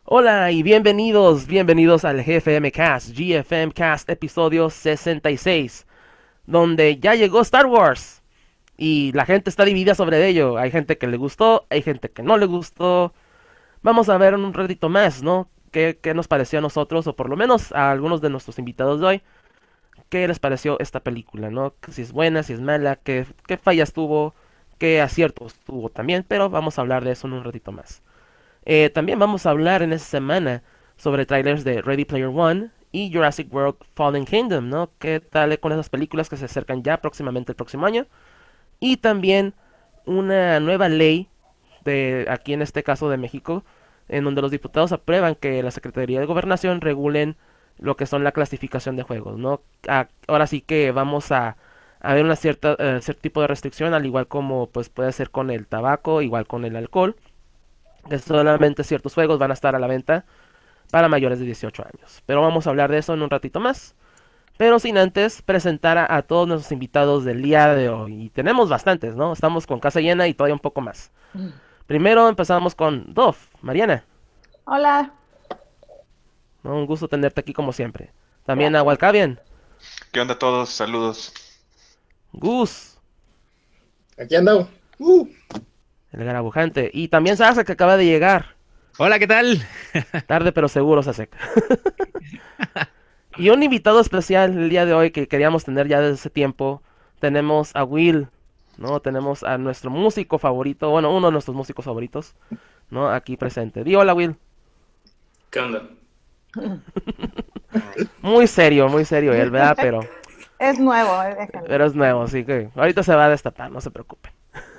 Hola y bienvenidos al GFM Cast, GFM Cast episodio 66, donde ya llegó Star Wars y la gente está dividida sobre ello. Hay gente que le gustó, hay gente que no le gustó. Vamos a ver un ratito más, ¿no? ¿Qué nos pareció a nosotros, o por lo menos a algunos de nuestros invitados de hoy? ¿Qué les pareció esta película, ¿no? Si es buena, si es mala, qué fallas tuvo, qué aciertos tuvo también, pero vamos a hablar de eso en un ratito más. También vamos a hablar en esta semana sobre trailers de Ready Player One y Jurassic World Fallen Kingdom, ¿no? ¿Qué tal con esas películas que se acercan ya próximamente el próximo año? Y también una nueva ley de aquí en este caso de México, en donde los diputados aprueban que la Secretaría de Gobernación regulen lo que son la clasificación de juegos, ¿no? Ahora sí que vamos a ver una cierto tipo de restricción, al igual como pues puede ser con el tabaco, igual con el alcohol, que solamente ciertos juegos van a estar a la venta para mayores de 18 años. Pero vamos a hablar de eso en un ratito más. Pero sin antes presentar a todos nuestros invitados del día de hoy. Y tenemos bastantes, ¿no? Estamos con casa llena y todavía un poco más. Primero empezamos con Dov, Mariana. Hola, ¿No? Un gusto tenerte aquí como siempre. También a gracias. Walcavian, ¿Qué onda a todos? Saludos. Gus, Aquí andamos. el garabujante. Y también Sasek que acaba de llegar. Hola, ¿qué tal? Tarde pero seguro, Sasek. Y un invitado especial el día de hoy que queríamos tener ya desde ese tiempo. Tenemos a Will, ¿no? Tenemos a nuestro músico favorito, bueno, uno de nuestros músicos favoritos, ¿no? Aquí presente. Di hola, Will. ¿Qué onda? Muy serio él, ¿verdad? Es nuevo, déjenlo. Pero es nuevo, así que ahorita se va a destapar, no se preocupen.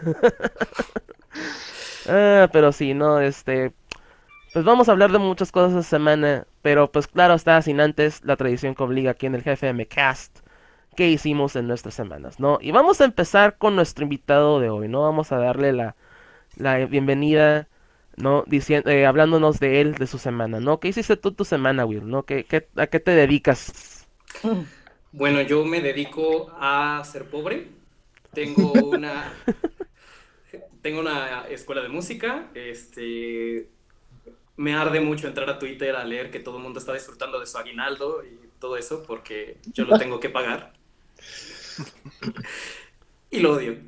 Pero sí, no, pues vamos a hablar de muchas cosas esta semana, pero pues claro está, sin antes la tradición que obliga aquí en el GFM Cast, que hicimos en nuestras semanas, ¿no? Y vamos a empezar con nuestro invitado de hoy, ¿no? Vamos a darle la bienvenida, ¿no? Hablándonos de él, de su semana, ¿no? ¿Qué hiciste tú tu semana, Will? ¿No? A qué te dedicas? Bueno, yo me dedico a ser pobre. Tengo una, tengo una escuela de música. Me arde mucho entrar a Twitter a leer que todo el mundo está disfrutando de su aguinaldo y todo eso porque yo lo tengo que pagar y lo odio.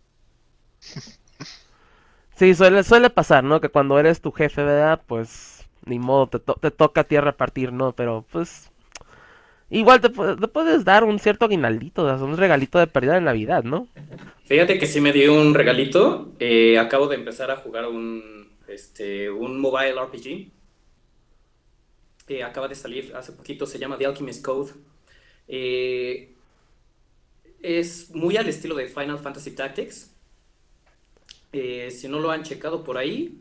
Sí, suele pasar, ¿no? Que cuando eres tu jefe, ¿verdad? Pues ni modo, te toca a ti repartir, ¿no? Pero pues igual te puedes dar un cierto aguinaldito, o sea, un regalito de pérdida de Navidad, ¿no? Fíjate que sí me dio un regalito. Acabo de empezar a jugar un mobile RPG. Acaba de salir hace poquito, se llama The Alchemist Code. Eh, es muy al estilo de Final Fantasy Tactics. Si no lo han checado por ahí,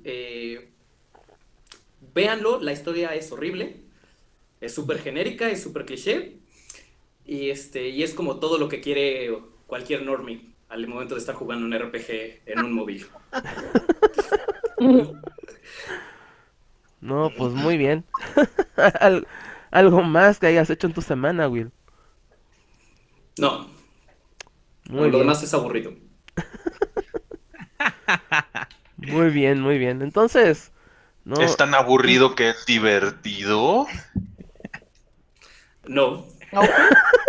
véanlo. La historia es horrible, es súper genérica, es súper cliché. Y es como todo lo que quiere cualquier normie al momento de estar jugando un RPG en un móvil. No, pues muy bien. Al- Algo más que hayas hecho en tu semana, Will. No, Muy lo bien, demás es aburrido. muy bien, muy bien. Entonces, ¿Es no, tan aburrido que es divertido? No. Ok.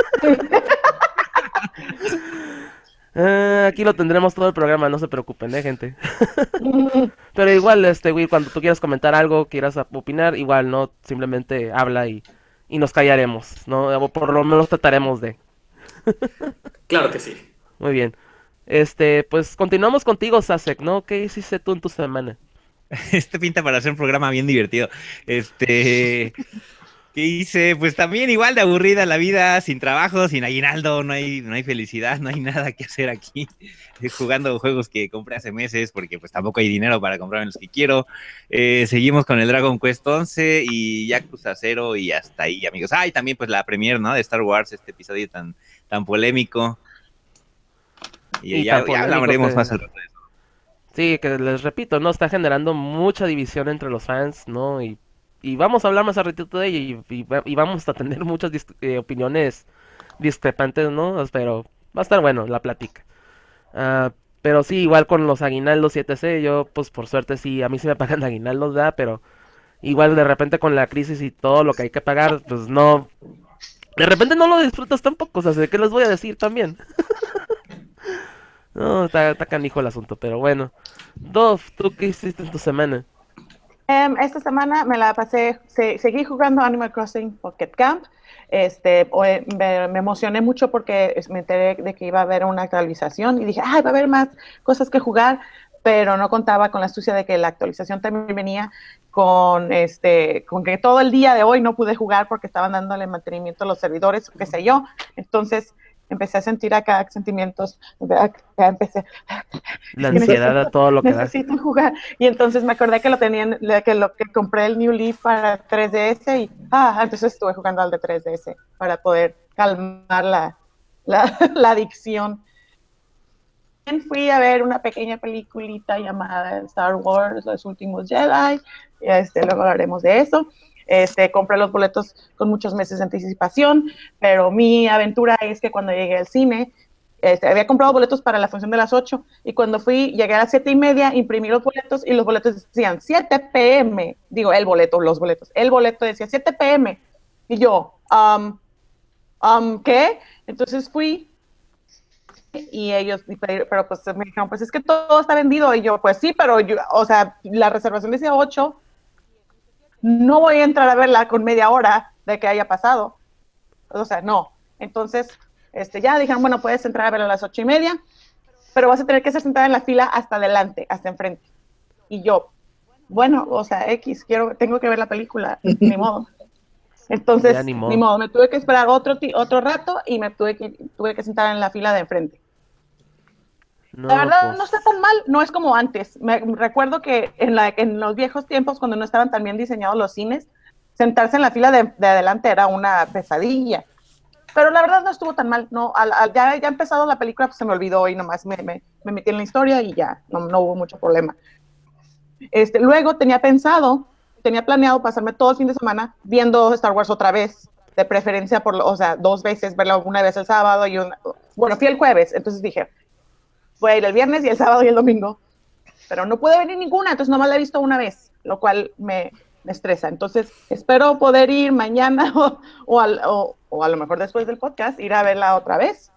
aquí lo tendremos todo el programa, no se preocupen, gente. Pero igual, Will, cuando tú quieras comentar algo, quieras opinar, igual, no, simplemente habla y nos callaremos, ¿no? O por lo menos trataremos de. Claro que sí. Muy bien. Pues continuamos contigo, Sasek, ¿no? ¿Qué hiciste tú en tu semana? Este pinta para hacer un programa bien divertido. Este, ¿Qué hice? Pues también igual de aburrida la vida, sin trabajo, sin aguinaldo, no hay felicidad, no hay nada que hacer aquí. Jugando juegos que compré hace meses porque pues tampoco hay dinero para comprarme los que quiero. Seguimos con el Dragon Quest 11 y Yakuza 0 y hasta ahí, amigos. Ah, y también pues la premiere, ¿no? De Star Wars, este episodio tan polémico. Y Y tan ya polémico hablaremos más que... al rato. Sí, que les repito, ¿no? Está generando mucha división entre los fans, ¿no? Y vamos a hablar más a ratito de ello y vamos a tener muchas opiniones discrepantes, ¿no? Pero va a estar bueno la plática. Ah, pero sí, igual con los aguinaldos y etc. Yo, pues por suerte sí, a mí sí me pagan aguinaldos, ¿verdad? Pero igual de repente con la crisis y todo lo que hay que pagar, pues no, de repente no lo disfrutas tampoco, o sea, ¿de qué les voy a decir también? No, está canijo el asunto, pero bueno. Dov, ¿tú qué hiciste en tu semana? Esta semana me la pasé, seguí jugando Animal Crossing Pocket Camp. Me emocioné mucho porque me enteré de que iba a haber una actualización y dije, ay, va a haber más cosas que jugar, pero no contaba con la astucia de que la actualización también venía con que todo el día de hoy no pude jugar porque estaban dándole mantenimiento a los servidores, qué sé yo. Entonces empecé a sentir acá sentimientos, acá empecé, La que ansiedad a todo lo que da. necesito jugar. Y entonces me acordé que que compré el New Leaf para 3DS y entonces estuve jugando al de 3DS para poder calmar la adicción. Fui a ver una pequeña peliculita llamada Star Wars, Los Últimos Jedi, luego hablaremos de eso. Compré los boletos con muchos meses de anticipación, pero mi aventura es que cuando llegué al cine, había comprado boletos para la función de las 8 y cuando llegué a las 7:30, imprimí los boletos y los boletos decían 7 p.m. Digo, el boleto decía 7 p.m. Y yo, ¿qué? Entonces fui y ellos, pero pues me dijeron, pues es que todo está vendido. Y yo, pues sí, pero yo, o sea, la reservación decía 8, no voy a entrar a verla con media hora de que haya pasado. O sea, no. Entonces, ya dijeron, bueno, puedes entrar a verla a las 8:30, pero vas a tener que ser sentada en la fila hasta adelante, hasta enfrente. Y yo, bueno, o sea, tengo que ver la película, ni modo. Entonces, Ya ni ni modo. modo, me tuve que esperar otro rato y tuve que sentar en la fila de enfrente. La No, verdad pues. no está tan mal, no es como antes. Recuerdo que en los viejos tiempos, cuando no estaban tan bien diseñados los cines, sentarse en la fila de adelante era una pesadilla. Pero la verdad no estuvo tan mal. No, ya empezado la película, pues se me olvidó y nomás me metí en la historia y ya, no hubo mucho problema. Luego tenía planeado pasarme todo el fin de semana viendo Star Wars otra vez, de preferencia o sea, 2 veces, verla una vez el sábado bueno, fui el jueves, entonces dije, voy a ir el viernes y el sábado y el domingo, pero no pude venir ninguna, entonces nomás la he visto una vez, lo cual me estresa. Entonces, espero poder ir mañana o a lo mejor después del podcast, ir a verla otra vez.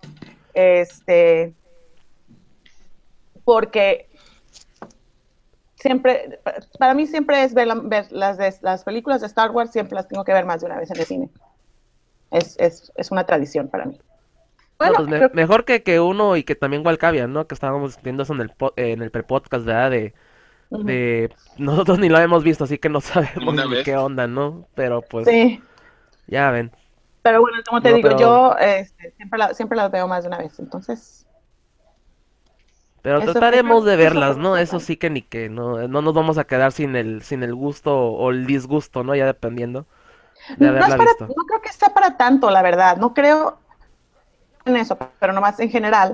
Porque siempre, para mí siempre es ver las películas de Star Wars, siempre las tengo que ver más de una vez en el cine. Es una tradición para mí. No, Bueno, pues mejor que uno y que también Walcavia, ¿no? Que estábamos viendo eso en el pre-podcast, ¿verdad? De nosotros ni lo hemos visto, así que no sabemos Una ni vez. qué onda, ¿no? Pero pues, sí, ya ven. pero bueno, como te No, digo, pero yo siempre las veo más de una vez, entonces pero eso fue, trataremos de eso verlas, fue ¿no? mi Eso semana. sí que ni que no nos vamos a quedar sin el gusto o el disgusto, ¿no? Ya dependiendo de haberla visto. No creo que sea para tanto, la verdad, no creo en eso, pero nomás en general,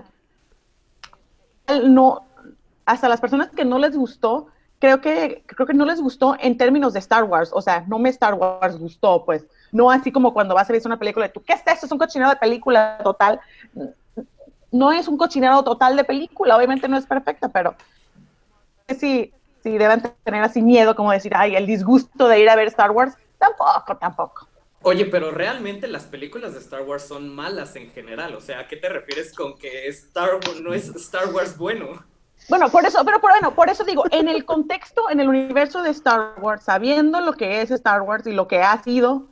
no, hasta las personas que no les gustó, creo que no les gustó en términos de Star Wars, o sea, no me Star Wars gustó, pues, no así como cuando vas a ver una película y tú, ¿qué es esto? Es un cochinero de película total. No es un cochinero total de película, obviamente no es perfecta, pero sí, sí deben tener así miedo como decir, ay, el disgusto de ir a ver Star Wars, tampoco. Oye, pero realmente las películas de Star Wars son malas en general. O sea, ¿a qué te refieres con que no es Star Wars bueno? Bueno, por eso digo, en el contexto, en el universo de Star Wars, sabiendo lo que es Star Wars y lo que ha sido,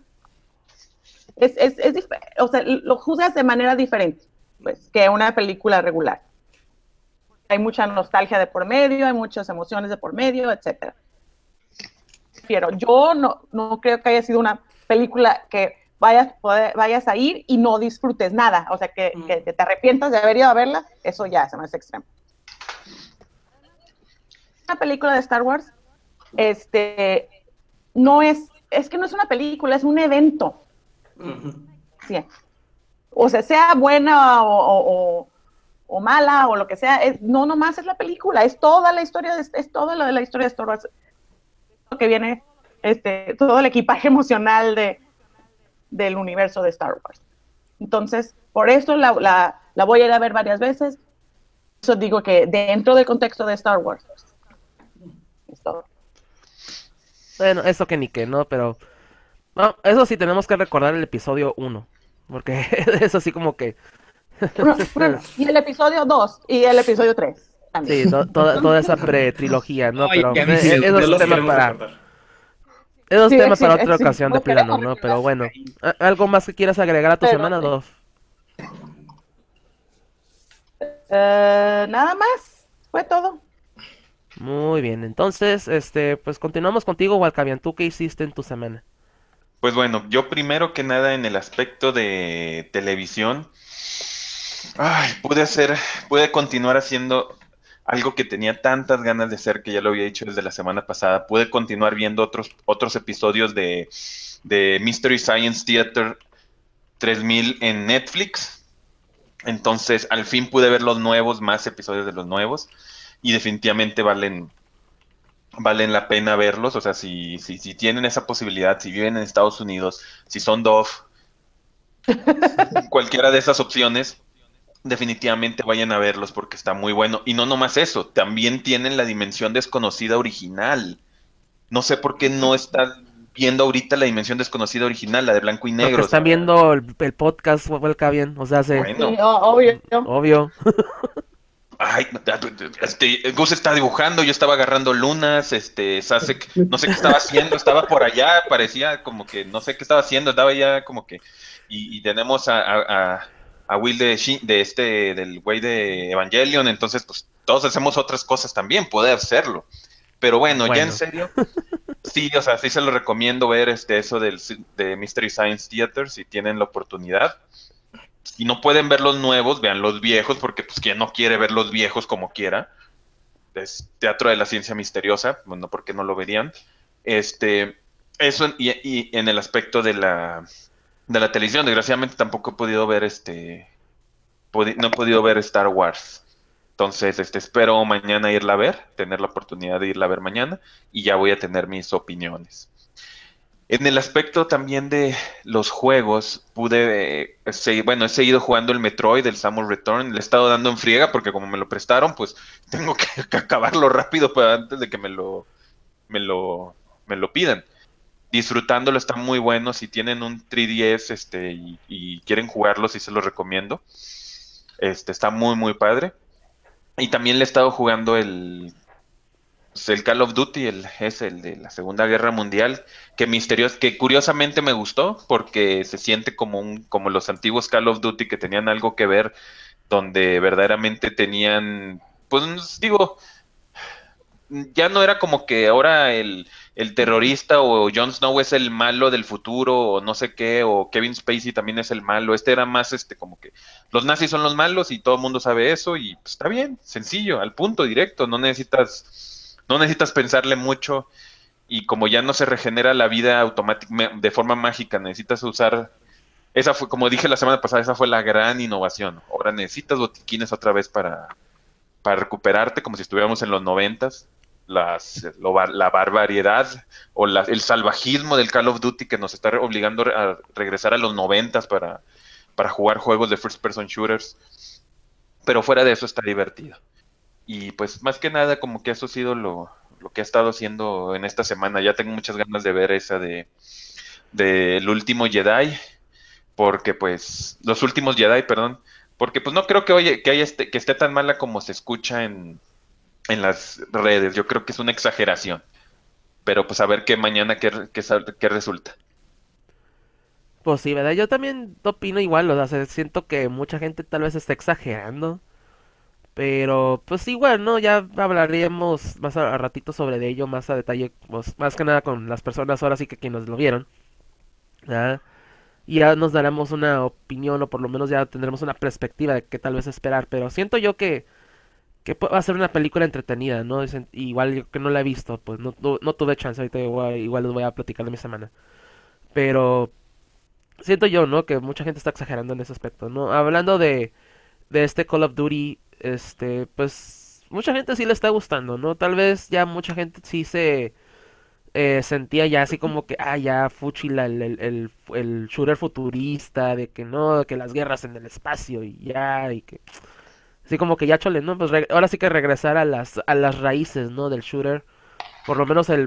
o sea, lo juzgas de manera diferente, pues, que una película regular. Hay mucha nostalgia de por medio, hay muchas emociones de por medio, etcétera. Yo no creo que haya sido una película que vayas a ir y no disfrutes nada, o sea, que te arrepientas de haber ido a verla, eso ya se me hace extremo. Una película de Star Wars, no es que no es una película, es un evento. Sí. O sea buena o mala o lo que sea, no nomás es la película, es toda la historia, es toda la historia de Star Wars, lo que viene, todo el equipaje emocional del universo de Star Wars. Entonces, por eso la voy a ir a ver varias veces. Por eso digo que dentro del contexto de Star Wars, es todo. Bueno, eso que ni que, ¿no? Pero, no, eso sí tenemos que recordar el episodio uno. Porque es así como que, Y el episodio 2 y el episodio 3 también. sí, toda esa pre-trilogía, ¿no? Oye, Pero a mí sí me eso No es los gusta. tema queremos para, recordar. eso es Sí, tema para otra sí, ocasión de lo plano, queremos ¿no? recordar. Pero bueno, ¿algo más que quieras agregar a tu Pero semana, Dos? nada más, fue todo. Muy bien, entonces, pues continuamos contigo, Walcavian. ¿Tú qué hiciste en tu semana? Pues bueno, yo primero que nada en el aspecto de televisión, pude continuar haciendo algo que tenía tantas ganas de hacer que ya lo había dicho desde la semana pasada. Pude continuar viendo otros episodios de Mystery Science Theater 3000 en Netflix. Entonces, al fin pude ver los nuevos, más episodios de los nuevos, y definitivamente valen la pena verlos. O sea, si tienen esa posibilidad, si viven en Estados Unidos, si son Dove, cualquiera de esas opciones, definitivamente vayan a verlos porque está muy bueno. Y no nomás eso, también tienen la Dimensión Desconocida original. No sé por qué no están viendo ahorita la Dimensión Desconocida original, la de blanco y Porque negro. O están sea, viendo el podcast, Walcavian, o sea, bueno. Sí, obvio. obvio. Ay, Gus está dibujando, yo estaba agarrando lunas, Sasek, no sé qué estaba haciendo, estaba por allá, parecía como que no sé qué estaba haciendo, estaba ya como que, y tenemos a Will del güey de Evangelion, entonces pues todos hacemos otras cosas también, puede hacerlo, pero bueno, ya en Bueno, serio, sí, o sea, sí se lo recomiendo ver eso de Mystery Science Theater si tienen la oportunidad. Si no pueden ver los nuevos, vean los viejos, porque pues quien no quiere ver los viejos como quiera. Es Teatro de la Ciencia Misteriosa, bueno, porque no lo verían. Este, eso y en el aspecto de la televisión, desgraciadamente tampoco he podido ver no he podido ver Star Wars. Entonces, espero mañana irla a ver, tener la oportunidad de irla a ver mañana, y ya voy a tener mis opiniones. En el aspecto también de los juegos, bueno, he seguido jugando el Metroid, el Samus Return, le he estado dando en friega porque como me lo prestaron, pues tengo que acabarlo rápido antes de que me lo, me lo pidan. Disfrutándolo, está muy bueno. Si tienen un 3DS y quieren jugarlo, sí se los recomiendo. Está muy, muy padre. Y también le he estado jugando pues, el Call of Duty, es el de la Segunda Guerra Mundial, que curiosamente me gustó porque se siente como los antiguos Call of Duty que tenían algo que ver, donde verdaderamente tenían, pues digo, ya no era como que ahora el terrorista o Jon Snow es el malo del futuro o no sé qué, o Kevin Spacey también es el malo. Era más como que los nazis son los malos y todo el mundo sabe eso y pues, está bien, sencillo, al punto, directo, no necesitas pensarle mucho, y como ya no se regenera la vida automática de forma mágica, necesitas usar, esa fue, como dije la semana pasada, esa fue la gran innovación. Ahora necesitas botiquines otra vez para recuperarte, como si estuviéramos en los noventas. La barbariedad o el salvajismo del Call of Duty que nos está obligando a regresar a los noventas para jugar juegos de first person shooters. Pero fuera de eso está divertido. Y pues más que nada como que eso ha sido lo que he estado haciendo en esta semana. Ya tengo muchas ganas de ver esa de El Último Jedi, porque pues, Los Últimos Jedi, perdón, porque pues no creo que esté tan mala como se escucha en las redes. Yo creo que es una exageración, pero pues a ver qué mañana qué resulta. pues sí, ¿verdad? Yo también opino igual, o sea, siento que mucha gente tal vez está exagerando. Pero pues igual, ¿no? Ya hablaríamos más a ratito sobre de ello, más a detalle, pues, más que nada con las personas ahora sí que quienes lo vieron. ¿Ya? Y ya nos daremos una opinión o por lo menos ya tendremos una perspectiva de qué tal vez esperar. Pero siento yo que va a ser una película entretenida, ¿no? Igual yo que no la he visto, pues no tuve chance, ahorita igual les voy a platicar de mi semana. Pero siento yo, ¿no? Que mucha gente está exagerando en ese aspecto, ¿no? Hablando de este Call of Duty, pues mucha gente sí le está gustando, ¿no? Tal vez ya mucha gente sí se sentía ya así como que, ya fuchila el shooter futurista, de que no, que las guerras en el espacio y ya, y que así como que ya chole, ¿no? Pues ahora sí que regresar a las raíces, ¿no? Del shooter, por lo menos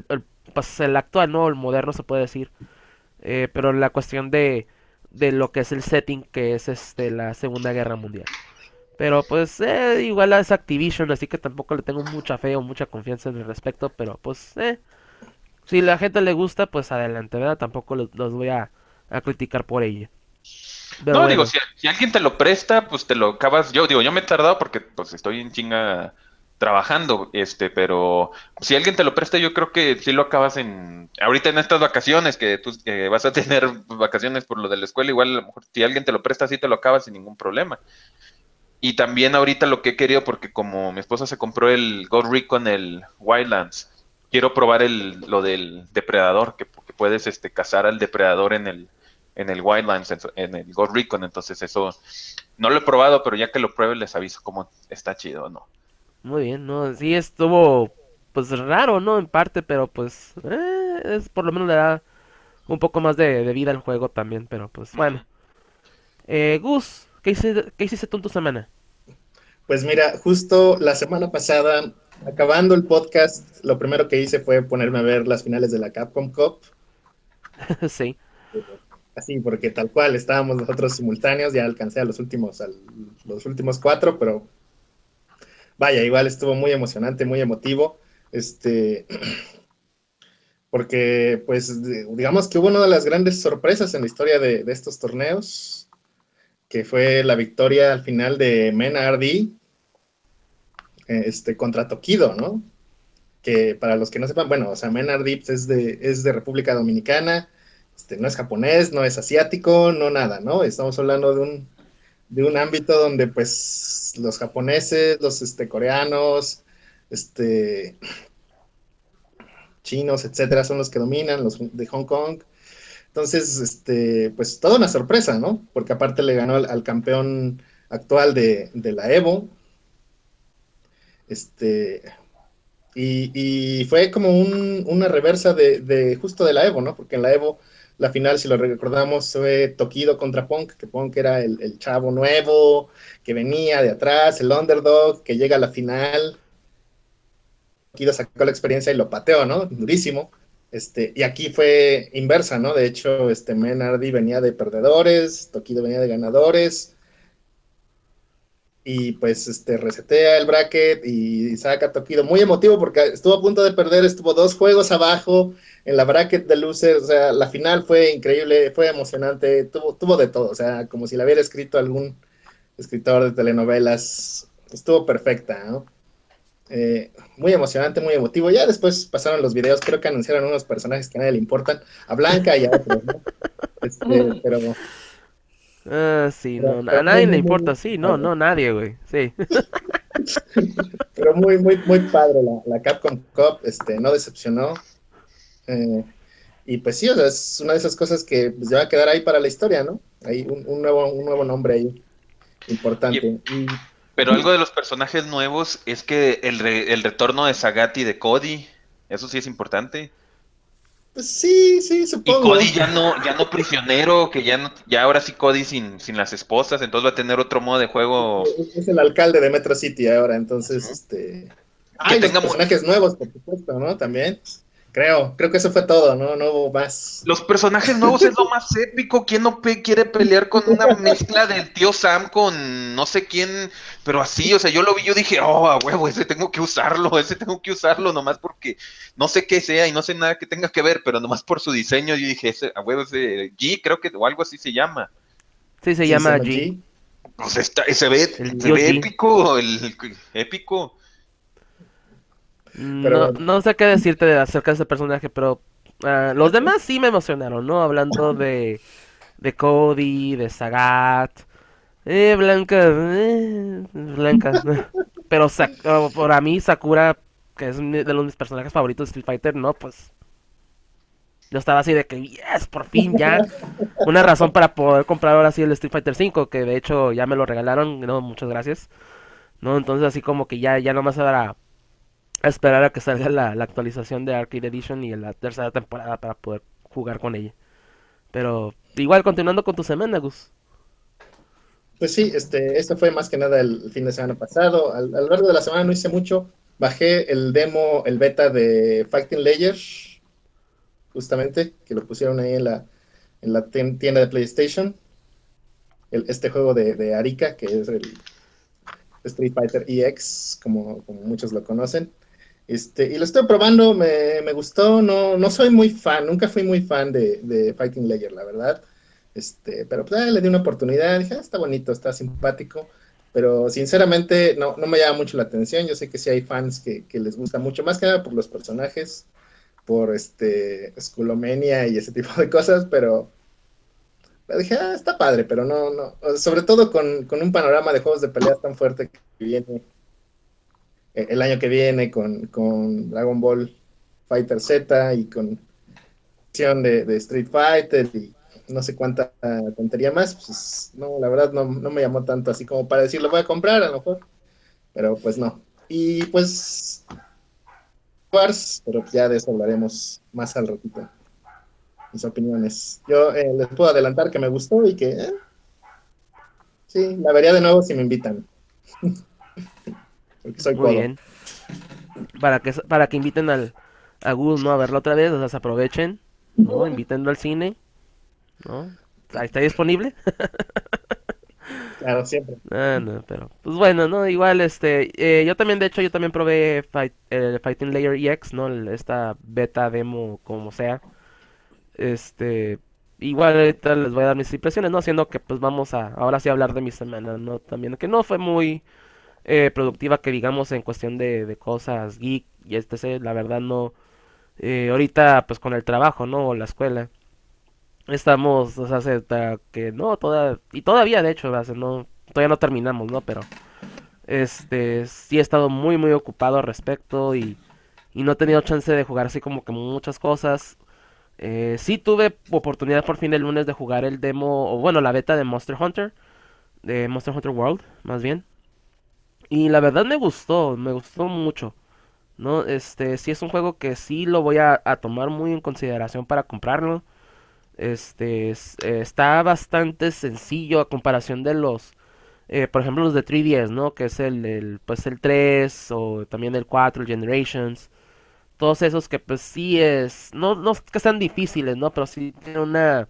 pues el actual, ¿no? El moderno se puede decir. Pero la cuestión de lo que es el setting, que es la Segunda Guerra Mundial. Pero pues igual es Activision, así que tampoco le tengo mucha fe o mucha confianza en el respecto, pero pues si la gente le gusta, pues adelante, ¿verdad? Tampoco los voy a criticar por ello. Pero No, digo, bueno, si alguien te lo presta, pues te lo acabas. Yo digo, yo me he tardado porque pues estoy en chinga trabajando, pero si alguien te lo presta, yo creo que sí lo acabas ahorita en estas vacaciones, que tú que vas a tener vacaciones por lo de la escuela, igual a lo mejor si alguien te lo presta, sí te lo acabas sin ningún problema. Y también ahorita lo que he querido, porque como mi esposa se compró el Ghost Recon, el Wildlands, quiero probar lo del depredador, que puedes cazar al depredador en el Wildlands, en el Ghost Recon. Entonces eso no lo he probado, pero ya que lo pruebe les aviso cómo está chido, ¿no? muy bien, ¿no? Sí estuvo pues raro, ¿no? En parte, pero pues por lo menos le da un poco más de vida al juego también, pero pues bueno. Gus, qué hiciste tú en tu semana? Pues mira, justo la semana pasada, acabando el podcast, lo primero que hice fue ponerme a ver las finales de la Capcom Cup. Sí. Así, porque tal cual, estábamos nosotros simultáneos, ya alcancé a los últimos cuatro, pero vaya, igual estuvo muy emocionante, muy emotivo. Este, porque pues digamos que hubo una de las grandes sorpresas en la historia de estos torneos, que fue la victoria al final de Men-RD contra Tokido, ¿no? Que para los que no sepan, bueno, o sea, Men-RD es de República Dominicana, no es japonés, no es asiático, no nada, ¿no? Estamos hablando de un ámbito donde pues los japoneses, los coreanos, este, chinos, etcétera, son los que dominan, los de Hong Kong. Entonces, pues toda una sorpresa, ¿no? Porque aparte le ganó al campeón actual de la Evo. Y fue como una reversa justo de la Evo, ¿no? Porque en la Evo, la final, si lo recordamos, fue Tokido contra Punk, que Punk era el chavo nuevo, que venía de atrás, el underdog, que llega a la final. Tokido sacó la experiencia y lo pateó, ¿no? Durísimo. Y aquí fue inversa, ¿no? De hecho, Men-RD venía de perdedores, Tokido venía de ganadores, y pues resetea el bracket y saca Tokido. Muy emotivo porque estuvo a punto de perder, estuvo 2 juegos abajo en la bracket de losers. O sea, la final fue increíble, fue emocionante, tuvo de todo, o sea, como si la hubiera escrito algún escritor de telenovelas. Estuvo perfecta, ¿no? Muy emocionante, muy emotivo. Ya después pasaron los videos, creo que anunciaron unos personajes que a nadie le importan, a Blanca y a otros, ¿no? Pero, Sí, pero, no, a pero muy, nadie le muy, muy, importa, muy sí, no, padre. no, nadie, güey, sí. Pero muy, muy, muy padre la Capcom Cup, no decepcionó. Eh, y pues sí, o sea, es una de esas cosas que pues, ya va a quedar ahí para la historia, ¿no? Hay un nuevo nombre ahí, Oye, importante. pero algo de los personajes nuevos es que el retorno de Sagat y de Cody, eso sí es importante. Pues sí, sí, Y supongo. Cody ya no prisionero, que ya ahora sí Cody sin las esposas, entonces va a tener otro modo de juego. Es el alcalde de Metro City ahora, entonces, Ujú. Que Ay, los tenga personajes nuevos, por supuesto, ¿no? También. Creo que eso fue todo, ¿no? No hubo más. los personajes nuevos es lo más épico. ¿Quién no quiere pelear con una mezcla del tío Sam con no sé quién? Pero así, o sea, yo lo vi, yo dije, oh, a huevo, ese tengo que usarlo, nomás porque no sé qué sea y no sé nada que tenga que ver, pero nomás por su diseño, yo dije, a huevo, ese G, creo que, o algo así se llama. Sí, se Sí, se llama llama G, G. Pues se ve, el se tío ve G. épico, épico. Pero No, bueno, no sé qué decirte acerca de ese personaje, pero los demás sí me emocionaron, ¿no? Hablando de Cody, de Sagat, Blanca, Blanca. Pero para mí Sakura, que es de los mis personajes favoritos de Street Fighter, no, pues yo estaba así de que, yes, por fin ya. Una razón para poder comprar ahora sí el Street Fighter 5, que de hecho ya me lo regalaron, no, muchas gracias. No, entonces así como que ya nomás ahora a esperar a que salga la actualización de Arcade Edition y la tercera temporada para poder jugar con ella. Pero igual continuando con tu semana, Gus. pues sí, esto fue más que nada el fin de semana pasado. A lo largo de la semana no hice mucho. Bajé el demo, el beta de Fighting Layers. justamente, que lo pusieron ahí en la tienda de PlayStation. Este juego de Arika, que es el Street Fighter EX, como muchos lo conocen. Y lo estoy probando, me gustó, no soy muy fan, nunca fui muy fan de Fighting Layer, la verdad. Pero pues, le di una oportunidad, dije, está bonito, está simpático, pero sinceramente no me llama mucho la atención. Yo sé que sí hay fans que les gusta mucho, más que nada por los personajes, por Skullomania y ese tipo de cosas, pero dije, está padre, pero no, sobre todo con un panorama de juegos de peleas tan fuerte que viene el año que viene con Dragon Ball Fighter Z y con acción de Street Fighter y no sé cuánta tontería más, pues no, la verdad no me llamó tanto así como para decir, lo voy a comprar a lo mejor, pero pues no. Y pues Wars, pero ya de eso hablaremos más al ratito, mis opiniones. Yo les puedo adelantar que me gustó y que sí, la vería de nuevo si me invitan, porque soy Muy codo. bien. Para que inviten a Gus, ¿no? A verlo otra vez, o sea, se aprovechen, ¿no? Invítenlo al cine, ¿no? Ahí está disponible. Claro, siempre. Ah, no, pero, pues bueno, ¿no? Igual, yo también, de hecho, yo también probé el Fighting Layer EX, ¿no? Esta beta, demo, como sea. Este, igual ahorita les voy a dar mis impresiones, ¿no? Siendo que, pues vamos a, ahora sí a hablar de mi semana, ¿no? También, que no fue muy productiva, que digamos, en cuestión de cosas geek y la verdad no. Ahorita, pues con el trabajo, ¿no? O la escuela. Estamos, o sea, que no, y todavía de hecho, o sea, no, todavía no terminamos, ¿no? Pero sí he estado muy, muy ocupado al respecto y no he tenido chance de jugar así como que muchas cosas. Sí tuve oportunidad por fin el lunes de jugar el demo, o bueno, la beta de Monster Hunter World, más bien. Y la verdad me gustó mucho, ¿no? Sí es un juego que sí lo voy a tomar muy en consideración para comprarlo. Está bastante sencillo a comparación de por ejemplo, los de 3DS, ¿no? Que es pues el 3 o también el 4, el Generations. Todos esos que pues sí no es que sean difíciles, ¿no? Pero sí tienen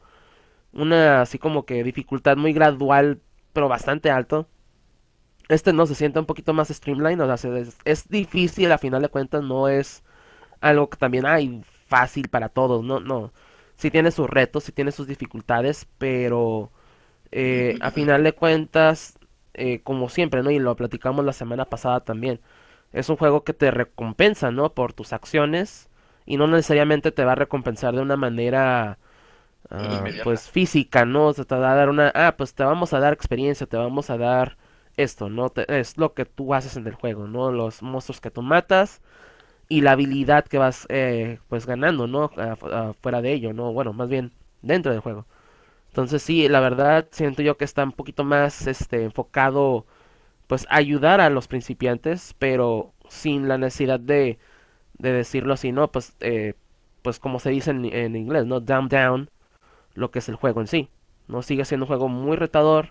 una así como que dificultad muy gradual, pero bastante alto. No se siente un poquito más streamline, o sea, es difícil a final de cuentas, no es algo que también hay fácil para todos, no, no. Sí tiene sus retos, sí tiene sus dificultades, pero a final de cuentas, como siempre, ¿no? Y lo platicamos la semana pasada también, es un juego que te recompensa, ¿no? Por tus acciones y no necesariamente te va a recompensar de una manera, Inmediata. pues física, ¿no? O sea, te va a dar pues te vamos a dar experiencia, te vamos a dar esto, ¿no? Es lo que tú haces en el juego, ¿no? Los monstruos que tú matas y la habilidad que vas, pues ganando, ¿no? Fuera de ello, ¿no? Bueno, más bien dentro del juego. Entonces sí, la verdad siento yo que está un poquito más enfocado pues a ayudar a los principiantes, pero sin la necesidad de decirlo así, ¿no? Pues como se dice en inglés, ¿no? Down down lo que es el juego en sí. No sigue siendo un juego muy retador,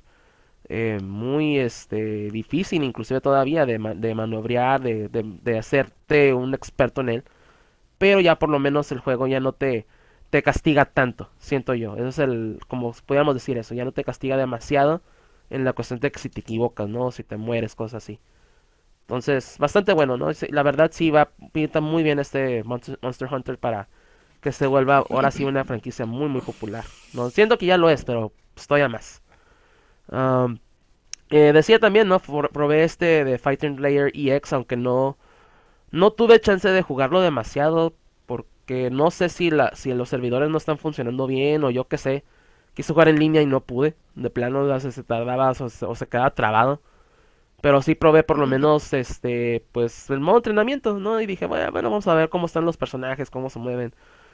muy difícil inclusive todavía de maniobrar, de hacerte un experto en él, pero ya por lo menos el juego ya no te castiga tanto, siento yo. Eso es como podríamos decir eso, ya no te castiga demasiado en la cuestión de que si te equivocas, ¿no? Si te mueres, cosas así. Entonces, bastante bueno, ¿no? Sí, la verdad sí pinta muy bien este Monster Hunter para que se vuelva ahora sí una franquicia muy, muy popular, ¿no? Siento que ya lo es, pero pues todavía más. Am, decía también, ¿no? Probé este de Fighting Layer EX, aunque no tuve chance de jugarlo demasiado porque no sé si los servidores no están funcionando bien o yo qué sé. Quise jugar en línea y no pude. De plano se tardaba o se quedaba trabado. Pero sí probé por lo menos pues el modo entrenamiento, ¿no? Y dije, bueno, vamos a ver cómo están los personajes, cómo se mueven.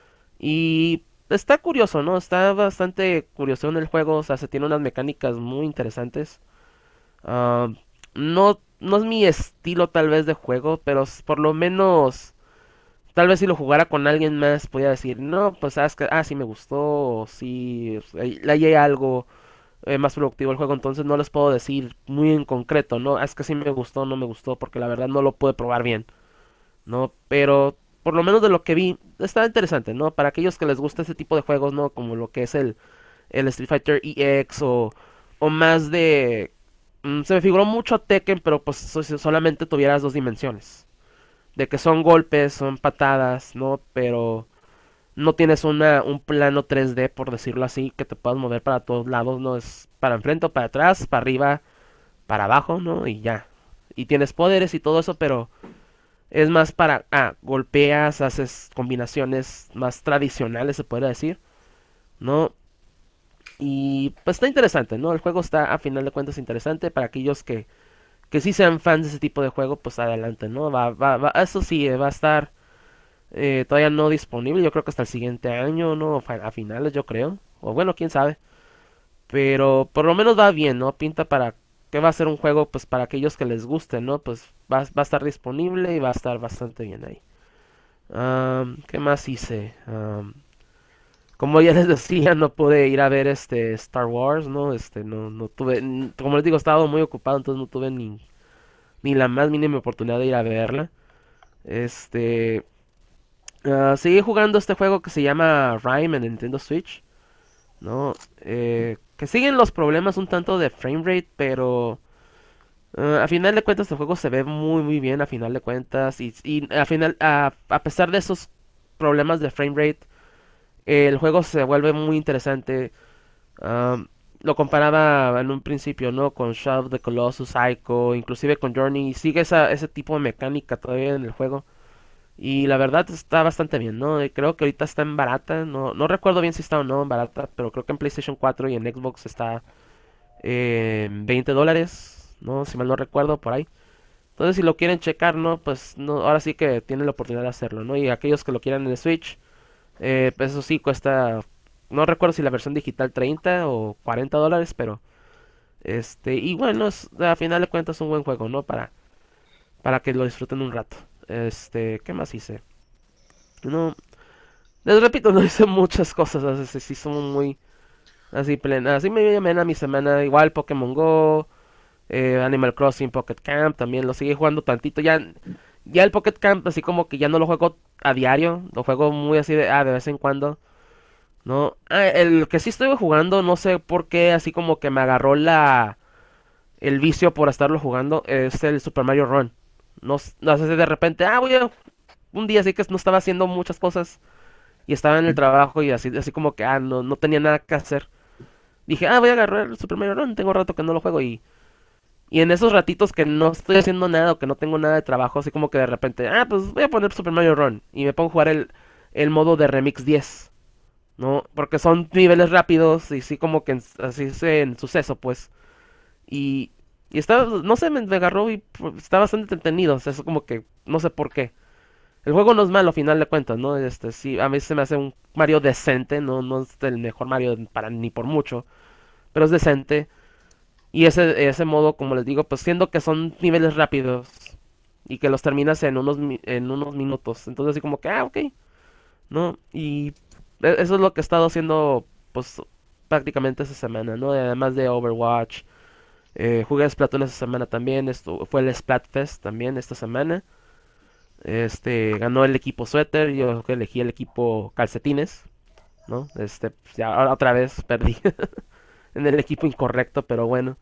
Y está curioso, ¿no? Está bastante curioso en el juego, o sea, se tiene unas mecánicas muy interesantes. Ah, no es mi estilo tal vez de juego, pero por lo menos tal vez si lo jugara con alguien más podría decir, no, pues sabes que, sí me gustó, o sí, le hallé algo más productivo el juego, entonces no les puedo decir muy en concreto, ¿no? Es que sí me gustó, no me gustó, porque la verdad no lo pude probar bien, ¿no? Pero por lo menos de lo que vi, está interesante, ¿no? Para aquellos que les gusta ese tipo de juegos, ¿no? Como lo que es el Street Fighter EX o más de... se me figuró mucho a Tekken, pero pues si solamente tuvieras dos dimensiones. De que son golpes, son patadas, ¿no? Pero no tienes un plano 3D, por decirlo así, que te puedas mover para todos lados, ¿no? Es para enfrente o para atrás, para arriba, para abajo, ¿no? Y ya. Y tienes poderes y todo eso, pero es más para... golpeas, haces combinaciones más tradicionales, se puede decir, ¿no? Y pues está interesante, ¿no? El juego está a final de cuentas interesante para aquellos que sí sean fans de ese tipo de juego, pues adelante, ¿no? Eso sí, va a estar todavía no disponible, yo creo que hasta el siguiente año, ¿no? A finales, yo creo. O bueno, quién sabe. Pero por lo menos va bien, ¿no? Pinta para que va a ser un juego, pues para aquellos que les guste, ¿no? Pues va a estar disponible y va a estar bastante bien ahí. ¿Qué más hice? Como ya les decía, no pude ir a ver este Star Wars, ¿no? No tuve, como les digo, estaba muy ocupado, entonces no tuve ni la más mínima oportunidad de ir a verla. Este, seguí jugando este juego que se llama Rime en Nintendo Switch, ¿no? Que siguen los problemas un tanto de frame rate, pero a final de cuentas el juego se ve muy bien a final de cuentas y a pesar de esos problemas de frame rate, el juego se vuelve muy interesante. Am, lo comparaba en un principio, ¿no? Con Shadow of the Colossus, Psycho, inclusive con Journey. Y sigue ese tipo de mecánica todavía en el juego. Y la verdad está bastante bien, ¿no? Creo que ahorita está en barata. No recuerdo bien si está o no en barata, pero creo que en PlayStation 4 y en Xbox está en $20, ¿no? Si mal no recuerdo, por ahí. Entonces, si lo quieren checar, ¿no? Pues no, ahora sí que tienen la oportunidad de hacerlo, ¿no? Y aquellos que lo quieran en el Switch, pues eso sí cuesta, no recuerdo si la versión digital 30 o $40, pero y bueno, a final de cuentas es un buen juego, ¿no? Para que lo disfruten un rato. ¿Qué más hice? No, les repito, no hice muchas cosas, así, sí son muy así plena, así me amena mi semana, igual Pokémon Go, Animal Crossing Pocket Camp, también lo sigue jugando tantito, ya el Pocket Camp así como que ya no lo juego a diario, lo juego muy así de vez en cuando. No, el que sí estoy jugando, no sé por qué, así como que me agarró el vicio por estarlo jugando, es el Super Mario Run. No sé si de repente, un día así que no estaba haciendo muchas cosas y estaba en el trabajo y así como que, no tenía nada que hacer. Dije, voy a agarrar el Super Mario Run, tengo rato que no lo juego y en esos ratitos que no estoy haciendo nada o que no tengo nada de trabajo, así como que de repente, pues voy a poner Super Mario Run y me pongo a jugar el modo de Remix 10. ¿No? Porque son niveles rápidos y sí como que así es en suceso, pues. Y, y está, no sé, me agarró y pues, está bastante entretenido. O sea, es como que, no sé por qué. El juego no es malo, a final de cuentas, ¿no? Sí, a mí se me hace un Mario decente, no es el mejor Mario para ni por mucho, pero es decente. Y ese modo, como les digo, pues siendo que son niveles rápidos y que los terminas en unos minutos. Entonces así como que, ok, ¿no? Y eso es lo que he estado haciendo, pues, prácticamente esa semana, ¿no? Además de Overwatch, jugué Splatoon esa semana también, esto fue el Splatfest también esta semana. Ganó el equipo Suéter, yo elegí el equipo Calcetines, ¿no? Pues, ya otra vez perdí en el equipo incorrecto, pero bueno.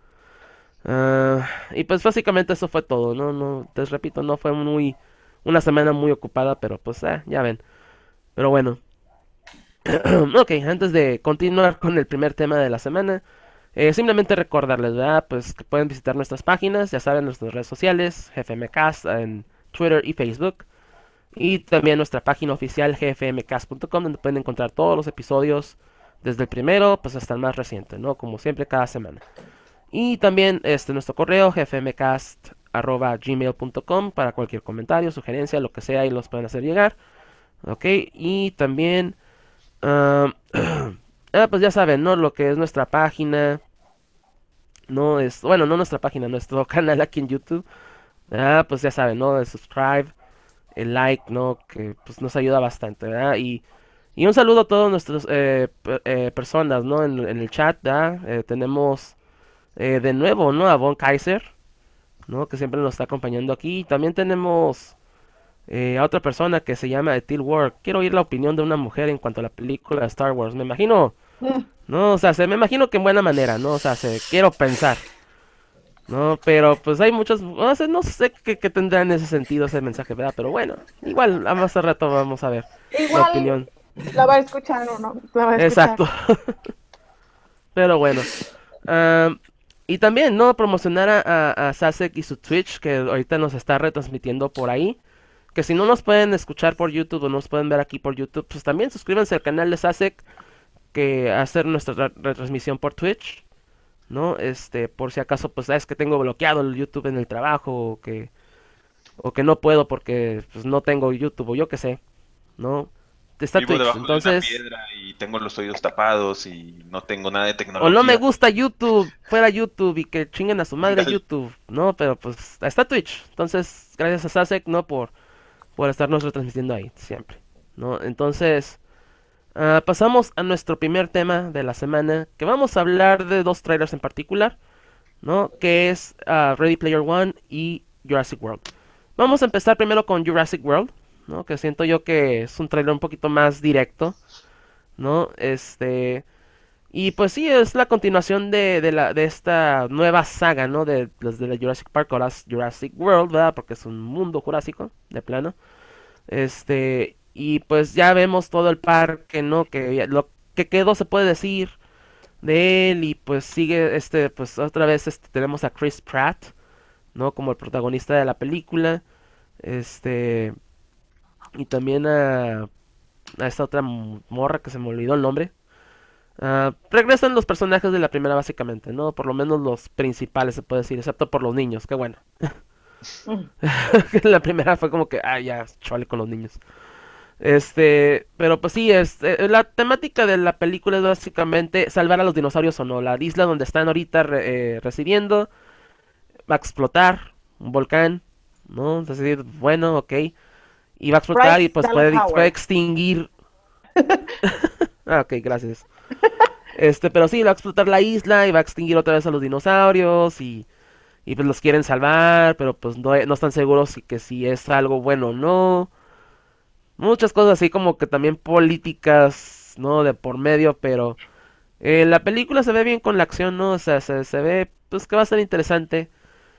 Y pues básicamente eso fue todo, ¿no? No, te repito, no fue una semana muy ocupada, pero pues ya ven. Pero bueno. Ok, antes de continuar con el primer tema de la semana, simplemente recordarles, ¿verdad? Pues que pueden visitar nuestras páginas, ya saben, nuestras redes sociales, GFMcast en Twitter y Facebook, y también nuestra página oficial gfmcast.com, donde pueden encontrar todos los episodios, desde el primero pues hasta el más reciente, ¿no? Como siempre, cada semana. Y también nuestro correo gfmcast@gmail.com para cualquier comentario, sugerencia, lo que sea, y los pueden hacer llegar. Ok, y también... Ah, pues ya saben, ¿no? Lo que es nuestra página. No es, bueno, no nuestra página, nuestro canal aquí en YouTube. Pues ya saben, ¿no? El subscribe, el like, ¿no? Que pues nos ayuda bastante, ¿verdad? Y un saludo a todas nuestras personas, ¿no? En el chat, ¿verdad? Tenemos de nuevo, ¿no? A Von Kaiser, ¿no? Que siempre nos está acompañando aquí. También tenemos a otra persona que se llama Teal Ward. Quiero oír la opinión de una mujer en cuanto a la película de Star Wars. Me imagino, Mm. no, o sea, me imagino que en buena manera, ¿no? O sea, quiero pensar, ¿no? Pero pues hay muchos, no sé qué tendrá en ese sentido ese mensaje, ¿verdad? Pero bueno, igual, a más rato vamos a ver la Igual opinión. la va a escuchar o no, la va a escuchar. Exacto. Pero bueno. Am, y también, ¿no? Promocionar a Sasek y su Twitch, que ahorita nos está retransmitiendo por ahí. Que si no nos pueden escuchar por YouTube o nos pueden ver aquí por YouTube, pues también suscríbanse al canal de Sasek, que hacer nuestra retransmisión por Twitch, ¿no? Por si acaso, pues es que tengo bloqueado el YouTube en el trabajo, o que no puedo porque pues no tengo YouTube, o yo qué sé, ¿no? Está Vivo Twitch, debajo de una entonces, piedra y tengo los oídos tapados y no tengo nada de o no me tecnología. gusta YouTube, fuera YouTube y que chinguen a su madre Ándale. YouTube, ¿no? Pero pues está Twitch, entonces gracias a Sasek, ¿no? Por estarnos retransmitiendo ahí siempre, ¿no? Entonces, pasamos a nuestro primer tema de la semana, que vamos a hablar de dos trailers en particular, ¿no? Que es Ready Player One y Jurassic World. Vamos a empezar primero con Jurassic World, ¿no? Que siento yo que es un trailer un poquito más directo, ¿no? Y pues sí, es la continuación de esta nueva saga, ¿no? De los de la Jurassic Park, ahora es Jurassic World, ¿verdad? Porque es un mundo jurásico, de plano. Y pues ya vemos todo el parque, ¿no? Que lo que quedó se puede decir de él. Y pues sigue, pues otra vez tenemos a Chris Pratt, ¿no? Como el protagonista de la película. Este, y también a esta otra morra que se me olvidó el nombre. Regresan los personajes de la primera básicamente, ¿no? Por lo menos los principales se puede decir, excepto por los niños, qué bueno. Mm. La primera fue como que, ya, chole con los niños. Pero pues sí, la temática de la película es básicamente salvar a los dinosaurios o no. La isla donde están ahorita residiendo va a explotar un volcán, ¿no? Es decir, bueno, ok. Y va a explotar y Bryce pues Dallas puede Howard. extinguir. Ok, gracias. Pero sí, va a explotar la isla y va a extinguir otra vez a los dinosaurios y pues los quieren salvar, pero pues no están seguros si es algo bueno o no. Muchas cosas así como que también políticas, ¿no? De por medio, pero la película se ve bien con la acción, ¿no? O sea, se ve pues que va a ser interesante.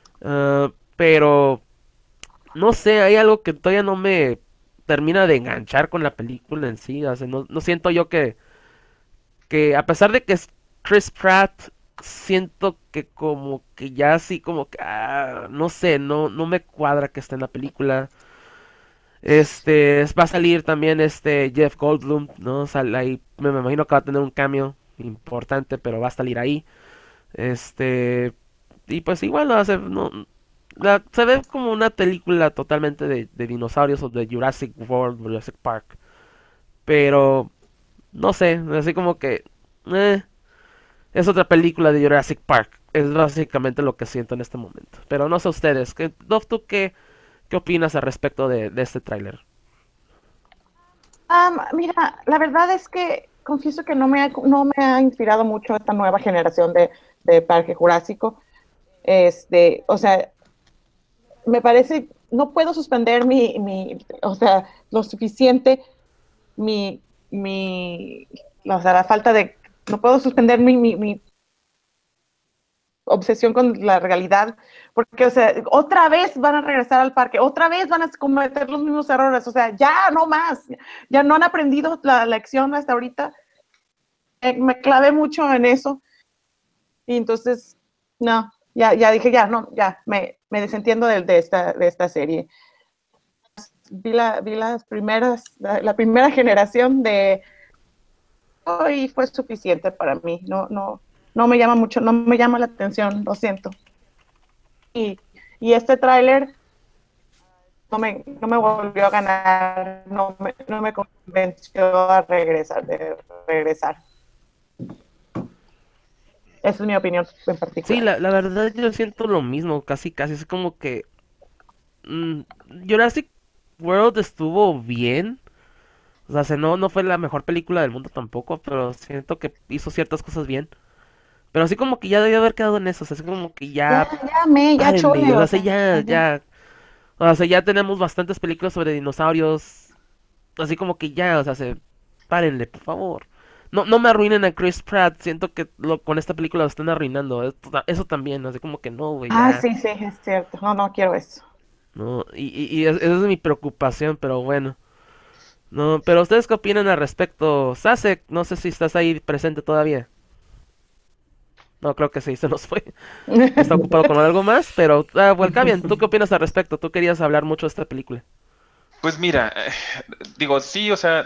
Pero no sé, hay algo que todavía no me termina de enganchar con la película en sí. O sea, no siento yo que a pesar de que es Chris Pratt, siento que como que ya así como que, no sé, no me cuadra que esté en la película. Va a salir también Jeff Goldblum, ¿no? Ahí, me imagino que va a tener un cambio importante, pero va a salir ahí. Este, y pues igual no, se ve como una película totalmente de dinosaurios o de Jurassic World, Jurassic Park. Pero, no sé, así como que, eh, es otra película de Jurassic Park. Es básicamente lo que siento en este momento. Pero no sé ustedes, Dov, ¿tú qué opinas al respecto de este tráiler? Mira, la verdad es que confieso que no me ha inspirado mucho esta nueva generación de Parque Jurásico. O sea, me parece, no puedo suspender o sea, lo suficiente, mi, mi, o sea, la falta de, no puedo suspender mi obsesión con la realidad, porque, o sea, otra vez van a regresar al parque, otra vez van a cometer los mismos errores, o sea, ya no más, ya no han aprendido la lección hasta ahorita. Me clavé mucho en eso y entonces, no, ya dije, ya, no, ya, me desentiendo de esta serie. Vi las primeras, la primera generación de y fue suficiente para mí, no me llama mucho, no me llama la atención, lo siento. Y este tráiler no me volvió a ganar, no me convenció a regresar. Esa es mi opinión en Sí, particular. la verdad yo siento lo mismo, casi, es como que mm, Jurassic World estuvo bien, o sea, no fue la mejor película del mundo tampoco, pero siento que hizo ciertas cosas bien, pero así como que ya debió haber quedado en eso, o sea, así como que ya Ya párenle, chole, o o sea, sea, ya, ya. ya, O sea, ya tenemos bastantes películas sobre dinosaurios. Así como que ya, o sea, párenle, por favor. No, no me arruinen a Chris Pratt. Siento que con esta película lo están arruinando. Eso también, así como que no, güey, Ah, ya. sí, sí, es cierto. No, no quiero eso. No, esa es mi preocupación, pero bueno. No, pero ¿ustedes qué opinan al respecto? Sasek, no sé si estás ahí presente todavía. No, creo que sí, se nos fue. Está ocupado con algo más, pero... Walcavian, ¿tú qué opinas al respecto? Tú querías hablar mucho de esta película. Pues mira, digo, sí, o sea,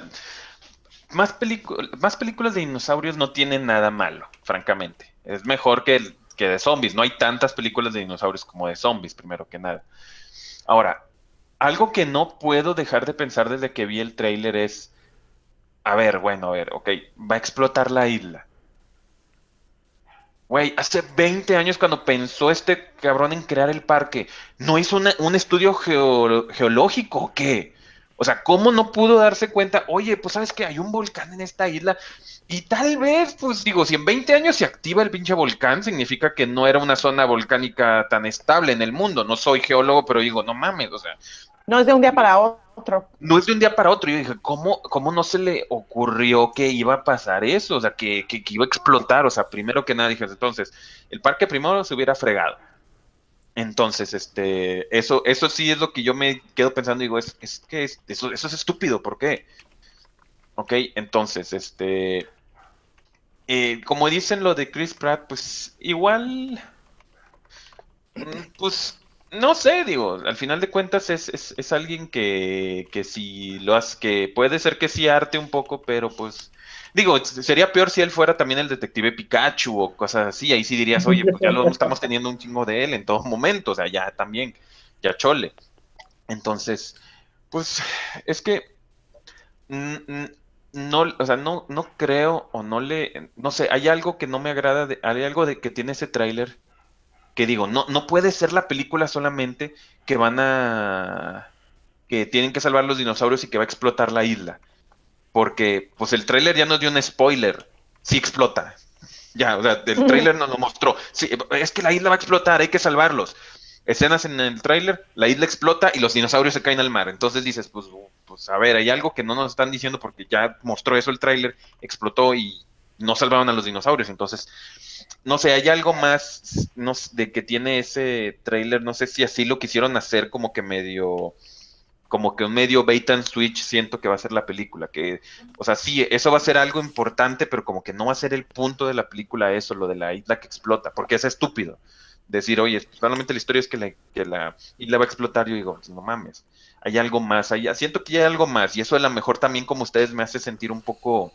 más películas de dinosaurios no tienen nada malo, francamente. Es mejor que de zombies. No hay tantas películas de dinosaurios como de zombies, primero que nada. Ahora, algo que no puedo dejar de pensar desde que vi el tráiler es, a ver, bueno, a ver, ok, va a explotar la isla. Güey, hace 20 años cuando pensó este cabrón en crear el parque, ¿no hizo un estudio geológico o qué? O sea, ¿cómo no pudo darse cuenta? Oye, pues sabes que hay un volcán en esta isla y tal vez, pues digo, si en 20 años se activa el pinche volcán, significa que no era una zona volcánica tan estable en el mundo. No soy geólogo, pero digo, no mames, o sea, No es de un día para otro. no es de un día para otro. Yo dije, ¿cómo no se le ocurrió que iba a pasar eso? O sea, que iba a explotar. O sea, primero que nada dije, entonces, el parque primero se hubiera fregado. Entonces, eso sí es lo que yo me quedo pensando. Digo, eso es estúpido. ¿Por qué? Ok, entonces, como dicen lo de Chris Pratt, pues igual. Pues no sé, digo, al final de cuentas es alguien que si lo hace, que puede ser que sí arte un poco, pero pues digo, sería peor si él fuera también el detective Pikachu o cosas así, ahí sí dirías, oye, pues ya lo estamos teniendo un chingo de él en todo momento, o sea, ya también, ya chole. Entonces, pues es que mm, mm, no, o sea, no creo o no sé, hay algo que no me agrada, hay algo de que tiene ese tráiler que digo, no puede ser la película solamente que que tienen que salvar los dinosaurios y que va a explotar la isla. Porque, pues el tráiler ya nos dio un spoiler. Sí explota. Ya, o sea, el tráiler nos lo mostró. Sí, es que la isla va a explotar, hay que salvarlos. Escenas en el tráiler, la isla explota y los dinosaurios se caen al mar. Entonces dices, pues a ver, hay algo que no nos están diciendo porque ya mostró eso el tráiler, explotó y no salvaron a los dinosaurios. Entonces, no sé, hay algo más no, de que tiene ese tráiler, no sé si así lo quisieron hacer como que un medio bait and switch, siento que va a ser la película, que, o sea, sí, eso va a ser algo importante, pero como que no va a ser el punto de la película eso, lo de la isla que explota, porque es estúpido. Decir, oye, solamente la historia es que la isla va a explotar, yo digo, no mames, hay algo más, siento que hay algo más, y eso a lo mejor también como ustedes me hace sentir un poco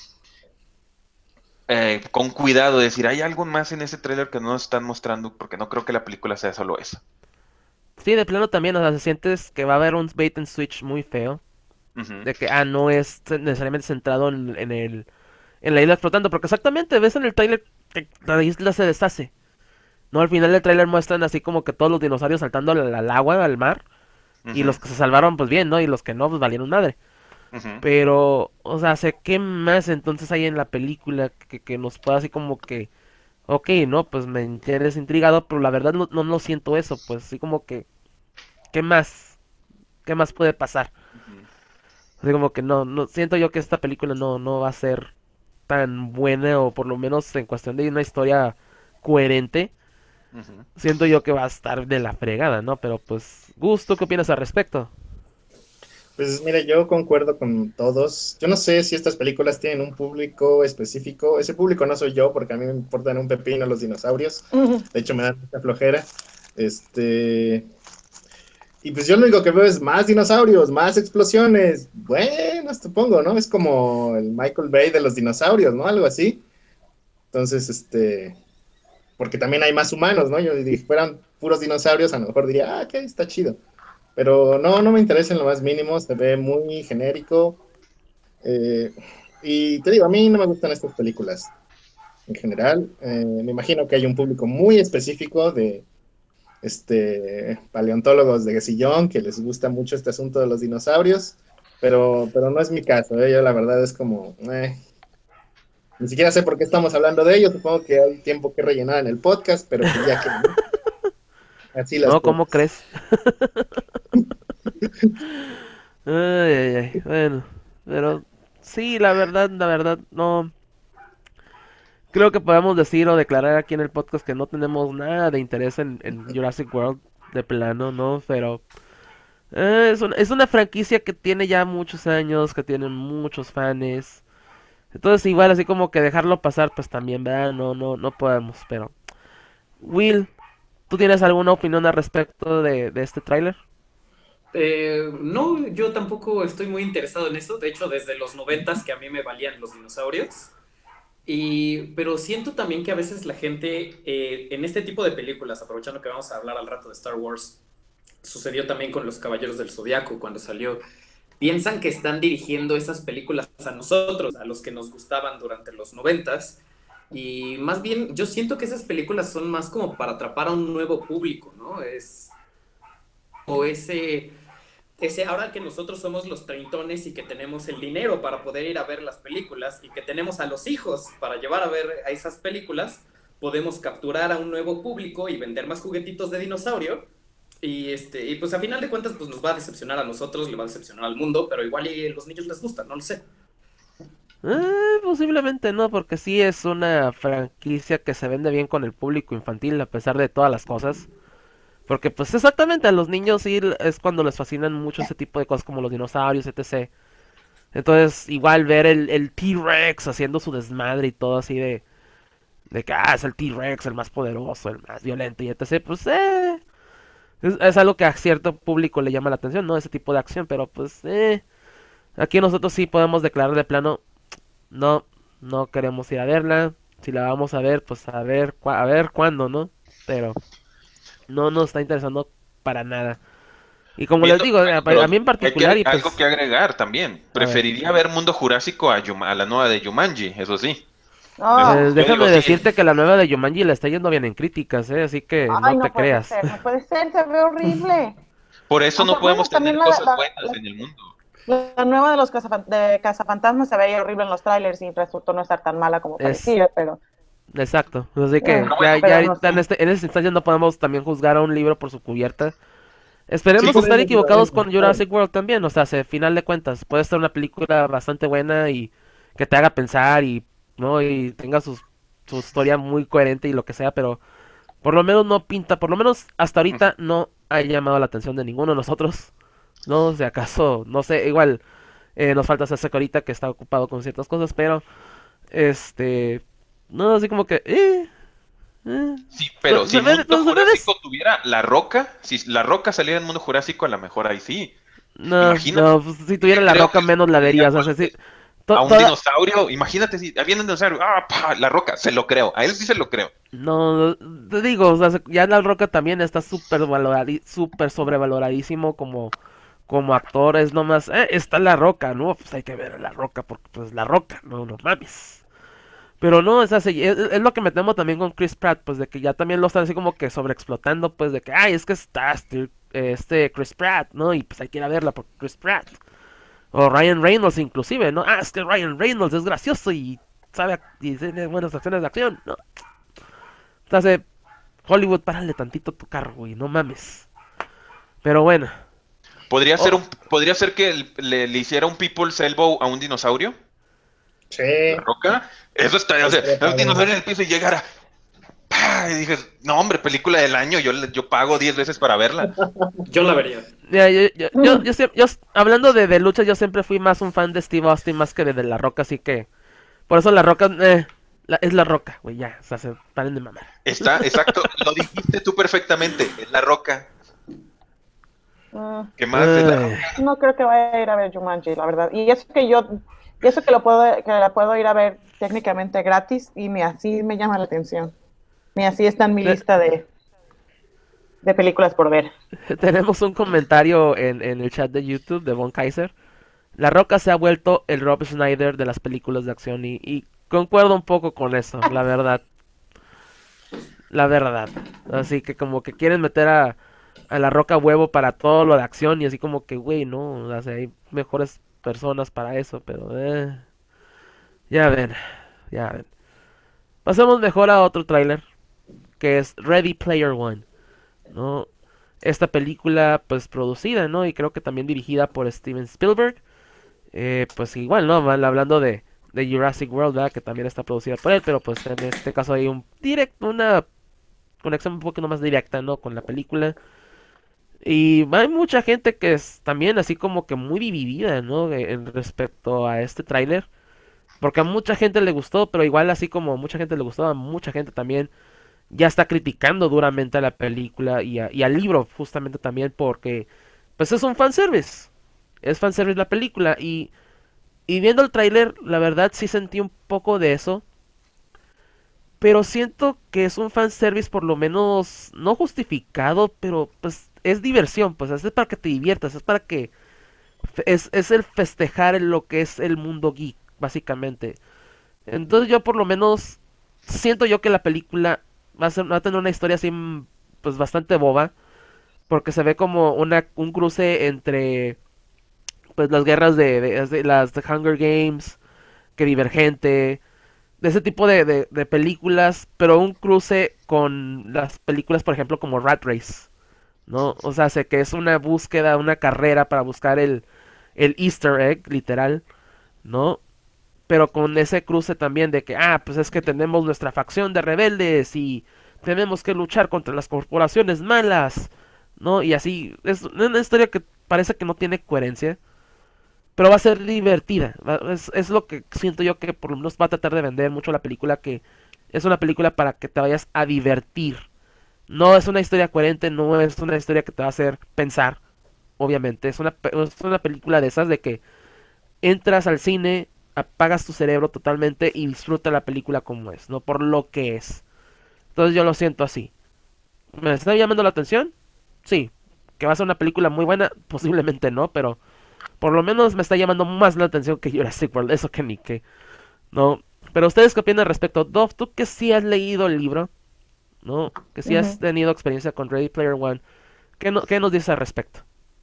con cuidado, decir, hay algo más en ese tráiler que no nos están mostrando, porque no creo que la película sea solo eso. Sí, de plano también, o sea, se sientes que va a haber un bait and switch muy feo. Ujú, De que, no es necesariamente centrado en la isla explotando. Porque exactamente, ves en el tráiler que la isla se deshace. No, al final del tráiler muestran así como que todos los dinosaurios saltando al agua, al mar. Y ujú, los que se salvaron, pues bien, ¿no? Y los que no, pues valieron madre. ujú. Pero, o sea, sé qué más entonces hay en la película que nos pueda así como que, ok, no, pues me interesa intrigado, pero la verdad no siento eso, pues así como que, ¿qué más? ¿Qué más puede pasar? Ujú, Así como que no, siento yo que esta película no va a ser tan buena, o por lo menos en cuestión de una historia coherente, ujú. siento yo que va a estar de la fregada, ¿no? Pero pues, Gusto, ¿qué opinas al respecto? Pues mire, yo concuerdo con todos. Yo no sé si estas películas tienen un público específico. Ese público no soy yo, porque a mí me importan un pepino los dinosaurios. De hecho, me dan mucha flojera. Este, y pues yo lo único que veo es más dinosaurios, más explosiones. Bueno, supongo, ¿no? Es como el Michael Bay de los dinosaurios, ¿no? Algo así. Entonces, porque también hay más humanos, ¿no? Yo si fueran puros dinosaurios, a lo mejor diría, ok, está chido. Pero no me interesa en lo más mínimo, se ve muy genérico. eh, y te digo, a mí no me gustan estas películas en general. Me imagino que hay un público muy específico de paleontólogos de sillón que les gusta mucho este asunto de los dinosaurios, pero no es mi caso. Yo la verdad es como, ni siquiera sé por qué estamos hablando de ello. Supongo que hay tiempo que rellenar en el podcast, pero pues ya que, ¿no? Así las No, ¿cómo cosas. crees? Ay, ay, ay. Bueno, pero sí, la verdad, no. Creo que podemos decir o declarar aquí en el podcast que no tenemos nada de interés en Jurassic World de plano, ¿no? Pero es una franquicia que tiene ya muchos años, que tiene muchos fans. Entonces igual así como que dejarlo pasar, pues también, ¿verdad? No podemos, pero... Will, ¿tú tienes alguna opinión al respecto de este tráiler? No, yo tampoco estoy muy interesado en eso. De hecho, desde los 90s que a mí me valían los dinosaurios. Pero siento también que a veces la gente en este tipo de películas, aprovechando que vamos a hablar al rato de Star Wars, sucedió también con Los Caballeros del Zodiaco cuando salió, piensan que están dirigiendo esas películas a nosotros, a los que nos gustaban durante los 90s. Y más bien, yo siento que esas películas son más como para atrapar a un nuevo público, ¿no? O ahora que nosotros somos los treintones y que tenemos el dinero para poder ir a ver las películas y que tenemos a los hijos para llevar a ver a esas películas, podemos capturar a un nuevo público y vender más juguetitos de dinosaurio. Y pues a final de cuentas pues nos va a decepcionar a nosotros, le va a decepcionar al mundo, pero igual y a los niños les gusta, no lo sé. Posiblemente no, porque sí es una franquicia que se vende bien con el público infantil a pesar de todas las cosas. Porque pues exactamente a los niños sí es cuando les fascinan mucho ese tipo de cosas como los dinosaurios, etc. Entonces igual ver el T-Rex haciendo su desmadre y todo así de que es el T-Rex, el más poderoso, el más violento y etc. Pues es algo que a cierto público le llama la atención, ¿no? Ese tipo de acción, pero pues aquí nosotros sí podemos declarar de plano, no, no queremos ir a verla. Si la vamos a ver, pues a ver cuándo, ¿no? Pero no nos está interesando para nada. Y como les Viendo, digo, pero a mí en hay particular, y algo que pues, agregar también. a ver, Preferiría ver Mundo Jurásico a la nueva de Jumanji, eso sí. No, Yo déjame digo, sí, decirte que la nueva de Jumanji le está yendo bien en críticas, así que no ay, te no puede creas. ser, no puede ser, se ve horrible. por eso no Aunque bueno, podemos también tener cosas buenas en el mundo. la nueva de los de Cazafantasmas se veía horrible en los trailers y resultó no estar tan mala como Es parecía, pero, exacto. Así que Pero bueno, ya pero no ahorita sé. en ese instancia no podemos también juzgar a un libro por su cubierta. Sí Esperemos estar podemos equivocados saberlo. con Jurassic World también, o sea, al final de cuentas, puede ser una película bastante buena y que te haga pensar y, ¿no? Y tenga su historia muy coherente y lo que sea, pero por lo menos no pinta, por lo menos hasta ahorita no ha llamado la atención de ninguno de nosotros. No, si acaso, no sé, igual nos falta Sasek ahorita que está ocupado con ciertas cosas, pero este, no, así como que, eh, sí, pero si Mundo pues, se ve Jurásico tuviera La Roca, si La Roca saliera en Mundo Jurásico, a lo mejor ahí sí. Imagínate, no, pues, si tuviera la creo roca que menos la sería verías, o sea, sí, fuerte. A un toda, dinosaurio, imagínate si había un dinosaurio, La Roca, se lo creo, a él sí se lo creo. no, te digo, o sea, ya la roca también está súper sobrevaloradísimo como actor, es nomás, está la roca, ¿no? Pues hay que ver a la roca, porque pues la roca, no mames. Pero no, es lo que me temo también con Chris Pratt, pues de que ya también lo están así como que sobreexplotando, pues de que, ay, es que está este Chris Pratt, ¿no? Y pues hay que ir a verla por Chris Pratt. O Ryan Reynolds inclusive, ¿no? Es que Ryan Reynolds es gracioso y y tiene buenas acciones de acción, ¿no? Entonces, Hollywood, párale tantito tu carro, güey, no mames. Pero bueno. ¿Podría ser Oh, podría ser que le hiciera un People's Elbow a un dinosaurio? La Sí, Roca. Eso estaría, o sea, estaría un padre. dinosaurio en el piso y llegara. ¡Pah! Y dije, no, hombre, película del año, yo pago 10 veces para verla. Yo la vería. mira, hablando de lucha, yo siempre fui más un fan de Steve Austin más que de La Roca, así que por eso La Roca es La Roca, güey, ya, o sea, se paren de mamar. Está, exacto, lo dijiste tú perfectamente, es La Roca. Mm, ¿Qué más? Es La Ay, Roca. no creo que vaya a ir a ver Jumanji, la verdad. Y eso que que la puedo ir a ver técnicamente gratis y ni así me llama la atención. Ni así está en mi te- lista de películas por ver. tenemos un comentario en el chat de YouTube de Von Kaiser. La Roca se ha vuelto el Rob Schneider de las películas de acción y concuerdo un poco con eso, la verdad. La verdad. Así que como que quieren meter a La Roca a huevo para todo lo de acción y así como que, güey, no, o sea, hay mejores personas para eso, pero ya ven, ya ven. Pasemos mejor a otro tráiler, que es Ready Player One. ¿no? Esta película, pues producida, ¿no? Y creo que también dirigida por Steven Spielberg. Pues igual, ¿no? Hablando de Jurassic World, ¿verdad? Que también está producida por él, pero pues en este caso hay una conexión un poquito más directa, ¿no? Con la película. Y hay mucha gente que es también así como que muy dividida, ¿no? En respecto a este tráiler. Porque a mucha gente le gustó, pero igual así como a mucha gente le gustó, a mucha gente también ya está criticando duramente a la película y al libro justamente también porque pues es un fanservice. Es fanservice la película y viendo el tráiler la verdad sí sentí un poco de eso. Pero siento que es un fanservice por lo menos no justificado, pero pues es diversión, pues es para que te diviertas, es para que es el festejar lo que es el mundo geek, básicamente. Entonces yo por lo menos siento yo que la película va a tener una historia así pues bastante boba, porque se ve como un cruce entre pues las guerras de las de Hunger Games, que Divergente, de ese tipo de películas, pero un cruce con las películas, por ejemplo, como Rat Race, ¿no? O sea, sé que es una búsqueda, una carrera para buscar el Easter egg, literal, ¿no? Pero con ese cruce también de que, pues es que tenemos nuestra facción de rebeldes y tenemos que luchar contra las corporaciones malas, ¿no? Y así, es una historia que parece que no tiene coherencia, pero va a ser divertida. Es lo que siento yo que por lo menos va a tratar de vender mucho la película, que es una película para que te vayas a divertir. No es una historia coherente, no es una historia que te va a hacer pensar, obviamente. Es una película de esas de que entras al cine, apagas tu cerebro totalmente y disfruta la película como es, no por lo que es. Entonces yo lo siento así. ¿Me está llamando la atención? Sí. ¿Que va a ser una película muy buena? Posiblemente no, pero por lo menos me está llamando más la atención que Jurassic World. Eso que ni que. No. Pero ustedes qué opinan respecto? Dove, tú que sí has leído el libro, ¿no? Que sí has Ujú. tenido experiencia con Ready Player One. ¿Qué nos dices al respecto?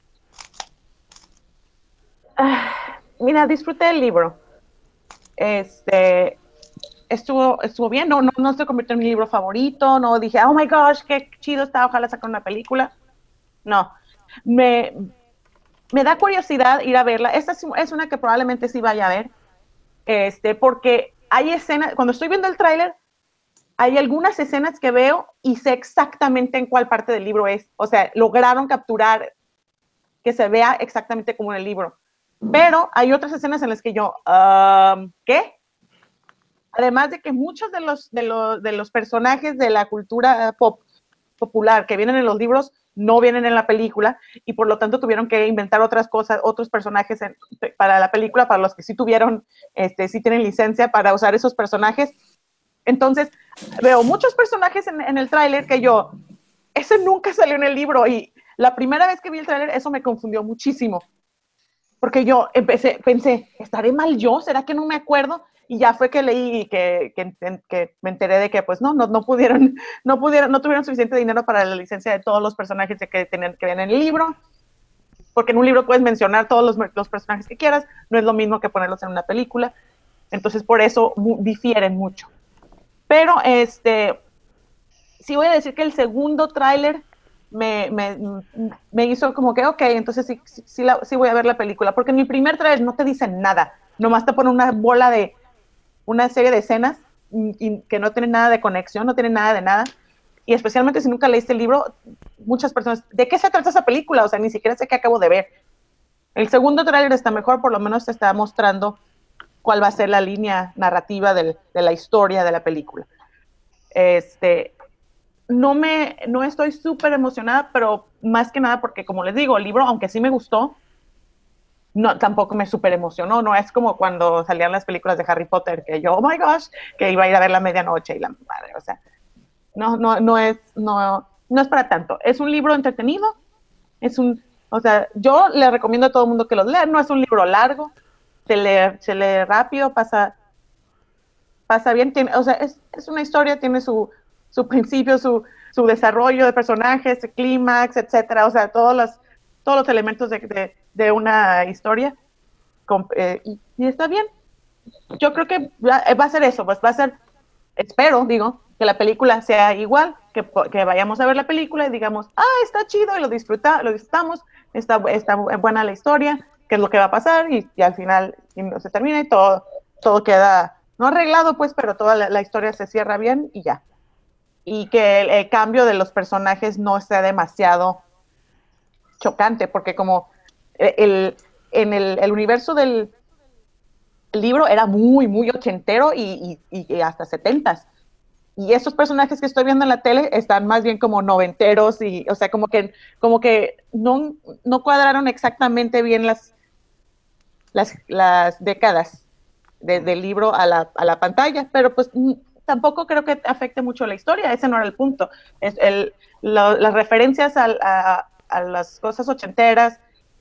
Mira, disfruté el libro. Este, estuvo bien, no se convirtió en mi libro favorito, no dije, oh my gosh, qué chido está, ojalá sacar una película. No, me, me da curiosidad ir a verla. Esta es una que probablemente sí vaya a ver, porque hay escenas, cuando estoy viendo el tráiler, hay algunas escenas que veo y sé exactamente en cuál parte del libro es. O sea, lograron capturar que se vea exactamente como en el libro. Pero hay otras escenas en las que yo, ¿qué? Además de que muchos de los personajes de la cultura popular que vienen en los libros no vienen en la película y por lo tanto tuvieron que inventar otras cosas, otros personajes para la película, para los que sí tuvieron, sí tienen licencia para usar esos personajes. Entonces, veo muchos personajes en el tráiler que yo, ese nunca salió en el libro y la primera vez que vi el tráiler eso me confundió muchísimo porque yo pensé, ¿estaré mal yo? ¿Será que no me acuerdo? Y ya fue que leí que me enteré de que pues no pudieron, no tuvieron suficiente dinero para la licencia de todos los personajes que ven en el libro, porque en un libro puedes mencionar todos los personajes que quieras, no es lo mismo que ponerlos en una película, entonces por eso difieren mucho. Pero sí voy a decir que el segundo tráiler me, me, me, hizo como que, ok, entonces sí voy a ver la película, porque en mi primer tráiler no te dicen nada, nomás te ponen una serie de escenas y que no tienen nada de conexión, no tienen nada de nada, y especialmente si nunca leíste el libro, muchas personas, ¿de qué se trata esa película? O sea, ni siquiera sé qué acabo de ver. El segundo tráiler está mejor, por lo menos te está mostrando cuál va a ser la línea narrativa de la historia de la película. No estoy súper emocionada, pero más que nada porque, como les digo, el libro, aunque sí me gustó, no, tampoco me súper emocionó. No es como cuando salían las películas de Harry Potter, que yo, oh my gosh, que iba a ir a ver la medianoche y la madre, o sea, no es para tanto. Es un libro entretenido, o sea, yo le recomiendo a todo el mundo que los lea. No es un libro largo, se lee rápido, pasa bien, o sea, es una historia, tiene su principio, su desarrollo de personajes, clímax, etcétera, o sea, todos los elementos de una historia, y está bien. Yo creo que va a ser eso, pues va a ser, espero, digo, que la película sea igual, que vayamos a ver la película y digamos, está chido y lo disfrutamos, está buena la historia, qué es lo que va a pasar y al final se termina y todo queda, no arreglado pues, pero toda la historia se cierra bien y ya. Y que el cambio de los personajes no sea demasiado chocante, porque como en el universo del libro era muy, muy ochentero y hasta setentas. Y esos personajes que estoy viendo en la tele están más bien como noventeros y, o sea, como que no cuadraron exactamente bien las décadas del libro a la pantalla, pero pues tampoco creo que afecte mucho la historia, ese no era el punto. Las referencias a las cosas ochenteras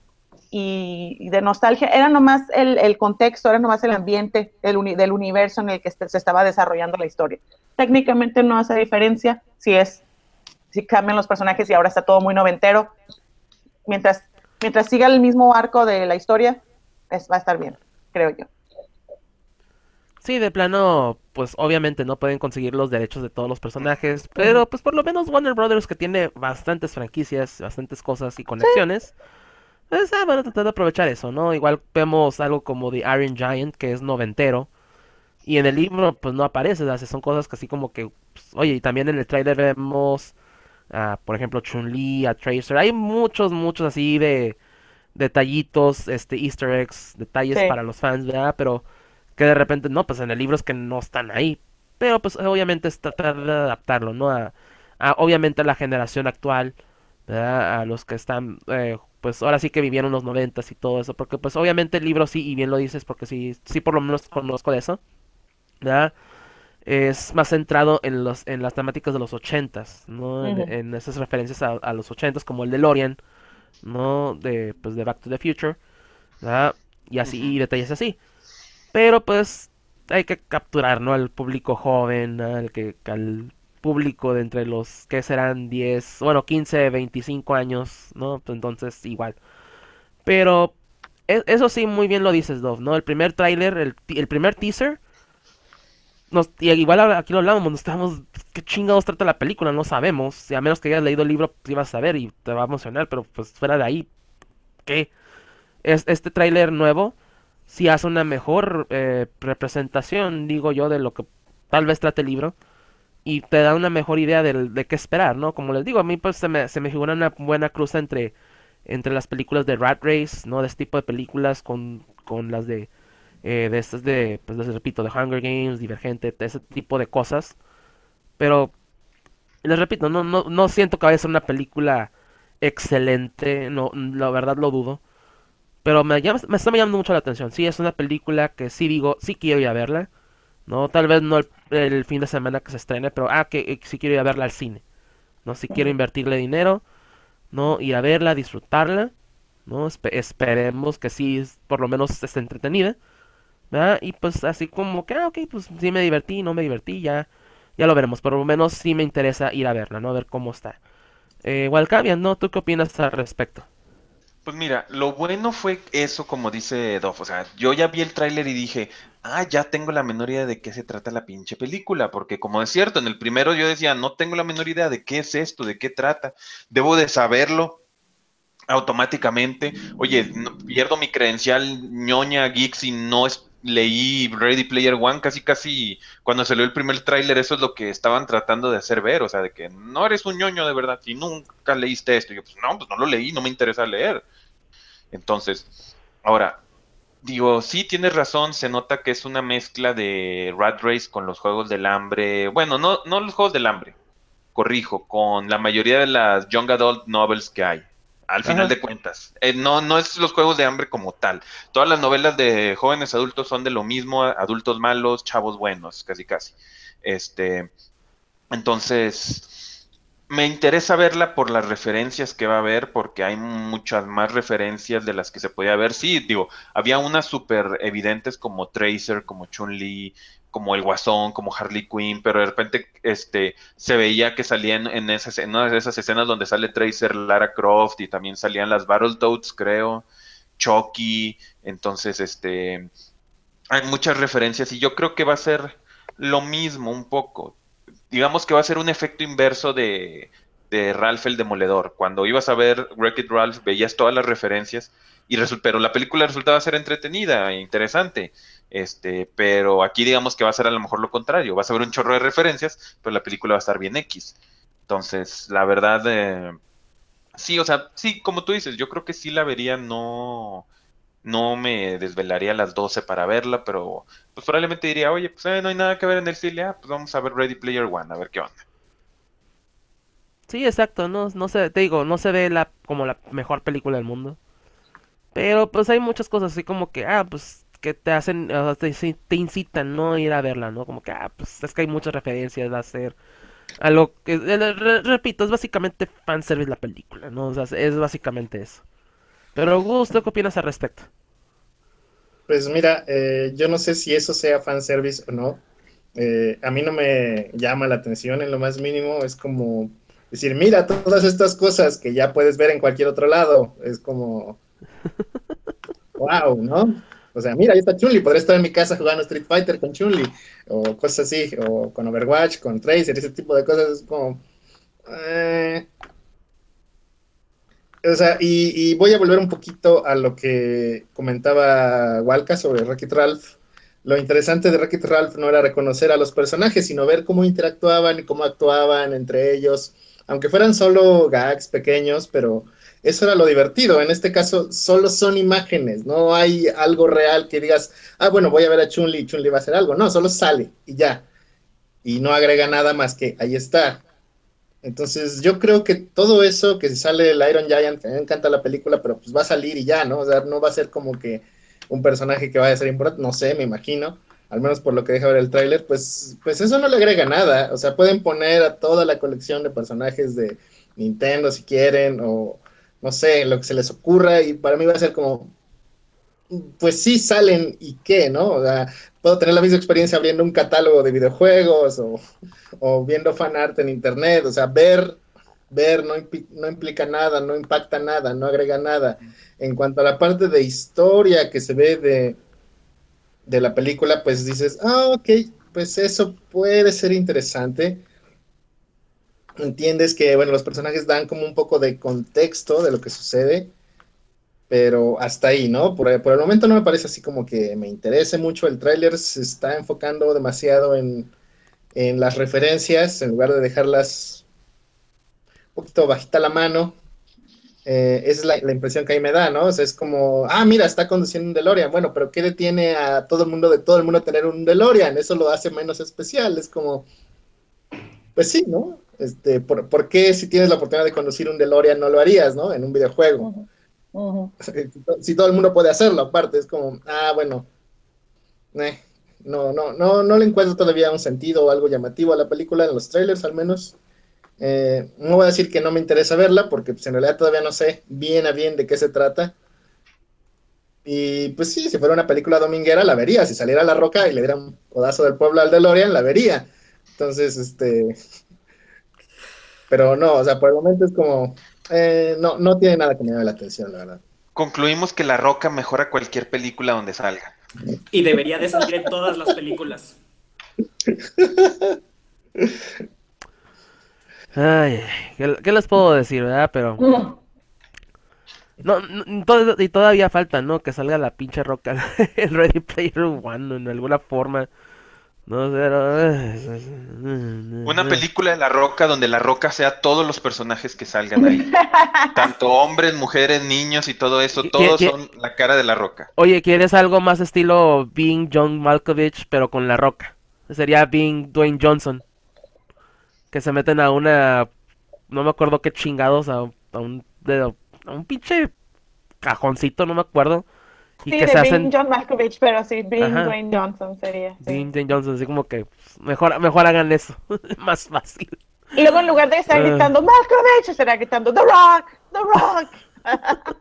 y de nostalgia era nomás el contexto, era nomás el ambiente del universo en el que se estaba desarrollando la historia. Técnicamente no hace diferencia si cambian los personajes y ahora está todo muy noventero. Mientras siga el mismo arco de la historia, va a estar bien, creo yo. Sí, de plano, pues obviamente no pueden conseguir los derechos de todos los personajes, Ujú. pero pues por lo menos Warner Brothers, que tiene bastantes franquicias, bastantes cosas y Sí, conexiones, pues van a tratar de aprovechar eso, ¿no? Igual vemos algo como The Iron Giant, que es noventero, y en el libro pues no aparece, o sea, son cosas que así como que, pues, oye, y también en el tráiler vemos, por ejemplo, Chun-Li, a Tracer, hay muchos así de detallitos, Easter eggs, detalles sí. para los fans, ¿verdad? Pero que de repente no, pues en el libro es que no están ahí. Pero pues obviamente es tratar de adaptarlo, ¿no? Obviamente a la generación actual, ¿verdad? A los que están, pues ahora sí que vivieron los noventas y todo eso, porque pues obviamente el libro sí, y bien lo dices, porque sí por lo menos conozco de eso, ¿verdad? Es más centrado en las temáticas de los ochentas, ¿no? Ujú. En esas referencias a los ochentas, como el DeLorean, ¿no? De Back to the Future, ¿verdad? Y así, Ujú. y detalles así. Pero pues hay que capturar, ¿no? Al público joven, al público de entre los que serán 10 bueno, 15 25 años, ¿no? Pues entonces igual. Pero eso sí, muy bien lo dices, Dov, ¿no? El primer tráiler, el primer teaser, y igual aquí lo hablábamos, no estábamos, ¿qué chingados trata la película? No sabemos. Si a menos que hayas leído el libro, pues ibas a saber y te va a emocionar, pero pues fuera de ahí, ¿qué? Este tráiler nuevo sí hace una mejor representación, digo yo, de lo que tal vez trate el libro y te da una mejor idea de qué esperar, ¿no? Como les digo, a mí pues se me figura una buena cruza entre las películas de Rat Race, ¿no? De este tipo de películas con las de estas pues les repito, de Hunger Games, Divergente, de ese tipo de cosas. Pero les repito, no siento que vaya a ser una película excelente, no, la verdad lo dudo. Pero me está llamando mucho la atención. Sí, es una película que sí digo, sí quiero ir a verla. No, tal vez no el fin de semana que se estrene, pero que sí quiero ir a verla al cine. No, sí quiero Ujú. invertirle dinero, no, ir a verla, disfrutarla, no, esperemos que sí, por lo menos esté entretenida, ¿verdad? Y pues así como que, ok, pues sí me divertí, no me divertí, ya lo veremos. Por lo menos sí me interesa ir a verla, ¿no? A ver cómo está. Igual cambian, ¿no? ¿Tú qué opinas al respecto? Pues mira, lo bueno fue eso, como dice Doff. O sea, yo ya vi el tráiler y dije, ya tengo la menor idea de qué se trata la pinche película. Porque como es cierto, en el primero yo decía, no tengo la menor idea de qué es esto, de qué trata. Debo de saberlo automáticamente. Oye, pierdo mi credencial ñoña geek si no leí Ready Player One. Casi, casi, cuando salió el primer tráiler, eso es lo que estaban tratando de hacer ver. O sea, de que no eres un ñoño de verdad, si nunca leíste esto. Y yo, pues no lo leí, no me interesa leer. Entonces, ahora, digo, sí tienes razón, se nota que es una mezcla de Rat Race con los Juegos del Hambre. Bueno, no los Juegos del Hambre, corrijo, con la mayoría de las Young Adult novels que hay. Al final Ajá. de cuentas, no es los Juegos de Hambre como tal. Todas las novelas de jóvenes adultos son de lo mismo, adultos malos, chavos buenos, casi casi. Este, entonces, me interesa verla por las referencias que va a haber, porque hay muchas más referencias de las que se podía ver. Sí, digo, había unas súper evidentes como Tracer, como Chun-Li, como el Guasón, como Harley Quinn, pero de repente se veía que salían en una de esas escenas donde sale Tracer, Lara Croft, y también salían las Battletoads, creo, Chucky. Entonces, hay muchas referencias y yo creo que va a ser lo mismo un poco. digamos que va a ser un efecto inverso de Ralph el Demoledor. Cuando ibas a ver Wreck-It Ralph, veías todas las referencias, pero la película resultaba ser entretenida e interesante. Pero aquí digamos que va a ser a lo mejor lo contrario. Vas a ver un chorro de referencias, pero la película va a estar bien X. Entonces, la verdad, sí, o sea, sí, como tú dices, yo creo que sí la vería, no me desvelaría a las 12 para verla, pero pues probablemente diría, oye, pues no hay nada que ver en el cine, pues vamos a ver Ready Player One, a ver qué onda. Sí, exacto, no sé, te digo, no se ve como la mejor película del mundo. Pero pues hay muchas cosas así como que, pues que te hacen, te incitan, ¿no? A ir a verla, ¿no? Como que, pues es que hay muchas referencias a hacer. A lo que, repito, es básicamente fanservice la película, ¿no? O sea, es básicamente eso. Pero Gus, ¿tú qué opinas al respecto? Pues mira, yo no sé si eso sea fanservice o no. A mí no me llama la atención en lo más mínimo. Es como decir, mira todas estas cosas que ya puedes ver en cualquier otro lado. Es como, wow, ¿no? O sea, mira, ahí está Chun-Li. Podría estar en mi casa jugando Street Fighter con Chun-Li. O cosas así. O con Overwatch, con Tracer, ese tipo de cosas. Es como... eh, o sea, y voy a volver un poquito a lo que comentaba Walka sobre Wreck-It Ralph. Lo interesante de Wreck-It Ralph no era reconocer a los personajes, sino ver cómo interactuaban y cómo actuaban entre ellos, aunque fueran solo gags pequeños, pero eso era lo divertido. En este caso, solo son imágenes, no hay algo real que digas, bueno, voy a ver a Chun-Li, Chun-Li va a hacer algo. No, solo sale y ya. Y no agrega nada más que ahí está. Entonces, yo creo que todo eso, que si sale el Iron Giant, que a mí me encanta la película, pero pues va a salir y ya, ¿no? O sea, no va a ser como que un personaje que vaya a ser importante, no sé, me imagino, al menos por lo que deja ver el tráiler, pues eso no le agrega nada. O sea, pueden poner a toda la colección de personajes de Nintendo si quieren, o no sé, lo que se les ocurra, y para mí va a ser como, pues sí salen y qué, ¿no? O sea, puedo tener la misma experiencia abriendo un catálogo de videojuegos o viendo fan art en internet, o sea, ver no implica nada, no impacta nada, no agrega nada. En cuanto a la parte de historia que se ve de la película, pues dices, ok, pues eso puede ser interesante. Entiendes que, bueno, los personajes dan como un poco de contexto de lo que sucede, pero hasta ahí, ¿no? Por el momento no me parece así como que me interese mucho. El tráiler se está enfocando demasiado en las referencias, en lugar de dejarlas un poquito bajita la mano. Es la impresión que ahí me da, ¿no? O sea, es como, mira, está conduciendo un DeLorean. Bueno, pero ¿qué detiene a todo el mundo de todo el mundo tener un DeLorean? Eso lo hace menos especial. Es como, pues sí, ¿no? ¿Por qué si tienes la oportunidad de conducir un DeLorean no lo harías, ¿no? En un videojuego. Si todo el mundo puede hacerlo, aparte, es como, bueno, no le encuentro todavía un sentido o algo llamativo a la película, en los trailers al menos. No voy a decir que no me interesa verla, porque pues, en realidad todavía no sé bien a bien de qué se trata. Y pues sí, si fuera una película dominguera, la vería. Si saliera La Roca y le diera un codazo del pueblo al DeLorean, la vería. Entonces, pero no, o sea, por el momento es como, no tiene nada que me llame la atención, la verdad. Concluimos que La Roca mejora cualquier película donde salga. Y debería de salir en todas las películas. Ay, ¿qué les puedo decir, verdad? Pero... y todavía falta, ¿no? Que salga la pinche Roca en Ready Player One en alguna forma. No sé, Una película de La Roca donde La Roca sea todos los personajes que salgan ahí. Tanto hombres, mujeres, niños y todo eso, todos son la cara de La Roca. Oye, ¿quieres algo más estilo Being John Malkovich, pero con La Roca? Sería Being Dwayne Johnson. Que se meten a una... No me acuerdo qué chingados, a un pinche cajoncito, no me acuerdo. Y Sí, que de se Being hacen... John Malkovich, pero sí, Being Ajá, Dwayne Johnson sería. Sí. Being Dwayne Johnson, así como que... mejor hagan eso. Más fácil. Y luego en lugar de estar Ah, gritando Malkovich, estará gritando The Rock, The Rock.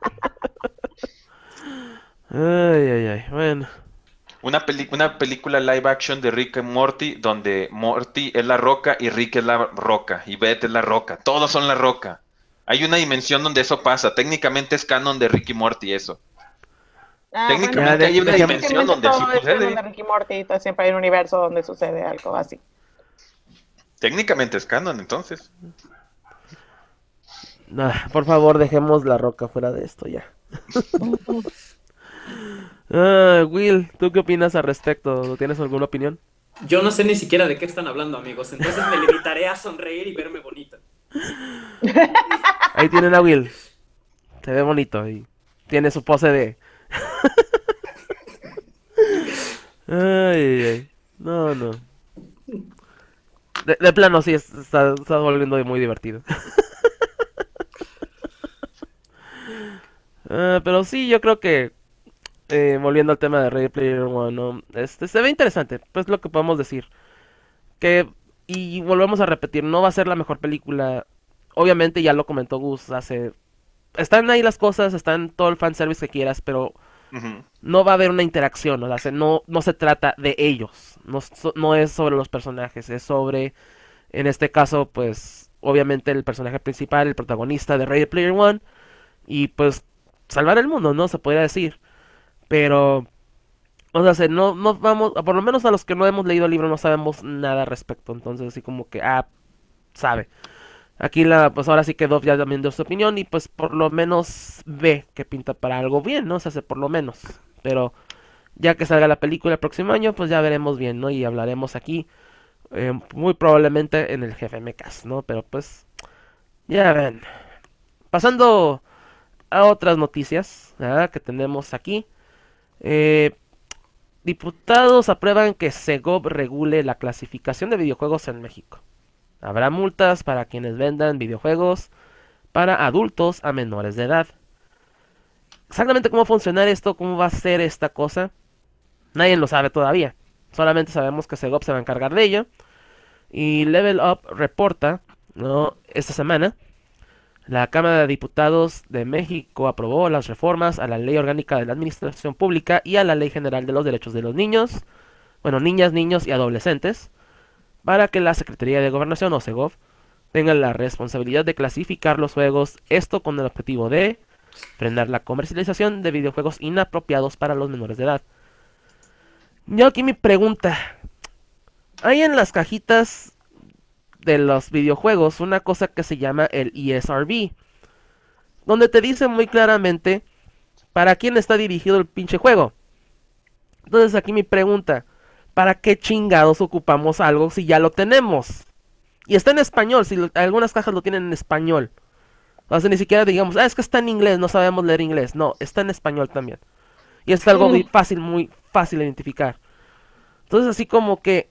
ay, bueno. Una película live action de Rick y Morty donde Morty es La Roca y Rick es La Roca y Beth es La Roca. Todos son La Roca. Hay una dimensión donde eso pasa. Técnicamente es canon de Rick y Morty eso. Bueno, Ya Técnicamente hay una dimensión prácticamente donde así todo es canon sucede. de Ricky Morty, siempre hay un universo donde sucede algo así. Técnicamente es canon, entonces. Por favor, dejemos La Roca fuera de esto ya. Will, ¿tú qué opinas al respecto? ¿Tienes alguna opinión? Yo no sé ni siquiera de qué están hablando, amigos, entonces me limitaré a sonreír y verme bonito. Ahí tienen a Will. Se ve bonito y tiene su pose de... Ay, ay. No, no. De plano sí, está volviendo muy divertido. Pero sí, yo creo que... volviendo al tema de Ready Player One, ¿no? Se ve interesante, pues lo que podemos decir. Que, y volvemos a repetir, no va a ser la mejor película. Obviamente ya lo comentó Gus hace... Están ahí las cosas, están todo el fanservice que quieras, pero Ujú. no va a haber una interacción, o sea, no se trata de ellos, no es sobre los personajes, es sobre, en este caso, pues, obviamente el personaje principal, el protagonista de Ready Player One, y pues, salvar el mundo, ¿no? Se podría decir, pero, o sea, no vamos, por lo menos a los que no hemos leído el libro no sabemos nada al respecto, entonces así como que, sabe. Aquí pues ahora sí que Dove ya también dio su opinión y pues por lo menos ve que pinta para algo bien, ¿no? Se hace por lo menos. Pero ya que salga la película el próximo año, pues ya veremos bien, ¿no? Y hablaremos aquí, muy probablemente en el GFMcast, ¿no? Pero pues, ya ven. Pasando a otras noticias, ¿verdad? Que tenemos aquí. Eh, Diputados aprueban que Segov regule la clasificación de videojuegos en México. Habrá multas para quienes vendan videojuegos para adultos a menores de edad. Exactamente cómo funcionar esto, cómo va a ser esta cosa, nadie lo sabe todavía. Solamente sabemos que Segov se va a encargar de ello. Y Level Up reporta, ¿no? Esta semana, la Cámara de Diputados de México aprobó las reformas a la Ley Orgánica de la Administración Pública y a la Ley General de los Derechos de los Niños, bueno, niñas, niños y adolescentes, para que la Secretaría de Gobernación o Segov tenga la responsabilidad de clasificar los juegos, esto con el objetivo de frenar la comercialización de videojuegos inapropiados para los menores de edad. Yo aquí mi pregunta, hay en las cajitas de los videojuegos una cosa que se llama el ESRB, donde te dice muy claramente para quién está dirigido el pinche juego. Entonces aquí mi pregunta, ¿para qué chingados ocupamos algo si ya lo tenemos? Y está en español, si algunas cajas lo tienen en español. O sea, ni siquiera digamos, es que está en inglés, no sabemos leer inglés. No, está en español también. Y es algo muy fácil de identificar. Entonces así como que,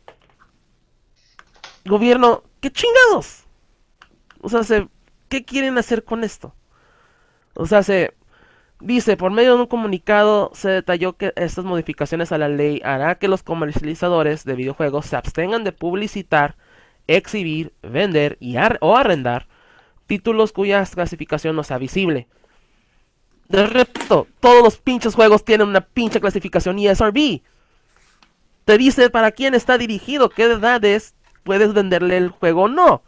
gobierno, ¿qué chingados? O sea, ¿qué quieren hacer con esto? O sea, se dice, por medio de un comunicado se detalló que estas modificaciones a la ley hará que los comercializadores de videojuegos se abstengan de publicitar, exhibir, vender o arrendar títulos cuya clasificación no sea visible. De repito, todos los pinches juegos tienen una pinche clasificación ESRB. Te dice para quién está dirigido, qué edades puedes venderle el juego o no.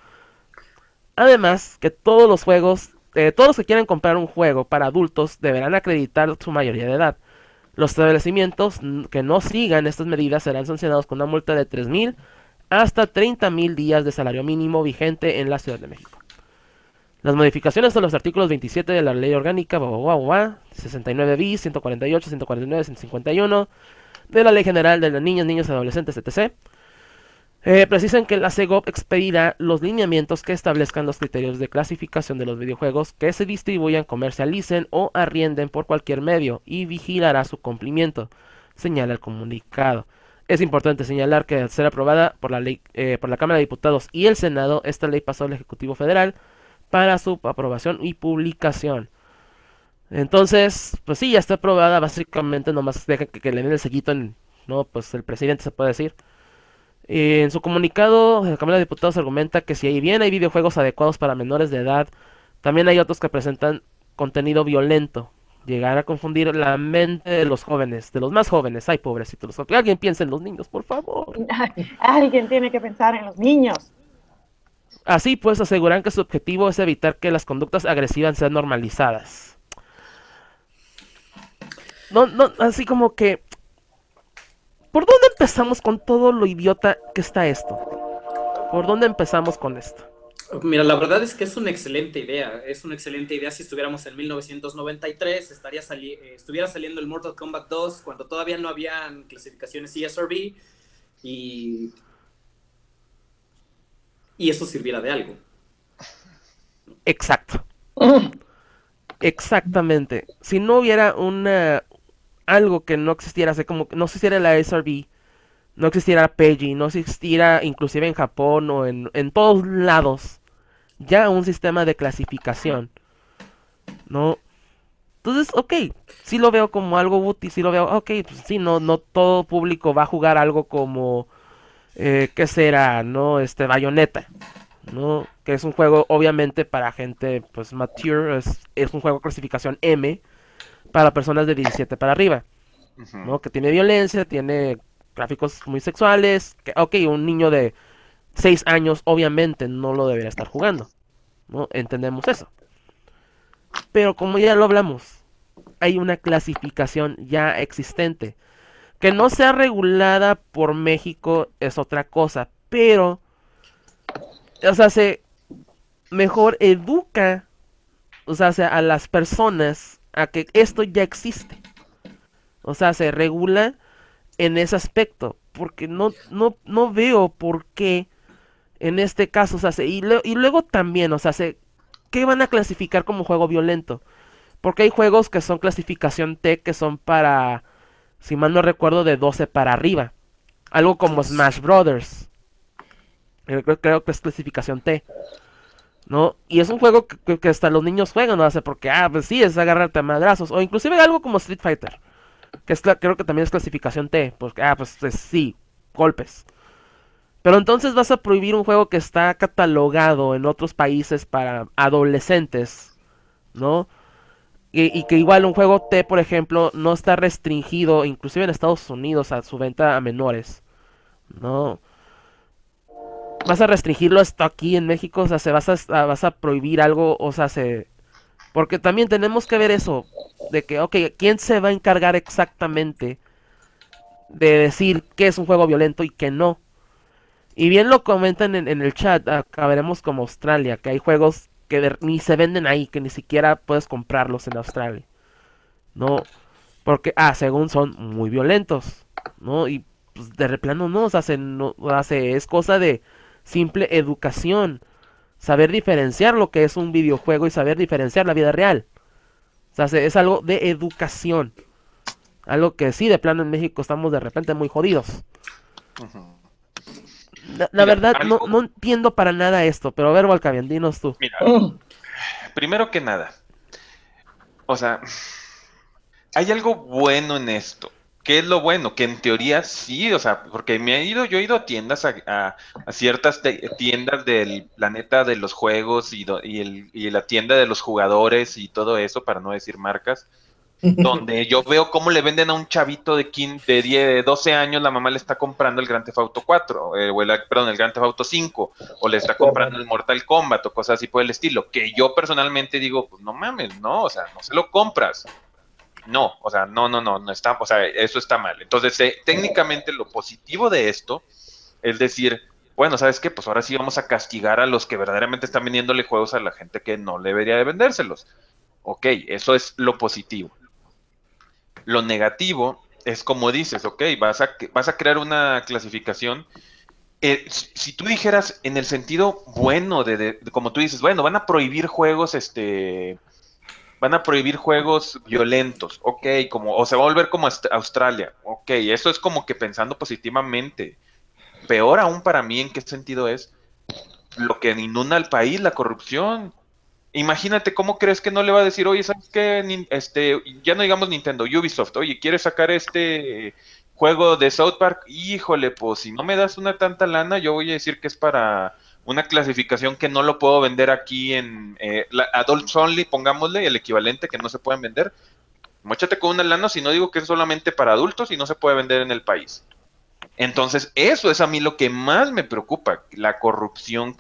Además, que todos los juegos, todos los que quieran comprar un juego para adultos deberán acreditar su mayoría de edad. Los establecimientos que no sigan estas medidas serán sancionados con una multa de 3,000 hasta 30,000 días de salario mínimo vigente en la Ciudad de México. Las modificaciones a los artículos 27 de la Ley Orgánica 69 bis, 148, 149, 151 de la Ley General de las Niñas, Niños y Adolescentes, etc. Precisan que la Segov expedirá los lineamientos que establezcan los criterios de clasificación de los videojuegos que se distribuyan, comercialicen o arrienden por cualquier medio y vigilará su cumplimiento, señala el comunicado. Es importante señalar que al ser aprobada por la Cámara de Diputados y el Senado, esta ley pasó al Ejecutivo Federal para su aprobación y publicación. Entonces, pues sí, ya está aprobada, básicamente nomás deja que le den el sellito no, pues el presidente se puede decir. En su comunicado, la Cámara de Diputados argumenta que si bien hay videojuegos adecuados para menores de edad, también hay otros que presentan contenido violento. Llegar a confundir la mente de los jóvenes, de los más jóvenes. Ay, pobrecitos. Que alguien piense en los niños, por favor. Alguien tiene que pensar en los niños. Así pues, aseguran que su objetivo es evitar que las conductas agresivas sean normalizadas. No, así como que... ¿Por dónde empezamos con todo lo idiota que está esto? ¿Por dónde empezamos con esto? Mira, la verdad es que es una excelente idea. Es una excelente idea si estuviéramos en 1993, estuviera saliendo el Mortal Kombat 2 cuando todavía no habían clasificaciones ESRB y eso sirviera de algo. Exacto. Exactamente. Si no hubiera algo que no existiera, así como que no existiera la SRB, no existiera PEGI, no existiera inclusive en Japón o en todos lados, ya un sistema de clasificación, ¿no? Entonces, ok, sí lo veo como algo útil, sí lo veo, ok, pues sí, no todo público va a jugar algo como, ¿qué será? ¿No? Bayonetta, ¿no? Que es un juego obviamente para gente, pues, mature, es un juego clasificación M para personas de 17 para arriba, ¿no? Que tiene violencia, tiene gráficos muy sexuales, que, ok, un niño de 6 años obviamente no lo debería estar jugando, ¿no? Entendemos eso. Pero como ya lo hablamos, hay una clasificación ya existente. Que no sea regulada por México es otra cosa, pero, o sea, se mejor educa, o sea, a las personas a que esto ya existe. O sea, se regula en ese aspecto, porque no veo por qué en este caso, o sea, y luego también, o sea, ¿qué van a clasificar como juego violento? Porque hay juegos que son clasificación T que son para, si mal no recuerdo, de 12 para arriba. Algo como Smash Brothers. Creo que es clasificación T, ¿no? Y es un juego que hasta los niños juegan, ¿no? Porque, pues sí, es agarrarte a madrazos. O inclusive algo como Street Fighter, creo que también es clasificación T. Porque, pues sí, golpes. Pero entonces vas a prohibir un juego que está catalogado en otros países para adolescentes, ¿no? Y que igual un juego T, por ejemplo, no está restringido, inclusive en Estados Unidos, a su venta a menores, ¿no? Vas a restringirlo hasta aquí en México, o sea, vas a prohibir algo, o sea, porque también tenemos que ver eso, de que, ok, ¿quién se va a encargar exactamente de decir qué es un juego violento y qué no? Y bien lo comentan en el chat, acá veremos como Australia, que hay juegos que ni se venden ahí, que ni siquiera puedes comprarlos en Australia, ¿no? Porque, según son muy violentos, ¿no? Y pues de plano no, o sea, es cosa de simple educación, saber diferenciar lo que es un videojuego y saber diferenciar la vida real. O sea, es algo de educación. Algo que sí, de plano en México estamos de repente muy jodidos. La Mira, verdad, no entiendo para nada esto, pero a ver, Valcavian, dinos tú. mira, primero que nada, o sea, hay algo bueno en esto. ¿Qué es lo bueno? Que en teoría sí, o sea, porque yo he ido a tiendas, a ciertas tiendas del planeta de los juegos y la tienda de los jugadores y todo eso, para no decir marcas, donde yo veo cómo le venden a un chavito de 10, 12 años, la mamá le está comprando el Grand Theft Auto 4, perdón, el Grand Theft Auto 5, o le está comprando el Mortal Kombat o cosas así por el estilo, que yo personalmente digo, pues no mames, no, o sea, no se lo compras. No, o sea, no está, o sea, eso está mal. Entonces, técnicamente lo positivo de esto es decir, bueno, ¿sabes qué? Pues ahora sí vamos a castigar a los que verdaderamente están vendiéndole juegos a la gente que no debería de vendérselos. Ok, eso es lo positivo. Lo negativo es como dices, ok, vas a crear una clasificación. Si tú dijeras en el sentido bueno como tú dices, bueno, van a prohibir juegos violentos, ok, o se va a volver como Australia, ok, eso es como que pensando positivamente. Peor aún para mí, ¿en qué sentido es? Lo que inunda al país, la corrupción. Imagínate, ¿cómo crees que no le va a decir, oye, ¿sabes qué? Ya no digamos Nintendo, Ubisoft, oye, ¿quieres sacar este juego de South Park? Híjole, pues si no me das una tanta lana, yo voy a decir que es para una clasificación que no lo puedo vender aquí en Adults Only, pongámosle, el equivalente que no se pueden vender. Móchate con una lana, si no digo que es solamente para adultos y no se puede vender en el país. Entonces, eso es a mí lo que más me preocupa, la corrupción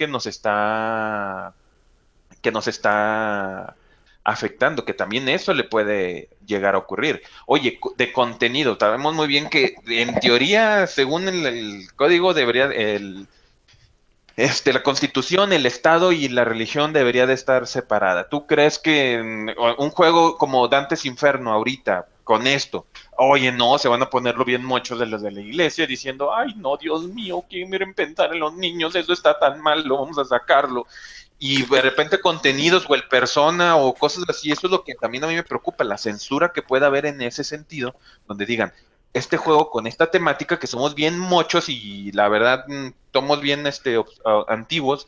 que nos está afectando, que también eso le puede llegar a ocurrir. Oye, de contenido, sabemos muy bien que en teoría, según el código, La Constitución, el Estado y la religión debería de estar separada. ¿Tú crees que un juego como Dante's Inferno ahorita, con esto, oye, no, se van a ponerlo bien muchos de los de la iglesia diciendo, ay, no, Dios mío, quieren pensar en los niños, eso está tan mal, lo vamos a sacarlo? Y de repente contenidos o el persona o cosas así, eso es lo que también a mí me preocupa, la censura que pueda haber en ese sentido, donde digan, este juego con esta temática que somos bien mochos y la verdad somos bien antiguos,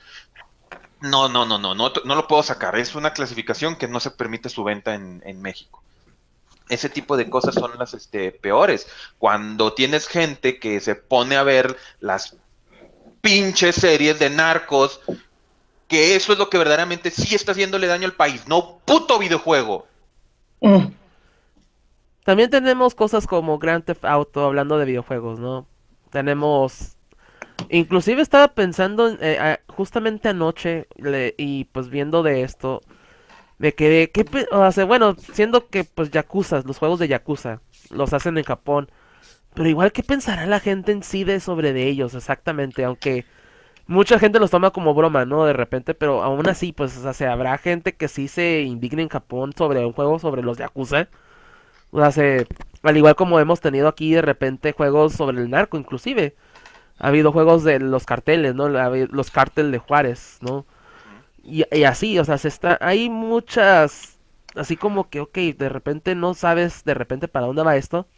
no lo puedo sacar, es una clasificación que no se permite su venta en México. Ese tipo de cosas son las peores, cuando tienes gente que se pone a ver las pinches series de narcos, que eso es lo que verdaderamente sí está haciéndole daño al país, no puto videojuego. También tenemos cosas como Grand Theft Auto, hablando de videojuegos, ¿no? Tenemos... Inclusive estaba pensando, justamente anoche, y pues viendo de esto, me quedé, o sea, bueno, siendo que pues Yakuza, los juegos de Yakuza, los hacen en Japón, pero igual, ¿qué pensará la gente en sí sobre de ellos exactamente? Aunque mucha gente los toma como broma, ¿no? De repente, pero aún así, pues, o sea, habrá gente que sí se indigne en Japón sobre un juego sobre los Yakuza. O sea, al igual como hemos tenido aquí de repente juegos sobre el narco, inclusive. Ha habido juegos de los carteles, ¿no? Los cárteles de Juárez, ¿no? Y así, o sea, hay muchas, así como que, ok, de repente no sabes de repente para dónde va esto,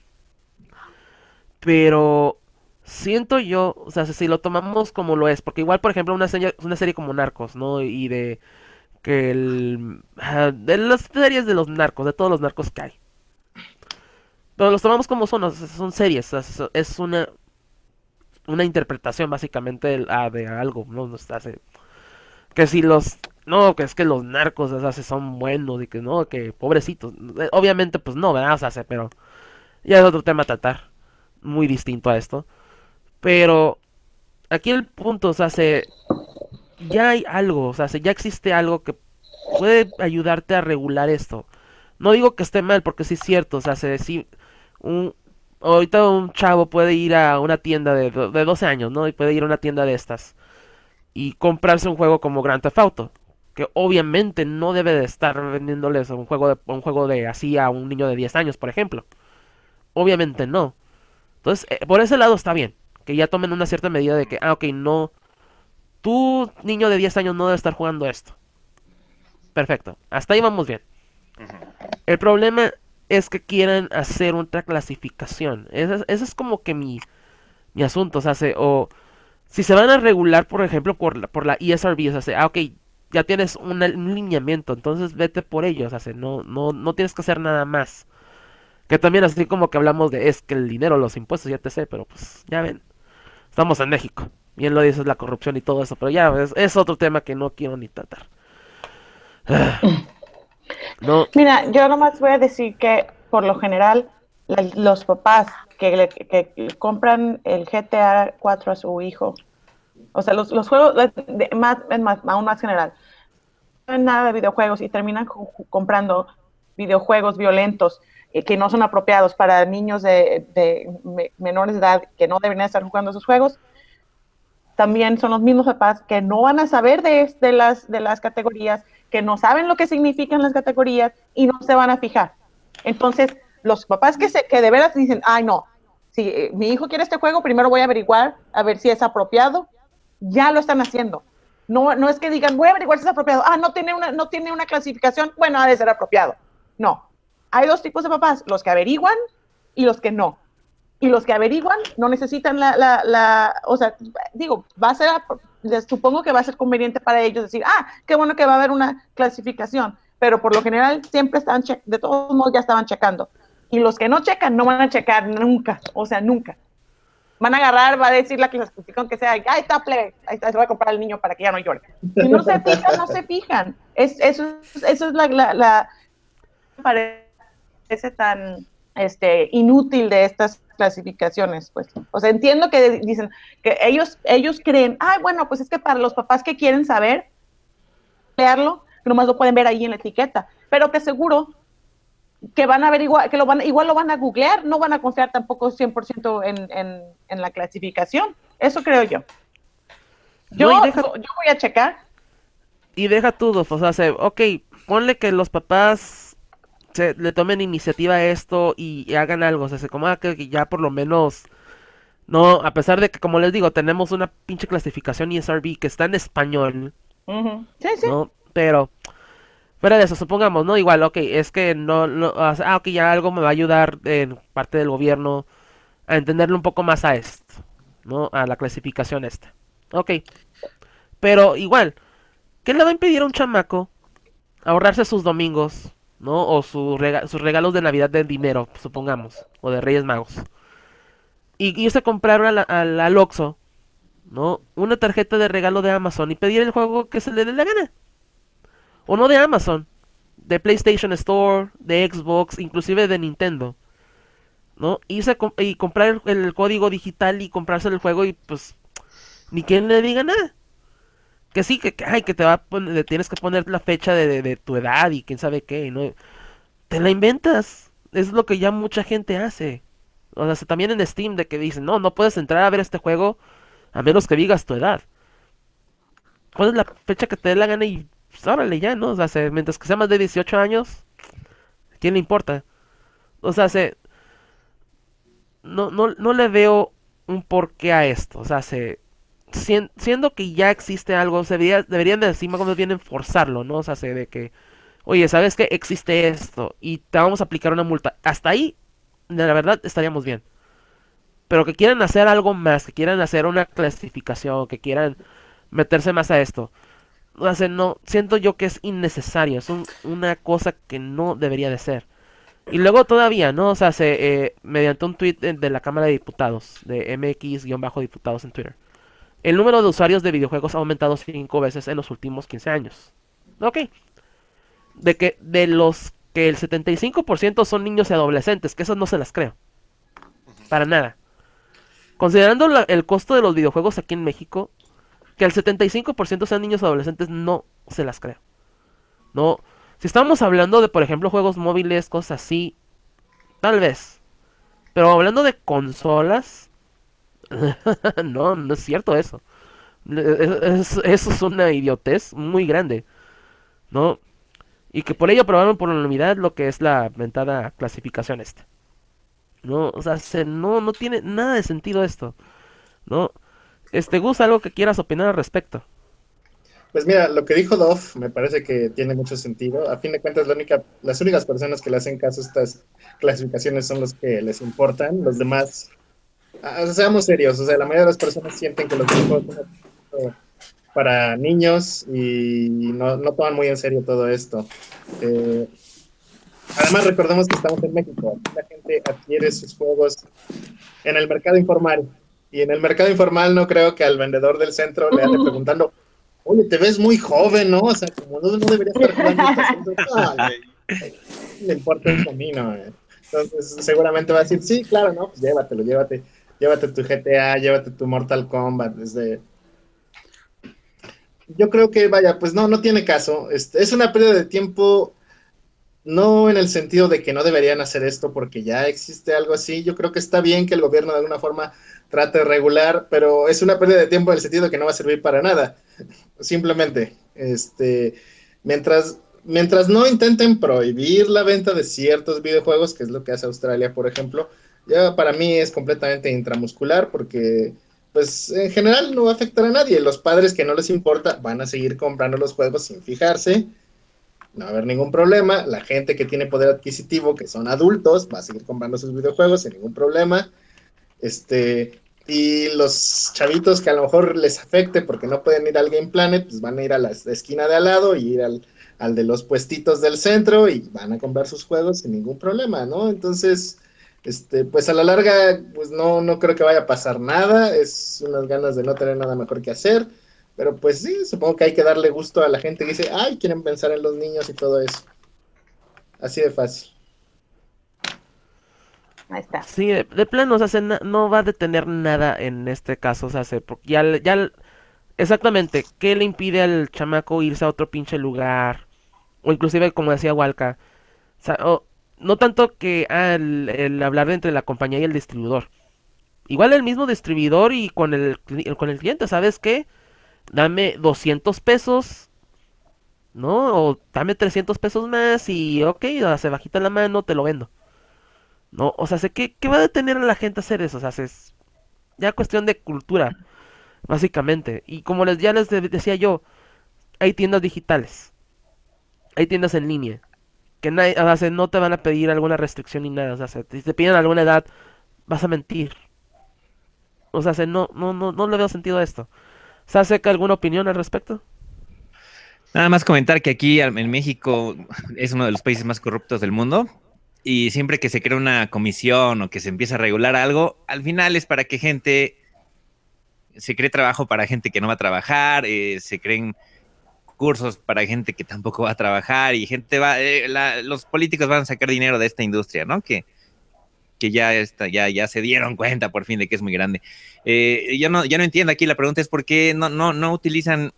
pero siento yo, o sea, si lo tomamos como lo es, porque igual, por ejemplo, una serie como Narcos, ¿no? Y de que de las series de los narcos, de todos los narcos que hay. Pero los tomamos como son series, o sea, es una interpretación básicamente de algo, ¿no? Que si no, que es que los narcos, o sea, son buenos y que no, que pobrecitos. Obviamente, pues no, ¿verdad? O sea, pero ya es otro tema a tratar, muy distinto a esto. Pero aquí el punto, o sea, ya hay algo, o sea, ya existe algo que puede ayudarte a regular esto. No digo que esté mal, porque sí es cierto, o sea, si un, ahorita un chavo puede ir a una tienda de 12 años, ¿no? Y puede ir a una tienda de estas y comprarse un juego como Grand Theft Auto, que obviamente no debe de estar vendiéndoles un juego de así a un niño de 10 años, por ejemplo. Obviamente no. Entonces, por ese lado está bien, que ya tomen una cierta medida de que, ok, no, tú niño de 10 años no debe estar jugando esto. Perfecto, hasta ahí vamos bien. El problema es que quieran hacer otra clasificación. Ese es como que mi asunto. O sea, o si se van a regular, por ejemplo, por la ESRB, o sea, ok, ya tienes un lineamiento, entonces vete por ellos. O sea, no tienes que hacer nada más. Que también así como que hablamos de es que el dinero, los impuestos, ya te sé, pero pues ya ven, estamos en México. Bien lo dices la corrupción y todo eso, pero ya es otro tema que no quiero ni tratar. No, Mira, yo nomás voy a decir que por lo general los papás que le compran el GTA 4 a su hijo, o sea, los juegos, aún más general, no saben nada de videojuegos y terminan comprando videojuegos violentos que no son apropiados para niños de menores de edad que no deberían estar jugando esos juegos. También son los mismos papás que no van a saber de las categorías, que no saben lo que significan las categorías y no se van a fijar. Entonces, los papás que de veras dicen, ay no, si mi hijo quiere este juego, primero voy a averiguar a ver si es apropiado, ya lo están haciendo. No es que digan, voy a averiguar si es apropiado. Ah, no tiene una clasificación, bueno, ha de ser apropiado. No. Hay dos tipos de papás, los que averiguan y los que no. Y los que averiguan no necesitan o sea, digo, supongo que va a ser conveniente para ellos decir, qué bueno que va a haber una clasificación, pero por lo general siempre están, de todos modos ya estaban checando. Y los que no checan, no van a checar nunca, o sea, nunca. Van a agarrar, va a decir la clasificación que sea, ahí está, plebe, ahí está, se va a comprar al niño para que ya no llore. Si no se fijan, no se fijan. Eso es parece tan inútil de estas clasificaciones, pues. O sea, entiendo que dicen que ellos creen, bueno, pues es que para los papás que quieren saber, leerlo, nomás lo pueden ver ahí en la etiqueta, pero que seguro que van a averiguar, que igual lo van a googlear, no van a confiar tampoco 100% en la clasificación. Eso creo yo. Yo, No, y deja, yo voy a checar. tú, Dof, o sea, ok, ponle que los papás le tomen iniciativa a esto y hagan algo, o sea, se como que ya por lo menos, no, a pesar de que, como les digo, tenemos una pinche clasificación ESRB que está en español, Ujú. Sí, sí. ¿no? Pero, fuera de eso, supongamos, ¿no? Igual, ok, es que no, ok, ya algo me va a ayudar en parte del gobierno a entenderle un poco más a esto, ¿no? A la clasificación esta. Ok, pero igual, ¿qué le va a impedir a un chamaco ahorrarse sus domingos, ¿no? O sus regalos de Navidad de dinero, supongamos, o de Reyes Magos? Y irse a comprar al Oxxo, ¿no? Una tarjeta de regalo de Amazon y pedir el juego que se le dé la gana. O no de Amazon, de PlayStation Store, de Xbox, inclusive de Nintendo, ¿no? Y comprar el código digital y comprarse el juego y pues ni quien le diga nada. Que sí, ay, que te va a poner, tienes que poner la fecha de tu edad y quién sabe qué, ¿no? Te la inventas. Es lo que ya mucha gente hace. O sea, también en Steam de que dicen, no, no puedes entrar a ver este juego a menos que digas tu edad. Pones la fecha que te dé la gana y pues, órale ya, ¿no? O sea, mientras que sea más de 18 años, ¿quién le importa? O sea, no le veo un porqué a esto. O sea, siendo que ya existe algo, deberían de encima cuando vienen forzarlo, ¿no? O sea, de que, oye, ¿sabes qué? Existe esto y te vamos a aplicar una multa. Hasta ahí, la verdad, estaríamos bien. Pero que quieran hacer algo más, que quieran hacer una clasificación, que quieran meterse más a esto. O sea, no, siento yo que es innecesario, es una cosa que no debería de ser. Y luego todavía, ¿no? O sea, mediante un tweet de la Cámara de Diputados, de MX-diputados en Twitter. El número de usuarios de videojuegos ha aumentado 5 veces en los últimos 15 años. Ok. De los que el 75% son niños y adolescentes, que esas no se las creo. Para nada. Considerando el costo de los videojuegos aquí en México, que el 75% sean niños o adolescentes, no se las creo. No. Si estamos hablando de, por ejemplo, juegos móviles, cosas así, tal vez. Pero hablando de consolas, no, no es cierto eso. Eso es una idiotez muy grande, ¿no? Y que por ello aprobaron por unanimidad lo que es la mentada clasificación esta. ¿No? O sea, no tiene nada de sentido esto, ¿no? Gus, algo que quieras opinar al respecto. Pues mira, lo que dijo Dov me parece que tiene mucho sentido. A fin de cuentas, las únicas personas que le hacen caso a estas clasificaciones son los que les importan. Los demás, seamos serios, o sea, la mayoría de las personas sienten que los videojuegos son para niños y no toman muy en serio todo esto. Eh, Además, recordemos que estamos en México. Aquí la gente adquiere sus juegos en el mercado informal. Y en el mercado informal no creo que al vendedor del centro le ande preguntando, oye, te ves muy joven, ¿no? O sea, como no deberías estar jugando estas cosas. No, le importa un camino. Entonces, seguramente va a decir, sí, claro, ¿no? Pues llévate tu GTA, llévate tu Mortal Kombat. Yo creo que, vaya, pues no tiene caso. Es una pérdida de tiempo. No en el sentido de que no deberían hacer esto porque ya existe algo así. Yo creo que está bien que el gobierno de alguna forma trate de regular, pero es una pérdida de tiempo en el sentido de que no va a servir para nada. Simplemente, mientras no intenten prohibir la venta de ciertos videojuegos, que es lo que hace Australia, por ejemplo, ya para mí es completamente intramuscular porque pues en general no va a afectar a nadie. Los padres que no les importa van a seguir comprando los juegos sin fijarse, no va a haber ningún problema. La gente que tiene poder adquisitivo, que son adultos, va a seguir comprando sus videojuegos sin ningún problema. Y los chavitos que a lo mejor les afecte porque no pueden ir al Game Planet, pues van a ir a la esquina de al lado y ir al de los puestitos del centro y van a comprar sus juegos sin ningún problema, ¿no? Entonces, pues a la larga, pues no creo que vaya a pasar nada. Es unas ganas de no tener nada mejor que hacer. Pero pues sí, supongo que hay que darle gusto a la gente que dice, ay, quieren pensar en los niños y todo eso. Así de fácil. Ahí está. Sí, de plano, o sea, no va a detener nada en este caso, o sea, porque exactamente, ¿qué le impide al chamaco irse a otro pinche lugar? O inclusive, como decía Walka, o sea, no tanto que el hablar entre la compañía y el distribuidor. Igual el mismo distribuidor y con el cliente, ¿sabes qué? dame 200 pesos, ¿no? O dame 300 pesos más y ok, se bajita la mano, te lo vendo. ¿No? O sea, sé ¿qué va a detener a la gente a hacer eso? O sea, es ya cuestión de cultura, básicamente. Y como ya les decía yo, hay tiendas digitales, hay tiendas en línea, que nadie, o sea, no te van a pedir alguna restricción ni nada. O sea, si te piden alguna edad, vas a mentir. O sea, no le veo sentido a esto. ¿Sabe alguna opinión al respecto? Nada más comentar que aquí en México es uno de los países más corruptos del mundo y siempre que se crea una comisión o que se empieza a regular algo, al final es para que gente, se cree trabajo para gente que no va a trabajar, se creen cursos para gente que tampoco va a trabajar y gente va, los políticos van a sacar dinero de esta industria, ¿no? Que ya, ya se dieron cuenta por fin de que es muy grande. Yo no entiendo aquí, la pregunta es por qué no utilizan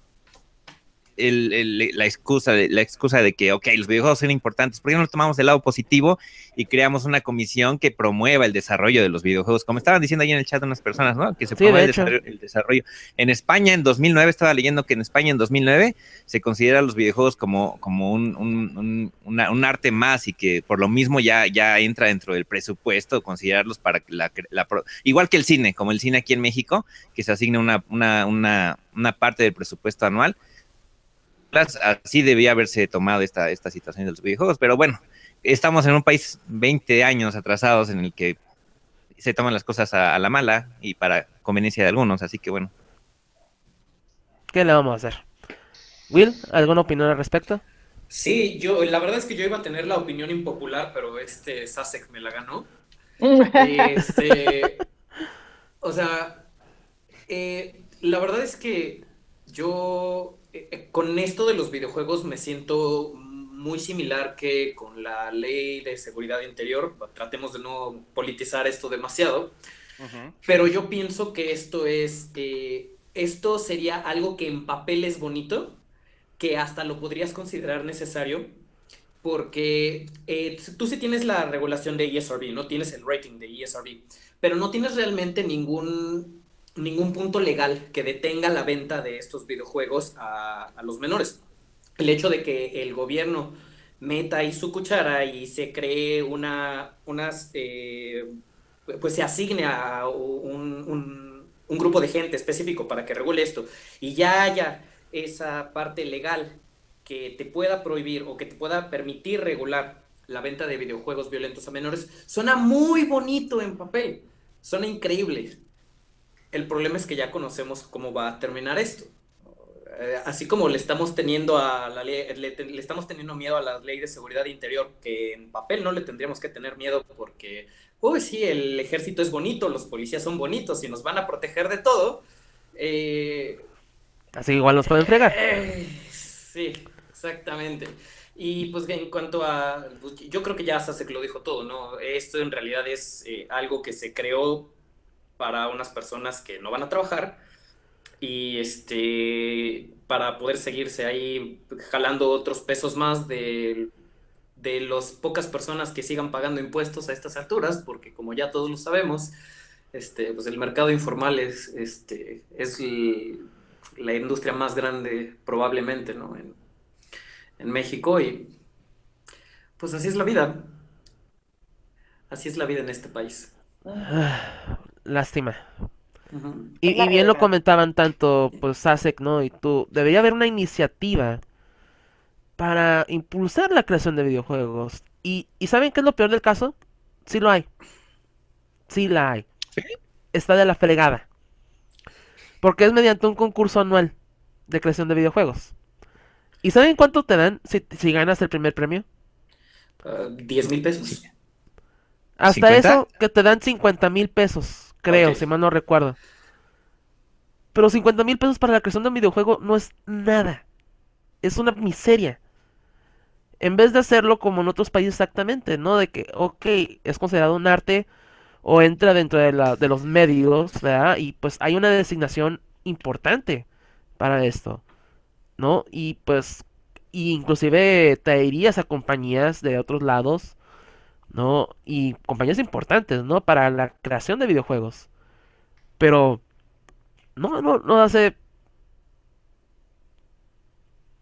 la excusa de que, ok, los videojuegos son importantes, ¿por qué no tomamos el lado positivo y creamos una comisión que promueva el desarrollo de los videojuegos? Como estaban diciendo ahí en el chat unas personas, ¿no? Que se Sí, de promueve hecho. el desarrollo. En España, en 2009, estaba leyendo que en España, en 2009, se considera los videojuegos como un arte más y que por lo mismo ya entra dentro del presupuesto considerarlos para que igual que el cine, como el cine aquí en México, que se asigna una parte del presupuesto anual, así debía haberse tomado esta situación de los videojuegos, pero bueno, estamos en un país 20 años atrasados en el que se toman las cosas a la mala y para conveniencia de algunos, así que bueno. ¿Qué le vamos a hacer? Will, ¿alguna opinión al respecto? Sí, la verdad es que yo iba a tener la opinión impopular, pero este Sasek me la ganó. Este, o sea, la verdad es que yo con esto de los videojuegos me siento muy similar que con la ley de seguridad interior. Tratemos de no politizar esto demasiado, pero yo pienso que esto sería algo que en papel es bonito, que hasta lo podrías considerar necesario, porque tú sí tienes la regulación de ESRB, no tienes el rating de ESRB, pero no tienes realmente ningún punto legal que detenga la venta de estos videojuegos a los menores. El hecho de que el gobierno meta ahí su cuchara y se cree pues se asigne a un grupo de gente específico para que regule esto y ya haya esa parte legal que te pueda prohibir o que te pueda permitir regular la venta de videojuegos violentos a menores, suena muy bonito en papel, suena increíble. El problema es que ya conocemos cómo va a terminar esto. Así como le estamos teniendo le estamos teniendo miedo a la ley de seguridad interior, que en papel no le tendríamos que tener miedo porque, uy, sí, el ejército es bonito, los policías son bonitos y nos van a proteger de todo. Eh, Así igual nos pueden fregar. sí, exactamente. Y pues en cuanto a, pues, yo creo que ya Sasek lo dijo todo, ¿no? Esto en realidad es algo que se creó para unas personas que no van a trabajar y para poder seguirse ahí jalando otros pesos más de las pocas personas que sigan pagando impuestos a estas alturas, porque como ya todos lo sabemos, pues el mercado informal es la industria más grande probablemente, ¿no? En México y pues así es la vida en este país. Lástima. Ujú. Es Y la bien lo realidad. comentaban tanto pues Sasek, ¿no? Y tú. Debería haber una iniciativa para impulsar la creación de videojuegos. ¿Y saben qué es lo peor del caso? Sí lo hay. Sí la hay. Está de la fregada. Porque es mediante un concurso anual de creación de videojuegos. ¿Y saben cuánto te dan si ganas el primer premio? 10,000 pesos. Hasta ¿50? eso que te dan 50,000 pesos, Ok. creo, si mal no recuerdo. Pero 50,000 pesos para la creación de un videojuego no es nada. Es una miseria. En vez de hacerlo como en otros países exactamente, ¿no? De que, ok, es considerado un arte o entra dentro de los medios, ¿verdad? Y pues hay una designación importante para esto, ¿no? Y pues, y inclusive te irías a compañías de otros lados, ¿no? Y compañías importantes, ¿no? Para la creación de videojuegos. Pero no hace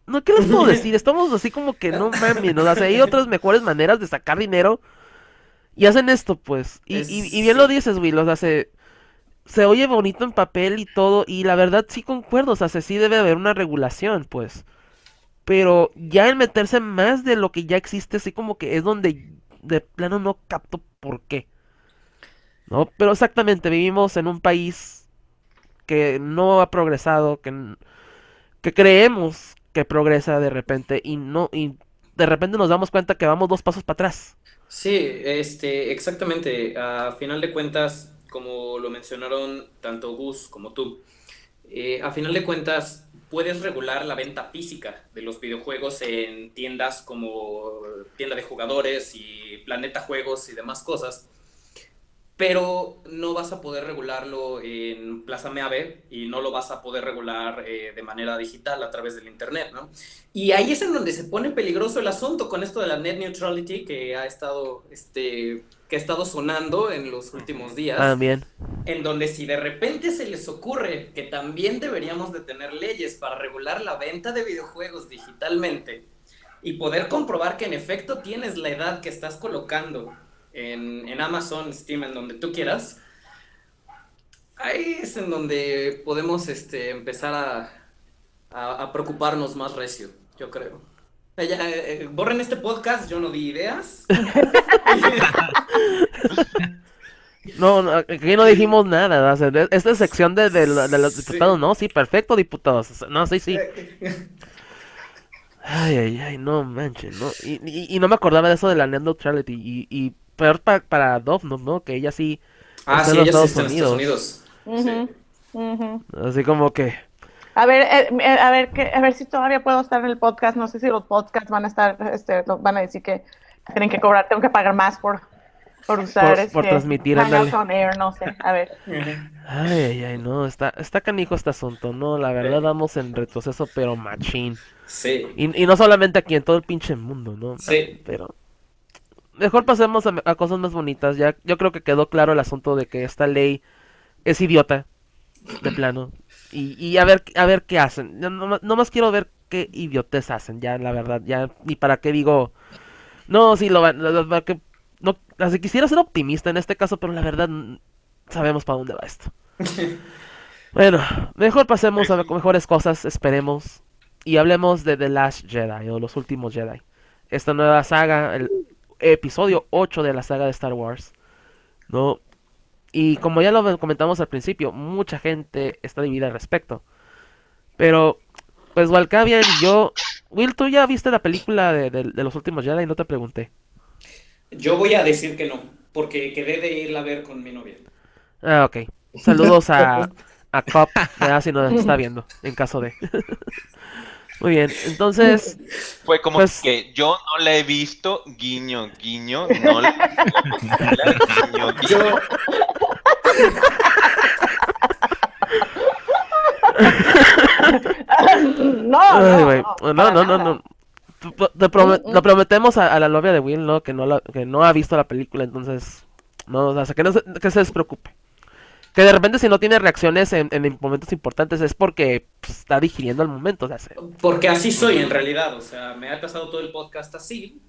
no, ¿qué les puedo decir? Estamos así como que no mames, ¿no? O sea, hay otras mejores maneras de sacar dinero y hacen esto, pues. Y bien lo Sí. dices, Will, o sea, se oye bonito en papel y todo, y la verdad sí concuerdo, o sea, sí debe haber una regulación, pues. Pero ya el meterse más de lo que ya existe, así como que es donde de plano no capto por qué, ¿no? Pero exactamente, vivimos en un país que no ha progresado, que creemos que progresa de repente y no, y de repente nos damos cuenta que vamos 2 pasos para atrás. Sí, exactamente. A final de cuentas, como lo mencionaron tanto Gus como tú, a final de cuentas puedes regular la venta física de los videojuegos en tiendas como Tienda de Jugadores y Planeta Juegos y demás cosas, pero no vas a poder regularlo en Plaza Meave y no lo vas a poder regular de manera digital a través del Internet, ¿no? Y ahí es en donde se pone peligroso el asunto con esto de la net neutrality que ha estado sonando en los últimos días, También. en donde si de repente se les ocurre que también deberíamos de tener leyes para regular la venta de videojuegos digitalmente y poder comprobar que en efecto tienes la edad que estás colocando en Amazon, Steam, en donde tú quieras, ahí es en donde podemos empezar a preocuparnos más recio, yo creo. Ya, borren este podcast, yo no di ideas. No, no, aquí no dijimos nada, o sea, esta sección de los diputados, Sí. no, sí, perfecto, diputados, no, sí, sí. Ay, ay, ay, no manches, no. Y no me acordaba de eso de la net neutrality. Y peor para Dove, ¿no? Que ella sí Ah, está en sí, los ella sí Estados está en Estados Unidos. Unidos. Sí. Ujú, ujú. Así como que, A ver si todavía puedo estar en el podcast. No sé si los podcasts van a estar, van a decir que tienen que cobrar, tengo que pagar más por usar por transmitir, Hangouts ándale. on Air, no sé. A ver. Ay, ay, ay, no, está canijo este asunto, ¿no? La verdad vamos en retroceso, pero machín. Sí, Y no solamente aquí, en todo el pinche mundo, ¿no? sí. Pero mejor pasemos a cosas más bonitas. Ya, yo creo que quedó claro el asunto de que esta ley es idiota, de plano. Y a ver qué hacen. Yo nomás quiero ver qué idiotez hacen, ya, la verdad. Ya, ni para qué digo. No, sí, que, no, así quisiera ser optimista en este caso, pero la verdad sabemos para dónde va esto. Bueno, mejor pasemos a mejores cosas, esperemos. Y hablemos de The Last Jedi, o Los Últimos Jedi. Esta nueva saga, el episodio 8 de la saga de Star Wars. ¿No? Y como ya lo comentamos al principio, mucha gente está dividida al respecto. Pero, pues Walcavian y yo... Will, ¿tú ya viste la película de Los Últimos Jedi? No te pregunté. Yo voy a decir que no, porque quedé de irla a ver con mi novia. Ah, ok. Saludos a Cop, ¿verdad? Si nos está viendo, en caso de... Muy bien, entonces, Fue como pues... que yo no la he visto, guiño, guiño, no la guiño, Yo, guiño. no, Ay, no, güey. no, No, para no, no, nada. no. Mm, Lo mm. prometemos a la novia de Will, ¿no? Que no ha visto la película, entonces... No, o sea, que se despreocupe. Que de repente si no tiene reacciones en momentos importantes es porque pues, está digiriendo el momento. O sea, Porque así soy en realidad, o sea, me ha pasado todo el podcast así,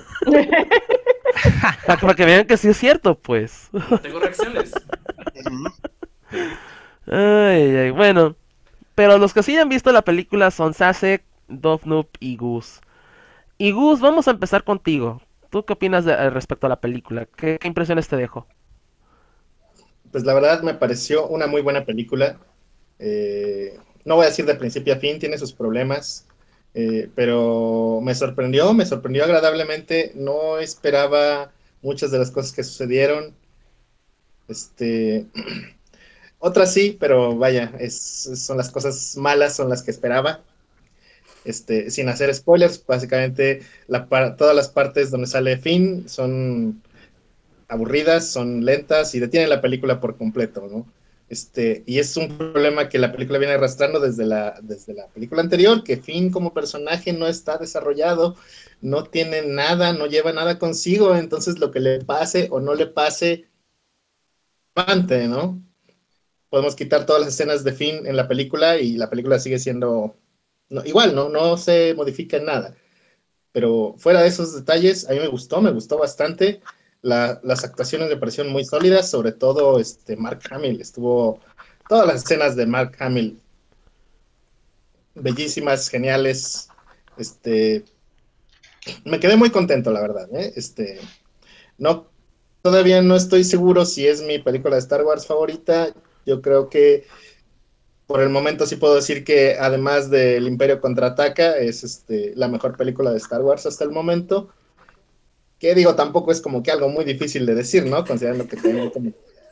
para que vean que sí es cierto, pues. no tengo reacciones. Ujú. Ay, ay, bueno. Pero los que sí han visto la película son Sasek, Dovnup y Gus. Y Gus, vamos a empezar contigo. ¿Tú qué opinas respecto a la película? ¿Qué impresiones te dejó? Pues la verdad me pareció una muy buena película. No voy a decir de principio a fin, tiene sus problemas, pero me sorprendió agradablemente. No esperaba muchas de las cosas que sucedieron. Este, otras sí, pero vaya, son las cosas malas, son las que esperaba. Sin hacer spoilers, básicamente todas las partes donde sale Finn son aburridas, son lentas y detienen la película por completo, ¿no? Y es un problema que la película viene arrastrando desde la película anterior, que Finn como personaje no está desarrollado, no tiene nada, no lleva nada consigo, entonces lo que le pase o no le pase, pante, ¿no? Podemos quitar todas las escenas de Finn en la película y la película sigue siendo No, igual, no se modifica en nada. Pero fuera de esos detalles, a mí me gustó bastante. Las actuaciones me parecieron muy sólidas, sobre todo Mark Hamill. Todas las escenas de Mark Hamill, bellísimas, geniales. Este, Me quedé muy contento, la verdad. No, todavía no estoy seguro si es mi película de Star Wars favorita. Yo creo que por el momento sí puedo decir que además del Imperio Contraataca es la mejor película de Star Wars hasta el momento. Que digo, tampoco es como que algo muy difícil de decir, ¿no? Considerando que tengo como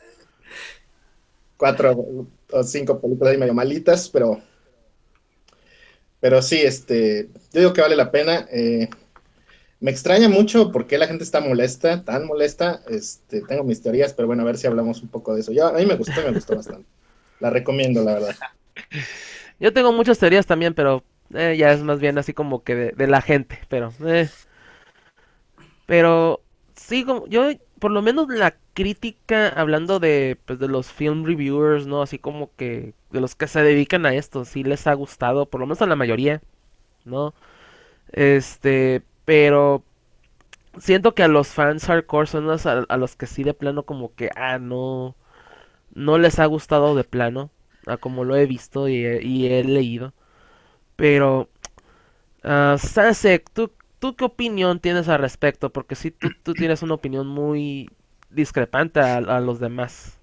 4 o 5 películas ahí medio malitas, pero sí, yo digo que vale la pena. Me extraña mucho por qué la gente está molesta, tan molesta. Tengo mis teorías, pero bueno, a ver si hablamos un poco de eso. A mí me gustó bastante. La recomiendo, la verdad. Yo tengo muchas teorías también, pero ya es más bien así como que de la gente, pero sí, yo por lo menos la crítica hablando de pues de los film reviewers, ¿no? Así como que de los que se dedican a esto, sí les ha gustado, por lo menos a la mayoría, ¿no? Pero siento que a los fans hardcore son a los que sí de plano como que no les ha gustado de plano, a como lo he visto y he leído. Pero Sasek, ¿tú qué opinión tienes al respecto? Porque sí, tú tienes una opinión muy discrepante a los demás.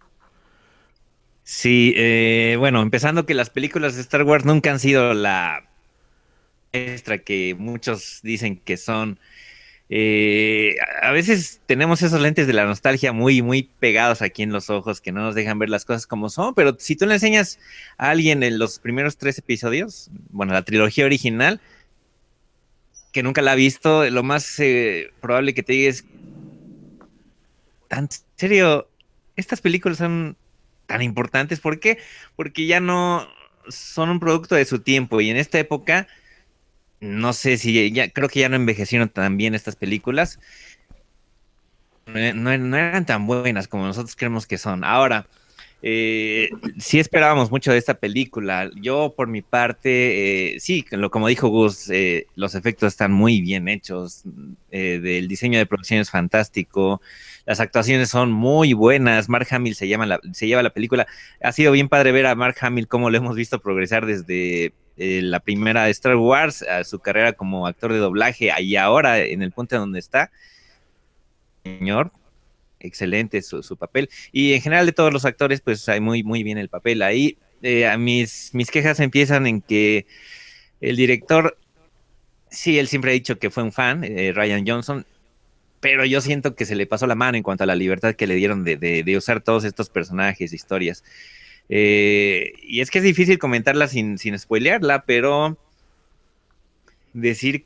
Sí, bueno, empezando que las películas de Star Wars nunca han sido la extra que muchos dicen que son. A veces tenemos esos lentes de la nostalgia muy, muy pegados aquí en los ojos que no nos dejan ver las cosas como son, pero si tú le enseñas a alguien en los primeros 3 episodios, bueno, la trilogía original, que nunca la ha visto, lo más probable que te diga es, ¿en serio? ¿Estas películas son tan importantes? ¿Por qué? Porque ya no son un producto de su tiempo y en esta época, no sé si ya, creo que ya no envejecieron tan bien estas películas. No eran tan buenas como nosotros creemos que son. Ahora, sí esperábamos mucho de esta película. Yo, por mi parte, sí, como dijo Gus, los efectos están muy bien hechos. Del diseño de producción es fantástico. Las actuaciones son muy buenas. Mark Hamill se lleva la película. Ha sido bien padre ver a Mark Hamill cómo lo hemos visto progresar desde la primera de Star Wars a su carrera como actor de doblaje y ahora en el punto donde está. Señor, excelente su papel. Y en general de todos los actores, pues hay muy, muy bien el papel. Ahí mis quejas empiezan en que el director, sí, él siempre ha dicho que fue un fan, Ryan Johnson, pero yo siento que se le pasó la mano en cuanto a la libertad que le dieron de usar todos estos personajes, historias. Y es que es difícil comentarla sin spoilearla, pero decir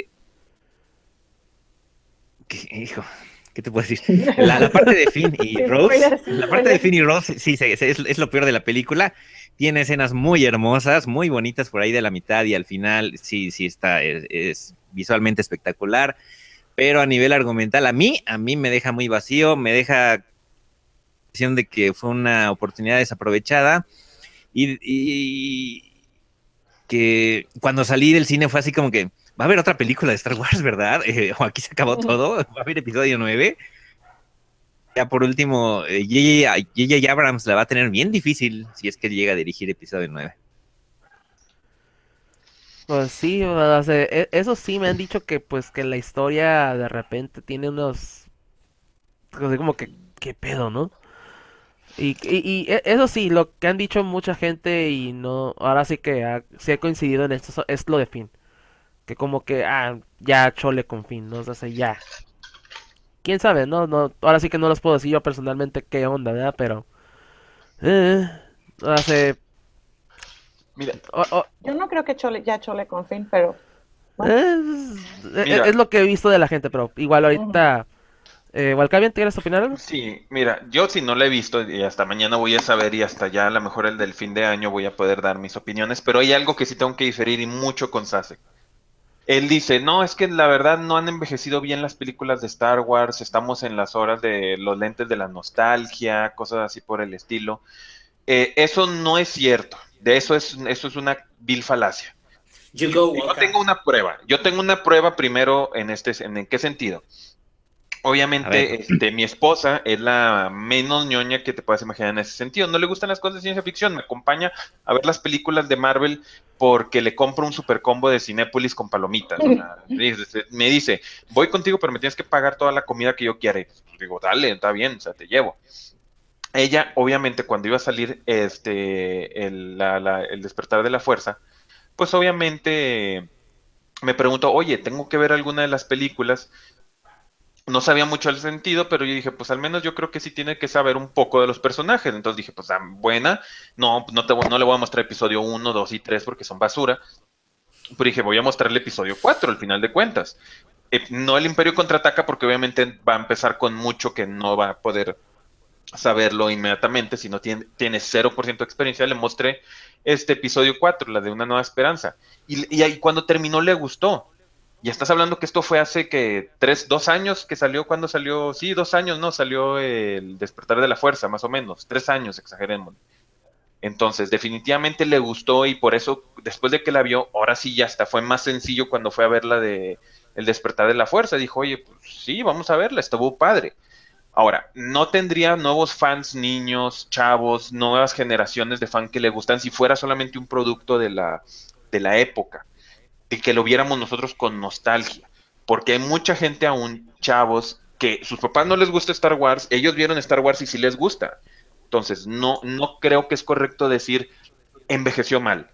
hijo, ¿qué te puedo decir? La parte de Finn y Sin Rose, spoilers, sin la parte de spoilers. Finn y Rose, sí, es lo peor de la película. Tiene escenas muy hermosas, muy bonitas por ahí de la mitad y al final, sí está, es visualmente espectacular. Pero a nivel argumental, a mí me deja muy vacío, me deja la impresión de que fue una oportunidad desaprovechada y que cuando salí del cine fue así como que, va a haber otra película de Star Wars, ¿verdad? O aquí se acabó todo, va a haber episodio 9. Ya por último, J.J. Abrams la va a tener bien difícil si es que llega a dirigir episodio 9. Pues sí, o sea, eso sí me han dicho que pues que la historia de repente tiene unos así como que qué pedo, ¿no? Eso sí, lo que han dicho mucha gente y no, ahora sí que sí he coincidido en esto, es lo de Finn. Que como que, ya chole con Finn, ¿no? O sea, ya. Quién sabe, ahora sí que no les puedo decir yo personalmente qué onda, ¿verdad? Pero, eh, hace, Mira, Yo no creo que Chole con fin, pero bueno. es mira, lo que he visto de la gente, pero igual Ujú. ahorita, Walcavian, ¿quieres opinar algo? sí, mira, yo si no la he visto y hasta mañana voy a saber y hasta ya a lo mejor el del fin de año voy a poder dar mis opiniones, pero hay algo que sí tengo que diferir y mucho con Sasek. Él dice, no, es que la verdad no han envejecido bien las películas de Star Wars, estamos en las horas de los lentes de la nostalgia, cosas así por el estilo. Eso no es cierto, eso es una vil falacia. You go, Yo Wonka. tengo una prueba primero ¿en qué sentido? Obviamente, mi esposa es la menos ñoña que te puedas imaginar en ese sentido. No le gustan las cosas de ciencia ficción. Me acompaña a ver las películas de Marvel porque le compro un super combo de Cinépolis con palomitas. O sea, me dice, voy contigo, pero me tienes que pagar toda la comida que yo quiera. Y digo, dale, está bien, o sea, te llevo. Ella, obviamente, cuando iba a salir el despertar de la fuerza, pues obviamente me preguntó, oye, tengo que ver alguna de las películas. No sabía mucho el sentido, pero yo dije, pues al menos yo creo que sí tiene que saber un poco de los personajes. Entonces dije, pues buena, no le voy a mostrar episodio 1, 2 y 3 porque son basura. Pero dije, voy a mostrarle episodio 4 al final de cuentas. No el Imperio contraataca porque obviamente va a empezar con mucho que no va a poder saberlo inmediatamente, si no tiene 0% de experiencia. Le mostré este episodio 4, la de Una Nueva Esperanza. Y ahí cuando terminó le gustó. Y estás hablando que esto fue hace que 2 años que salió, cuando salió, sí, 2 años, ¿no? Salió el Despertar de la Fuerza, más o menos, 3 años, exageremos. Entonces, definitivamente le gustó y por eso, después de que la vio, ahora sí ya hasta fue más sencillo cuando fue a ver la de El Despertar de la Fuerza. Dijo, oye, pues sí, vamos a verla, estuvo padre. Ahora, no tendría nuevos fans, niños, chavos, nuevas generaciones de fan que le gustan si fuera solamente un producto de la época, de que lo viéramos nosotros con nostalgia, porque hay mucha gente aún, chavos, que sus papás no les gusta Star Wars, ellos vieron Star Wars y sí les gusta. Entonces, no creo que es correcto decir envejeció mal.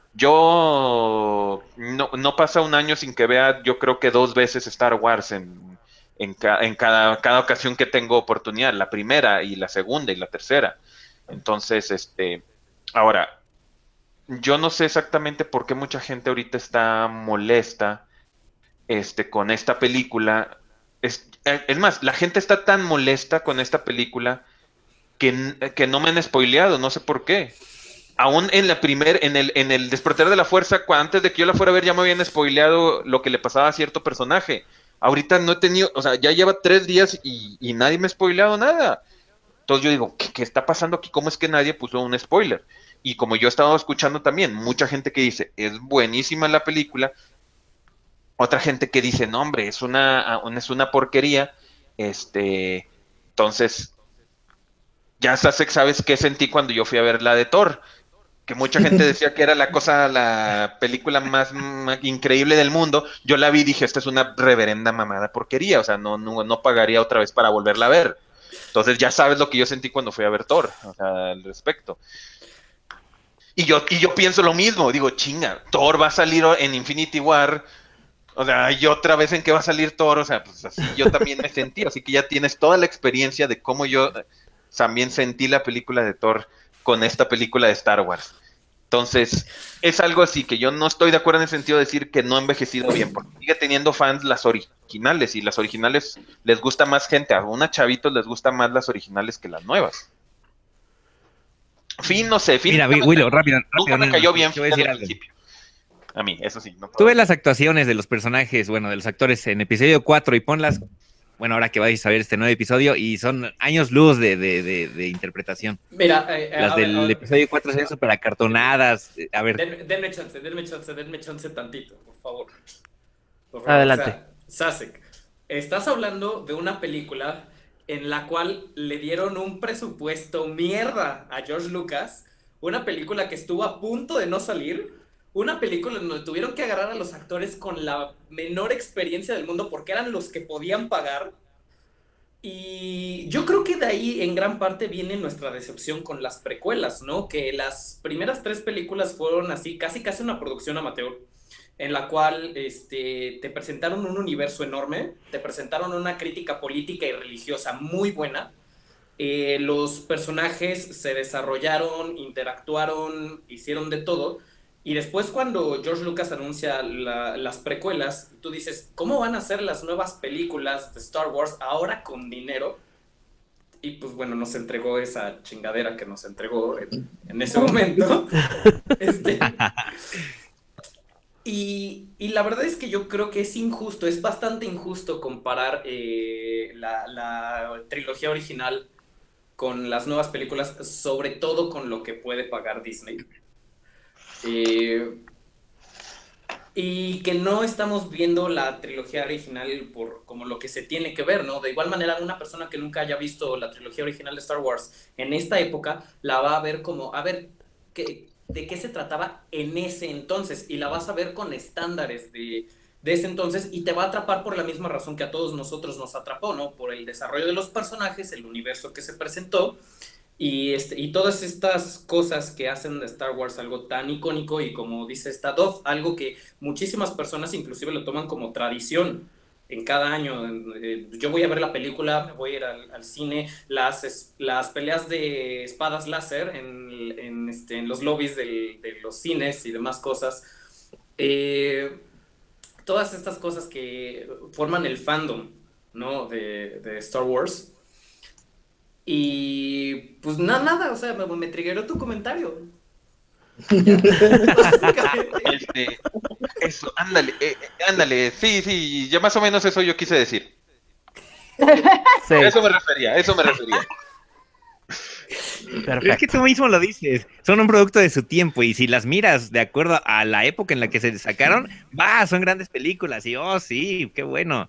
Yo no pasa un año sin que vea, yo creo que 2 veces Star Wars en cada ocasión que tengo oportunidad, la primera y la segunda y la tercera. Entonces, ahora, yo no sé exactamente por qué mucha gente ahorita está molesta, con esta película. Es más, la gente está tan molesta con esta película que no me han spoileado, no sé por qué. Aún en el Despertar de la Fuerza, antes de que yo la fuera a ver, ya me habían spoileado lo que le pasaba a cierto personaje. Ahorita no he tenido, o sea, ya lleva 3 días y nadie me ha spoileado nada. Entonces yo digo, ¿qué está pasando aquí? ¿Cómo es que nadie puso un spoiler? Y como yo he estado escuchando también, mucha gente que dice, es buenísima la película, otra gente que dice, no, hombre, es una porquería. Entonces, ya sabes qué sentí cuando yo fui a ver la de Thor, que mucha gente decía que era la película más increíble del mundo. Yo la vi y dije, esta es una reverenda mamada porquería, o sea, no pagaría otra vez para volverla a ver. Entonces ya sabes lo que yo sentí cuando fui a ver Thor, o sea, al respecto. Y yo pienso lo mismo, digo, chinga, Thor va a salir en Infinity War, o sea, y otra vez en que va a salir Thor, o sea, pues así yo también me sentí, así que ya tienes toda la experiencia de cómo yo también sentí la película de Thor con esta película de Star Wars. Entonces, es algo así que yo no estoy de acuerdo en el sentido de decir que no ha envejecido bien, porque sigue teniendo fans las originales, y las originales les gusta más gente, a unas chavitos les gusta más las originales que las nuevas. No sé, Mira, nunca Willow, rápido, nunca me nada cayó más, bien te voy a desde decir el algo. principio. A mí, eso sí, no Tú puedo ves decir. las actuaciones de los personajes, bueno, de los actores en episodio 4 y ponlas, bueno, ahora que vais a ver este nuevo episodio, y son años luz de interpretación. Mira, Las del episodio 4 se ven súper acartonadas. A ver, denme chance tantito, por favor. Por favor, o Adelante. sea, Sasek, estás hablando de una película en la cual le dieron un presupuesto mierda a George Lucas, una película que estuvo a punto de no salir, una película en donde tuvieron que agarrar a los actores con la menor experiencia del mundo porque eran los que podían pagar. Y yo creo que de ahí en gran parte viene nuestra decepción con las precuelas, ¿no? Que las primeras 3 películas fueron así, casi casi una producción amateur, en la cual te presentaron un universo enorme, te presentaron una crítica política y religiosa muy buena. Los personajes se desarrollaron, interactuaron, hicieron de todo. Y después cuando George Lucas anuncia las precuelas, tú dices, ¿cómo van a ser las nuevas películas de Star Wars ahora con dinero? Y pues bueno, nos entregó esa chingadera que nos entregó en ese momento. Y la verdad es que yo creo que es injusto, es bastante injusto comparar la trilogía original con las nuevas películas, sobre todo con lo que puede pagar Disney. y que no estamos viendo la trilogía original por como lo que se tiene que ver, ¿no? De igual manera, una persona que nunca haya visto la trilogía original de Star Wars en esta época, la va a ver como, a ver, ¿de qué se trataba en ese entonces? Y la vas a ver con estándares de ese entonces y te va a atrapar por la misma razón que a todos nosotros nos atrapó, ¿no? Por el desarrollo de los personajes, el universo que se presentó y todas estas cosas que hacen de Star Wars algo tan icónico y como dice esta Dove, algo que muchísimas personas inclusive lo toman como tradición en cada año. Yo voy a ver la película, me voy a ir al cine, las peleas de espadas láser en los lobbies de los cines y demás cosas. Todas estas cosas que forman el fandom, ¿no? de Star Wars. Y pues nada, o sea, me triggeró tu comentario. Ya. Eso, ándale, ándale, sí, ya más o menos eso yo quise decir. Sí, A eso me refería, a eso me refería. Pero es que perfecto. tú mismo lo dices, son un producto de su tiempo y si las miras de acuerdo a la época en la que se sacaron, son grandes películas y oh sí, qué bueno.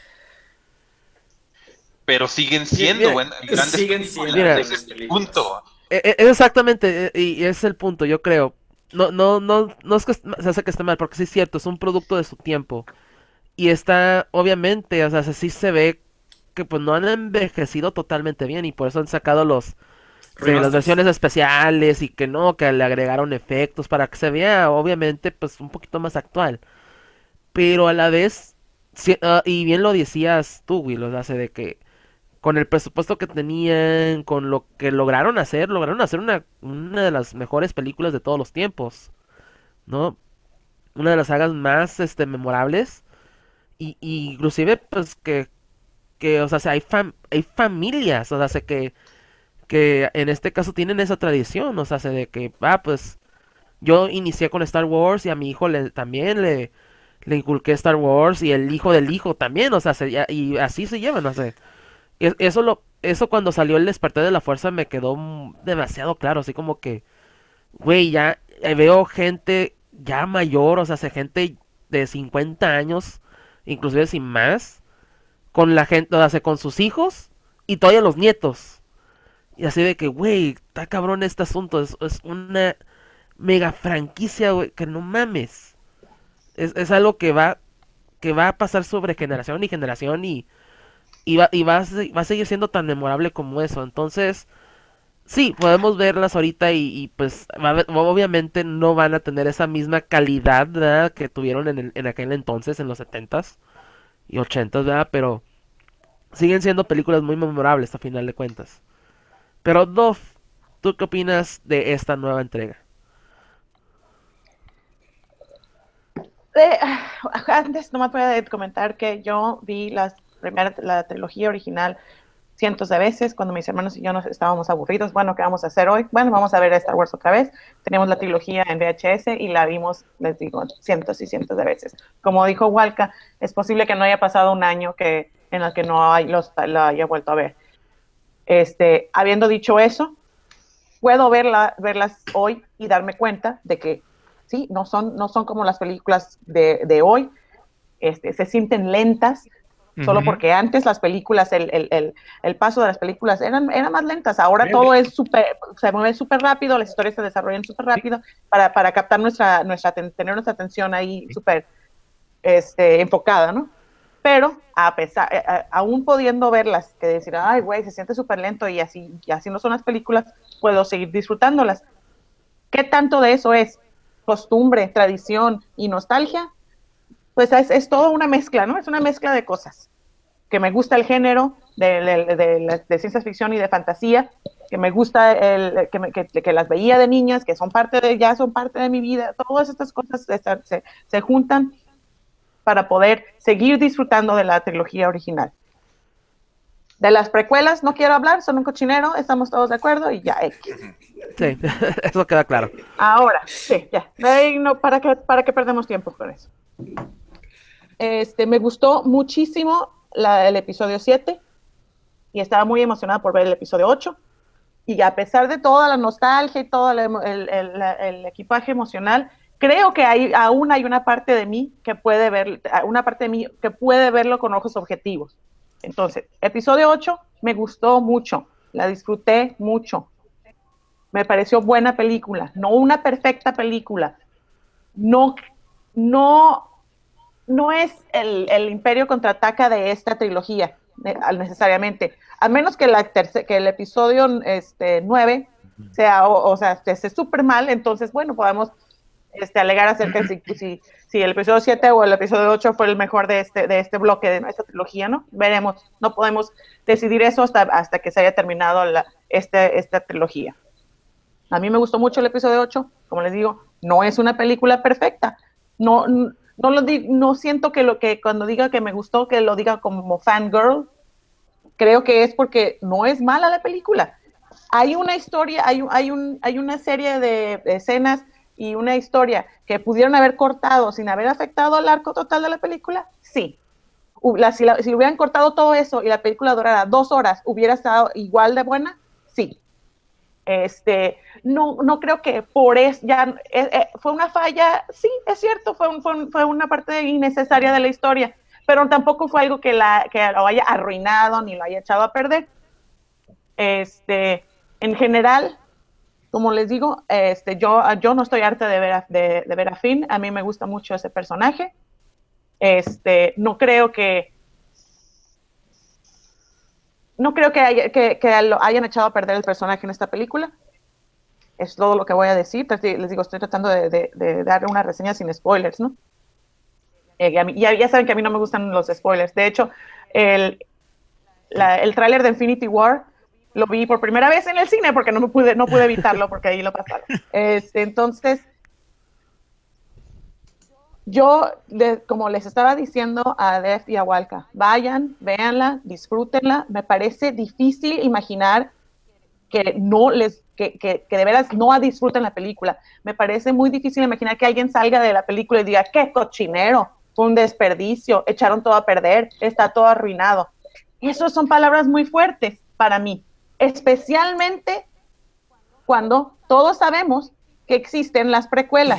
Pero siguen siendo Mira, grandes Siguen siendo películas, mira, ese es grandes el películas. punto. exactamente, y es el punto, yo creo. No es que se hace que esté mal, porque sí es cierto, es un producto de su tiempo. Y está, obviamente, o sea, sí se ve que pues no han envejecido totalmente bien y por eso han sacado las Remasters. versiones especiales y que no, que le agregaron efectos para que se vea, obviamente, pues un poquito más actual. Pero a la vez, y bien lo decías tú, Will, o sea, de que con el presupuesto que tenían, con lo que lograron hacer una de las mejores películas de todos los tiempos, ¿no? Una de las sagas más, memorables y inclusive, pues, o sea, hay familias, o sea, que en este caso tienen esa tradición, o sea, de que, pues, yo inicié con Star Wars y a mi hijo también le inculqué Star Wars y el hijo del hijo también, o sea, y así se llevan, o sea, eso cuando salió el despertar de la fuerza me quedó demasiado claro, así como que, güey, ya veo gente ya mayor, o sea, gente de 50 años, inclusive sin más, con la gente, o sea, con sus hijos y todavía los nietos. Y así de que, güey, está cabrón este asunto, es una mega franquicia, güey, que no mames. Es algo que va a pasar sobre generación y generación va a seguir siendo tan memorable como eso. Entonces, sí, podemos verlas ahorita pues obviamente no van a tener esa misma calidad, ¿verdad? Que tuvieron en aquel entonces, en los 70s y 80s, ¿verdad? Pero siguen siendo películas muy memorables a final de cuentas. Pero Dov, ¿tú qué opinas de esta nueva entrega? Antes nomás voy a comentar que yo vi la trilogía original cientos de veces cuando mis hermanos y yo nos estábamos aburridos. Bueno, ¿qué vamos a hacer hoy? Bueno, vamos a ver Star Wars otra vez. Teníamos la trilogía en VHS y la vimos, les digo, cientos y cientos de veces. Como dijo Walka, es posible que no haya pasado un año en el que la haya vuelto a ver. Habiendo dicho eso, puedo verlas hoy y darme cuenta de que sí, no son como las películas de hoy, se sienten lentas, solo Ujú. porque antes las películas, el paso de las películas eran más lentas, ahora todo se mueve súper rápido, las historias se desarrollan súper rápido para captar tener nuestra atención ahí súper enfocada, ¿no? Pero aún pudiendo verlas, que decir, ay, güey, se siente súper lento y así no son las películas, puedo seguir disfrutándolas. ¿Qué tanto de eso es costumbre, tradición y nostalgia? Pues es toda una mezcla, ¿no? Es una mezcla de cosas. Que me gusta el género de ciencia ficción y de fantasía, que me gusta que las veía de niñas, que ya son parte de mi vida. Todas estas cosas se juntan para poder seguir disfrutando de la trilogía original. De las precuelas no quiero hablar, son un cochinero, estamos todos de acuerdo y ya, X. Sí, eso queda claro. Ahora, sí, ya. De ahí no, ¿para qué perdemos tiempo con eso? Me gustó muchísimo el episodio 7 y estaba muy emocionada por ver el episodio 8. Y a pesar de toda la nostalgia y todo el equipaje emocional, creo que aún hay una parte de mí que puede verlo con ojos objetivos. Entonces, episodio 8 me gustó mucho, la disfruté mucho. Me pareció buena película, no una perfecta película. No, no, no es el Imperio Contraataca de esta trilogía, necesariamente. A menos que, que el episodio 9 sea, o sea, esté súper mal, entonces, bueno, podemos alegar acerca de si el episodio 7 o el episodio 8 fue el mejor de este bloque de nuestra trilogía, ¿no? Veremos, no podemos decidir eso hasta que se haya terminado esta trilogía. A mí me gustó mucho el episodio 8, como les digo, no es una película perfecta, no siento que cuando diga que me gustó, que lo diga como fangirl, creo que es porque no es mala la película. Hay una historia, hay una serie de escenas y una historia que pudieron haber cortado sin haber afectado al arco total de la película, sí. Si hubieran cortado todo eso y la película durara 2 horas, ¿hubiera estado igual de buena? Sí. No creo que por eso ya fue una falla, sí, es cierto, fue una parte innecesaria de la historia, pero tampoco fue algo que lo haya arruinado ni lo haya echado a perder. En general, como les digo, yo no estoy harta de ver a Finn, a mí me gusta mucho ese personaje. No creo que lo hayan echado a perder el personaje en esta película. Es todo lo que voy a decir. Les digo, estoy tratando de dar una reseña sin spoilers, ¿no? Ya saben que a mí no me gustan los spoilers. De hecho, el tráiler de Infinity War lo vi por primera vez en el cine porque no pude evitarlo porque ahí lo pasaron. Entonces, yo, como les estaba diciendo a Def y a Walka, vayan, véanla, disfrútenla. Me parece difícil imaginar que de veras no disfruten la película. Me parece muy difícil imaginar que alguien salga de la película y diga, qué cochinero, fue un desperdicio, echaron todo a perder, está todo arruinado. Esas son palabras muy fuertes para mí, especialmente cuando todos sabemos que existen las precuelas.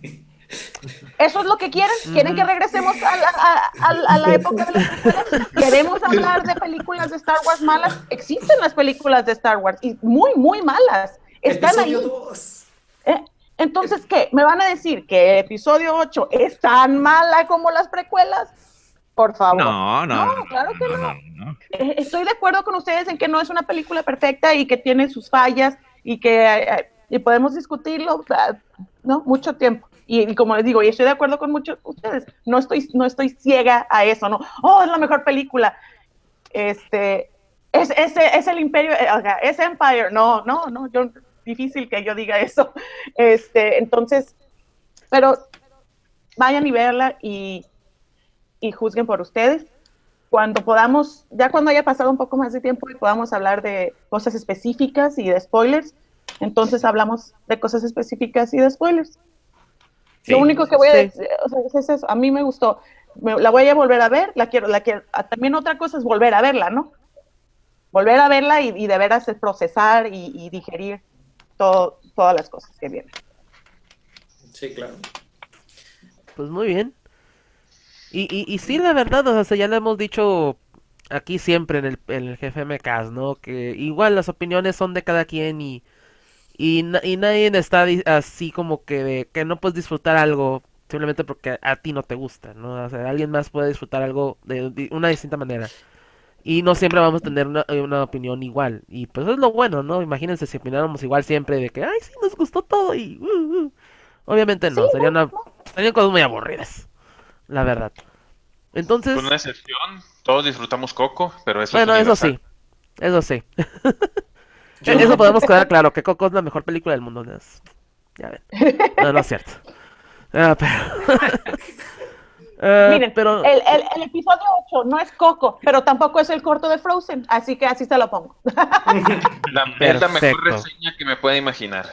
¿Eso es lo que quieren? ¿Quieren que regresemos a la época de las películas? ¿Queremos hablar de películas de Star Wars malas? Existen las películas de Star Wars y muy, muy malas. Están Episodio ahí. 2. Entonces, ¿qué? ¿Me van a decir que el episodio 8 es tan mala como las precuelas? Por favor. No, Claro que no. Estoy de acuerdo con ustedes en que no es una película perfecta y que tiene sus fallas y que y podemos discutirlo, ¿no? Mucho tiempo. Y como les digo, y estoy de acuerdo con muchos de ustedes, no estoy ciega a eso, ¿no? Oh, es la mejor película. Es el Imperio, es Empire. No, difícil que yo diga eso. Entonces, pero vayan y verla y juzguen por ustedes. Cuando haya pasado un poco más de tiempo y podamos hablar de cosas específicas y de spoilers, entonces hablamos de cosas específicas y de spoilers. Sí, lo único que voy a decir, es eso. A mí me gustó. La voy a volver a ver. La quiero. También otra cosa es volver a verla, ¿no? Volver a verla y de veras procesar y digerir todas las cosas que vienen. Sí, claro. Pues muy bien. Y sí, la verdad, o sea, ya lo hemos dicho aquí siempre en el GFMcast, ¿no? Que igual las opiniones son de cada quien y nadie está así como que no puedes disfrutar algo simplemente porque a ti no te gusta, ¿no? O sea, alguien más puede disfrutar algo de una distinta manera. Y no siempre vamos a tener una opinión igual. Y pues es lo bueno, ¿no? Imagínense si opináramos igual siempre de que, ay, sí, nos gustó todo y... Obviamente no, Sí, serían cosas muy aburridas, la verdad. Entonces... Con una excepción, todos disfrutamos Coco, pero eso bueno, es eso universal. sí, eso sí. Yo Eso no. podemos quedar claro, que Coco es la mejor película del mundo. Ya ven. No es cierto. Miren, pero... el episodio 8 no es Coco, pero tampoco es el corto de Frozen, así que así se lo pongo. Es la mejor Perfecto. reseña que me pueda imaginar.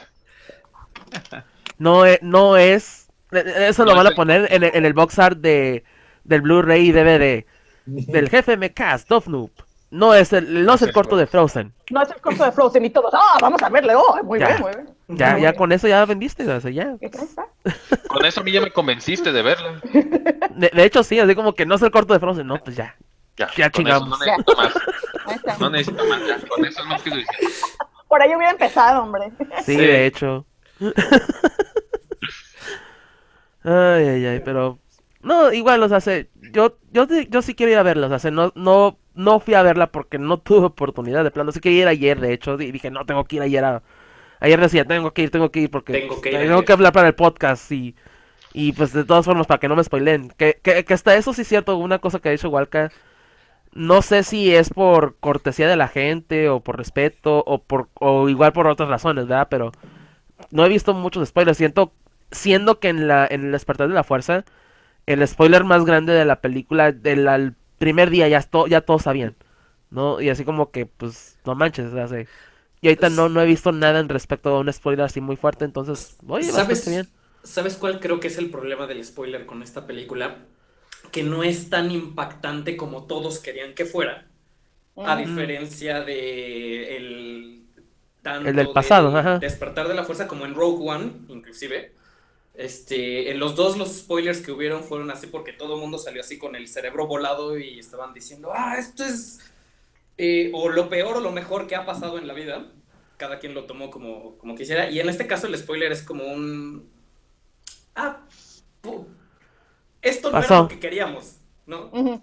No es... Eso lo No van es a poner en el box art del Blu-ray y DVD del jefe Mecas, Dove Noob. no es el corto de Frozen. No es el corto de Frozen y todos, vamos a verle, muy Ya. bien, muy bien. Ya con eso ya vendiste, o sea, ya. Ahí está. Con eso a mí ya me convenciste de verla. De hecho, sí, así como que no es el corto de Frozen, no, pues ya. Ya Con eso chingamos. no necesito más. Ahí está. No necesito más. Ya. Con eso es más que suficiente. Por ahí hubiera empezado, hombre. Sí, Sí. de hecho. Ay, pero... No, igual, o sea, yo sí quiero ir a verla, o sea, no fui a verla porque no tuve oportunidad de plano, sí quería ir ayer, de hecho, y dije, no, tengo que ir ayer decía, tengo que ir porque Tengo que ir tengo ayer. que hablar para el podcast y pues de todas formas para que no me spoilen, que hasta eso sí es cierto, una cosa que ha dicho Walka, no sé si es por cortesía de la gente o por respeto o igual por otras razones, ¿verdad? Pero no he visto muchos spoilers, siendo que en el despertar de la fuerza el spoiler más grande de la película al primer día ya todos sabían, ¿no? Y así como que, pues, no manches, o sea, y ahorita no he visto nada en respecto a un spoiler así muy fuerte, entonces, oye, bastante bien. ¿Sabes cuál creo que es el problema del spoiler con esta película? Que no es tan impactante como todos querían que fuera, a diferencia de El del tanto pasado, del ajá. Despertar de la Fuerza como en Rogue One, inclusive. En los dos los spoilers que hubieron fueron así porque todo el mundo salió así con el cerebro volado y estaban diciendo, esto es o lo peor o lo mejor que ha pasado en la vida. Cada quien lo tomó como quisiera. Y en este caso el spoiler es como un... Ah, esto no era lo Pasó. que queríamos, ¿no? Ujú.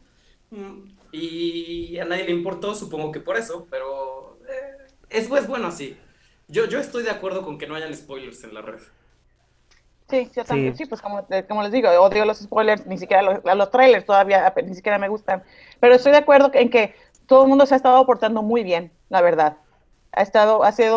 Y a nadie le importó, supongo que por eso, pero es bueno así. Yo estoy de acuerdo con que no hayan spoilers en la red. Sí, yo también, Sí, sí, pues como les digo, odio los spoilers, ni siquiera los trailers todavía, ni siquiera me gustan, pero estoy de acuerdo en que todo el mundo se ha estado portando muy bien, la verdad. Ha sido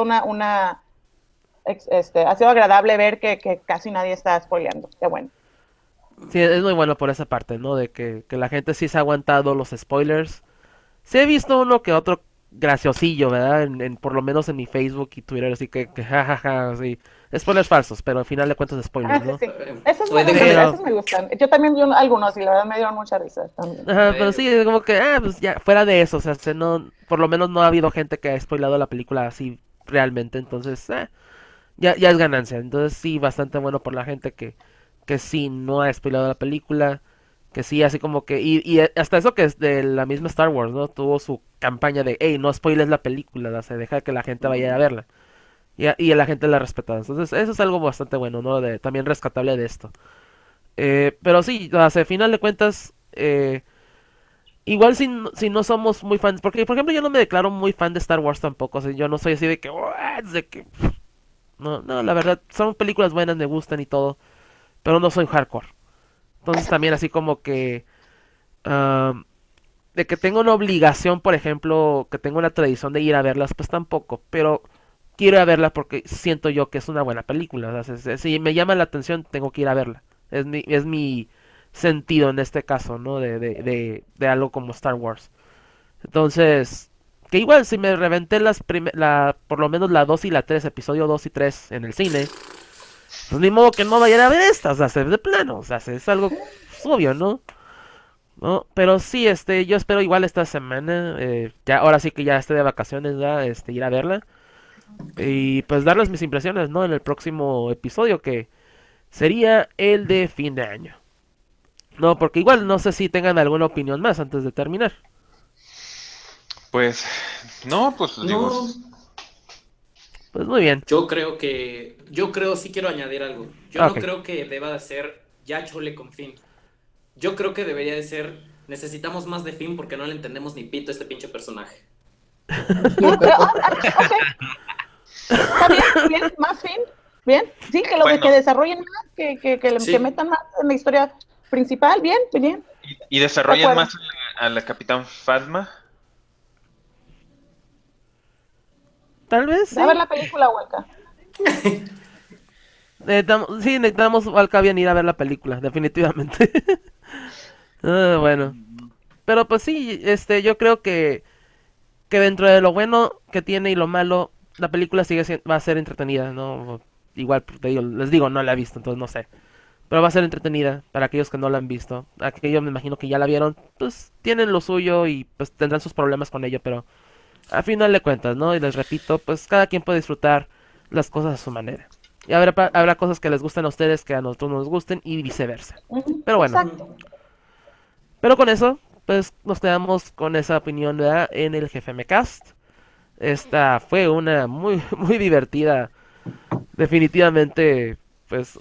ha sido agradable ver que casi nadie está spoileando, qué bueno. sí, es muy bueno por esa parte, ¿no? De que la gente sí se ha aguantado los spoilers. Sí he visto uno que otro graciosillo, ¿verdad? Por lo menos en mi Facebook y Twitter, así que jajaja, así. Spoilers falsos, pero al final de cuentas spoilers, Sí, ¿no? sí, esos Oye, esos me gustan. Yo también vi algunos y la verdad me dieron mucha risa también. Ajá, pero sí, como que, pues ya, fuera de eso, o sea, por lo menos no ha habido gente que ha spoilado la película así realmente, entonces, ya es ganancia. Entonces sí, bastante bueno por la gente que sí no ha spoilado la película, que sí, así como que, y hasta eso que es de la misma Star Wars, ¿no? Tuvo su campaña de, hey, no spoiles la película, o sea, deja que la gente vaya a verla. Y a la gente la respeta. Entonces, eso es algo bastante bueno, ¿no? También rescatable de esto. Pero sí, o sea, al final de cuentas, igual si no somos muy fans, porque por ejemplo yo no me declaro muy fan de Star Wars tampoco, o sea, yo no soy así de que, no, la verdad, son películas buenas, me gustan y todo, pero no soy hardcore. Entonces también así como que, am, de que tengo una obligación, por ejemplo, que tengo una tradición de ir a verlas, pues tampoco, pero quiero ir a verla porque siento yo que es una buena película, o sea, si me llama la atención, tengo que ir a verla. Es mi sentido en este caso, ¿no? De algo como Star Wars. Entonces, que igual si me reventé por lo menos la 2 y la 3 episodio 2 y 3 en el cine, pues ni modo que no vaya a ver estas, o sea, de plano, o sea, es algo obvio, ¿no? ¿No? Pero sí, yo espero igual esta semana, ya ahora sí que ya esté de vacaciones, ya, ir a verla y pues darles mis impresiones, ¿no? En el próximo episodio que sería el de fin de año. No, porque igual no sé si tengan alguna opinión más antes de terminar. Pues, no, pues digo, No, Pues muy bien. sí quiero añadir algo. Yo Ah, no ok. creo que deba de ser ya chole con Finn. Yo creo que debería de ser, necesitamos más de Finn porque no le entendemos ni pito a este pinche personaje. Ok, está bien, bien, más fin, bien. Sí, bueno, que desarrollen más, Sí. que metan más en la historia principal, bien, bien. y De desarrollan acuerdo. más a la Capitán Phasma. Tal vez A ver sí. la película, Hueca. Necesitamos al Cabian ir a ver la película, definitivamente. Bueno. Pero pues sí, yo creo que dentro de lo bueno que tiene y lo malo, la película va a ser entretenida, ¿no? Igual, les digo, no la he visto, entonces no sé. pero va a ser entretenida para aquellos que no la han visto. Aquellos me imagino que ya la vieron, pues tienen lo suyo y pues tendrán sus problemas con ello, pero a final de cuentas, ¿no? Y les repito, pues cada quien puede disfrutar las cosas a su manera. Y habrá cosas que les gusten a ustedes que a nosotros no nos gusten y viceversa. Pero bueno, Exacto. pero con eso, pues nos quedamos con esa opinión, ¿verdad? En el GFM Cast. Esta fue una muy, muy divertida, definitivamente, pues,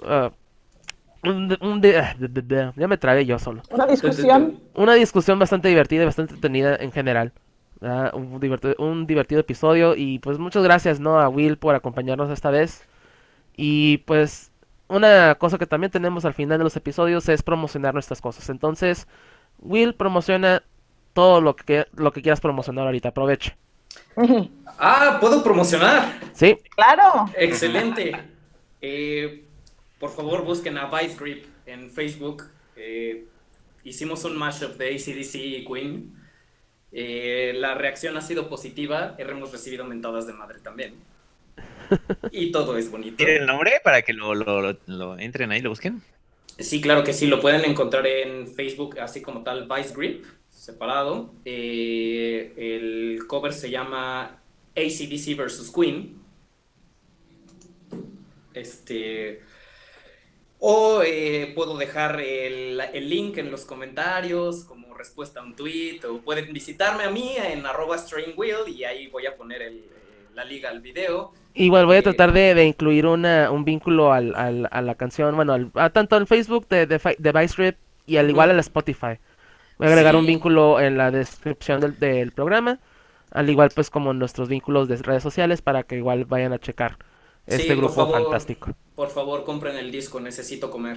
ya me trabé yo solo. Una discusión. Una discusión bastante divertida y bastante entretenida en general. ¿Verdad? Un divertido episodio y pues muchas gracias, ¿no? A Will por acompañarnos esta vez. Y pues una cosa que también tenemos al final de los episodios es promocionar nuestras cosas. Entonces, Will, promociona todo lo que quieras promocionar ahorita. Aproveche. Ah, ¿puedo promocionar? Sí, Claro. Excelente. Por favor, busquen a Vice Grip en Facebook. Hicimos un mashup de AC/DC y Queen. La reacción ha sido positiva. Hemos recibido mentadas de madre también. Y todo es bonito. ¿Tiene el nombre para que lo entren ahí, lo busquen? Sí, claro que sí. Lo pueden encontrar en Facebook, así como tal, Vice Grip, separado. El cover se llama AC/DC vs. Queen. Puedo dejar el link en los comentarios como respuesta a un tweet, o pueden visitarme a mí en @stringwheel y ahí voy a poner la liga al video. igual voy a tratar de incluir un vínculo a la canción, bueno, tanto al Facebook de Vice Grip y al igual al Spotify. Voy a agregar un Sí. vínculo en la descripción del programa, al igual pues como nuestros vínculos de redes sociales para que igual vayan a checar Sí, este grupo fantástico. por favor, compren el disco, necesito comer.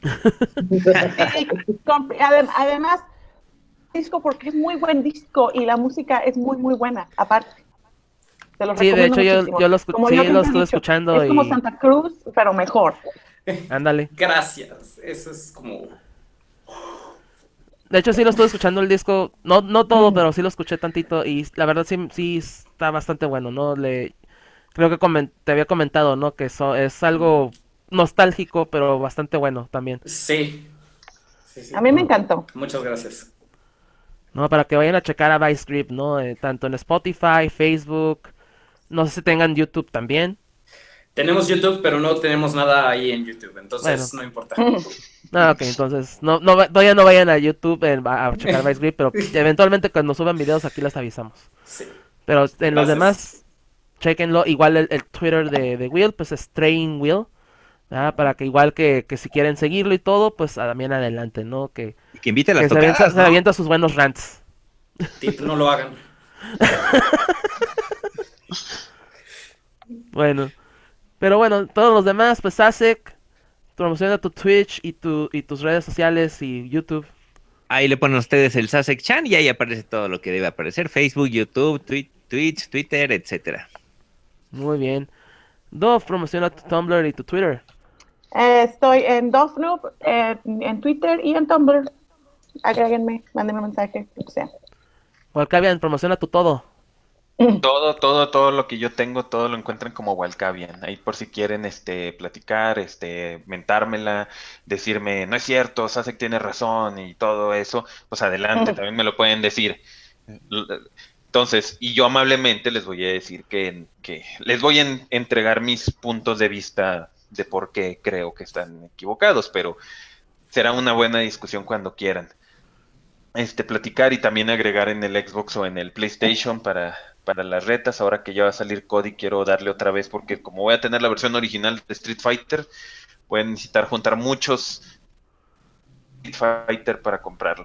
Además, disco porque es muy buen disco y la música es muy, muy buena, aparte. Te lo Sí, de recomiendo hecho muchísimo. yo lo Como sí, yo lo siempre he estuve dicho, escuchando es como y Santa Cruz, pero mejor. ándale. Gracias, eso es como... De hecho sí lo estuve escuchando el disco, no todo, pero sí lo escuché tantito y la verdad sí está bastante bueno, ¿no? Creo que te había comentado, ¿no? Que es algo nostálgico, pero bastante bueno también. Sí, sí. A mí me encantó. Muchas gracias. ¿No? Para que vayan a checar a Vice Grip, ¿no? Tanto en Spotify, Facebook, no sé si tengan YouTube también. Tenemos YouTube, pero no tenemos nada ahí en YouTube, entonces Bueno. no importa. Ok, entonces todavía no vayan a YouTube a checar Vice Grip, pero eventualmente cuando suban videos aquí les avisamos. Sí. Pero en los Gracias. demás, chequenlo. Igual el Twitter de Will, pues es Train Will. ¿Verdad? Para que igual que si quieren seguirlo y todo, pues también adelante, ¿no? Que Y que invite a las se tocadas, ¿no? avienta sus buenos rants. Tip, no lo hagan. Bueno, pero bueno, todos los demás, pues ASEC, promociona tu Twitch y tus redes sociales y YouTube. Ahí le ponen ustedes el Sasek Chan y ahí aparece todo lo que debe aparecer: Facebook, YouTube, Twitch, Twitter, etcétera. Muy bien. Dove, promociona tu Tumblr y tu Twitter. Estoy en DovNoob, en Twitter y en Tumblr. Agréguenme, mándenme un mensaje, lo que sea. Walcavian, promociona tu todo. Todo lo que yo tengo, todo lo encuentran como Walcavian. Ahí por si quieren platicar, mentármela, decirme, no es cierto, Sasek tiene razón y todo eso, pues adelante, también me lo pueden decir. Entonces, y yo amablemente les voy a decir que les voy a entregar mis puntos de vista de por qué creo que están equivocados, pero será una buena discusión cuando quieran. Platicar y también agregar en el Xbox o en el PlayStation para las retas. Ahora que ya va a salir Cody, quiero darle otra vez porque como voy a tener la versión original de Street Fighter, voy a necesitar juntar muchos Street Fighter para comprarlo.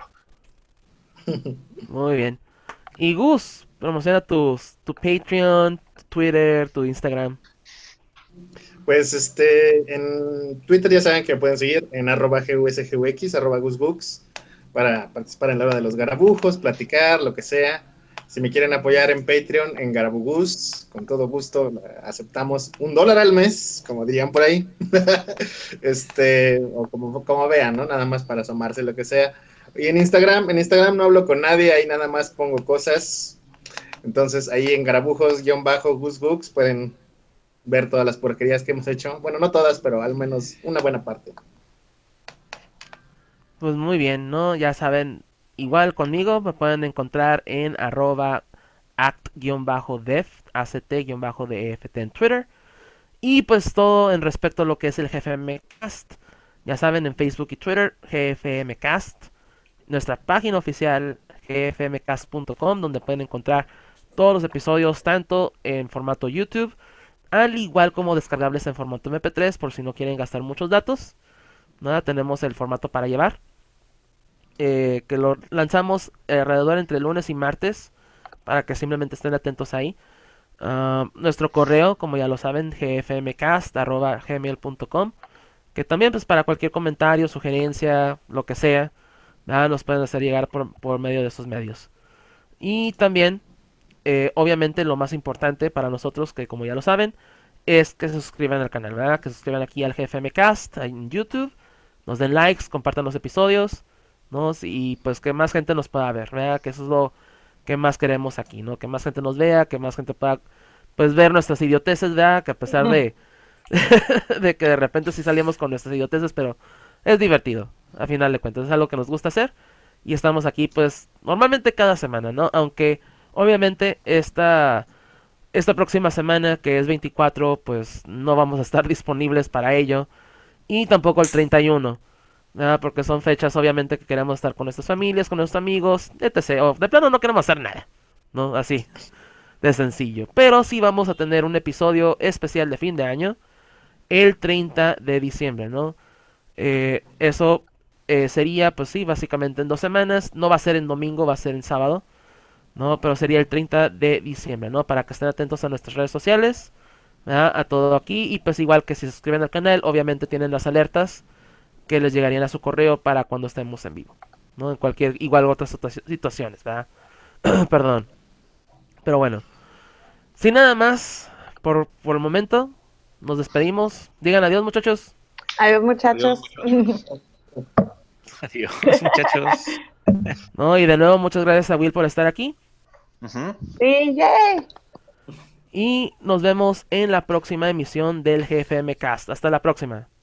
Muy bien. Y Gus, promociona tu Patreon, tu Twitter, tu Instagram. Pues en Twitter ya saben que me pueden seguir en @GUSGUX, @GusBooks, para participar en la hora de los garabujos, platicar, lo que sea. Si me quieren apoyar en Patreon, en Garabugus, con todo gusto, aceptamos $1 al mes, como dirían por ahí. O como vean, ¿no? Nada más para asomarse, lo que sea. Y en Instagram no hablo con nadie, ahí nada más pongo cosas. Entonces ahí en garabujos_GusBooks pueden ver todas las porquerías que hemos hecho. Bueno, no todas, pero al menos una buena parte. Pues muy bien, ¿no? Ya saben, igual conmigo me pueden encontrar en arroba act-def, act-deft en Twitter. Y pues todo en respecto a lo que es el GFM Cast. Ya saben, en Facebook y Twitter, GFM Cast. Nuestra página oficial, gfmcast.com, donde pueden encontrar todos los episodios, tanto en formato YouTube, al igual como descargables en formato MP3, por si no quieren gastar muchos datos. Nada, tenemos el formato para llevar. Que lo lanzamos alrededor entre lunes y martes, para que simplemente estén atentos ahí. Nuestro correo, como ya lo saben, gfmcast@gmail.com, que también pues para cualquier comentario, sugerencia, lo que sea, ¿verdad? Nos pueden hacer llegar por medio de esos medios. Y también, obviamente, lo más importante para nosotros, que como ya lo saben, es que se suscriban al canal, ¿verdad? Que se suscriban aquí al GFMcast en YouTube, nos den likes, compartan los episodios, ¿no? Y pues que más gente nos pueda ver, ¿verdad? Que eso es lo que más queremos aquí, ¿no? Que más gente nos vea, que más gente pueda pues ver nuestras idioteces, ¿verdad? Que a pesar de que de repente sí salimos con nuestras idioteces, pero es divertido, a final de cuentas, es algo que nos gusta hacer y estamos aquí pues normalmente cada semana, ¿no? Aunque obviamente esta próxima semana que es 24 pues no vamos a estar disponibles para ello y tampoco el 31, ¿verdad? Porque son fechas obviamente que queremos estar con nuestras familias, con nuestros amigos, etc. O de plano no queremos hacer nada, ¿no? Así, de sencillo. Pero sí vamos a tener un episodio especial de fin de año el 30 de diciembre, ¿no? Eso sería, pues sí, básicamente en 2 semanas. No va a ser en domingo, va a ser en sábado, ¿no? Pero sería el 30 de diciembre, ¿no? Para que estén atentos a nuestras redes sociales, ¿verdad? A todo aquí. Y pues igual que si se suscriben al canal, obviamente tienen las alertas que les llegarían a su correo para cuando estemos en vivo, ¿no? En cualquier, igual otras situaciones, ¿verdad? Perdón. Pero bueno, sin nada más, por el momento, nos despedimos. Digan adiós, muchachos. Adiós, Adiós, muchachos. muchachos. Adiós, muchachos. ¿No? Y de nuevo, muchas gracias a Will por estar aquí. Ujú. Sí, yay. Y nos vemos en la próxima emisión del GFM Cast. Hasta la próxima.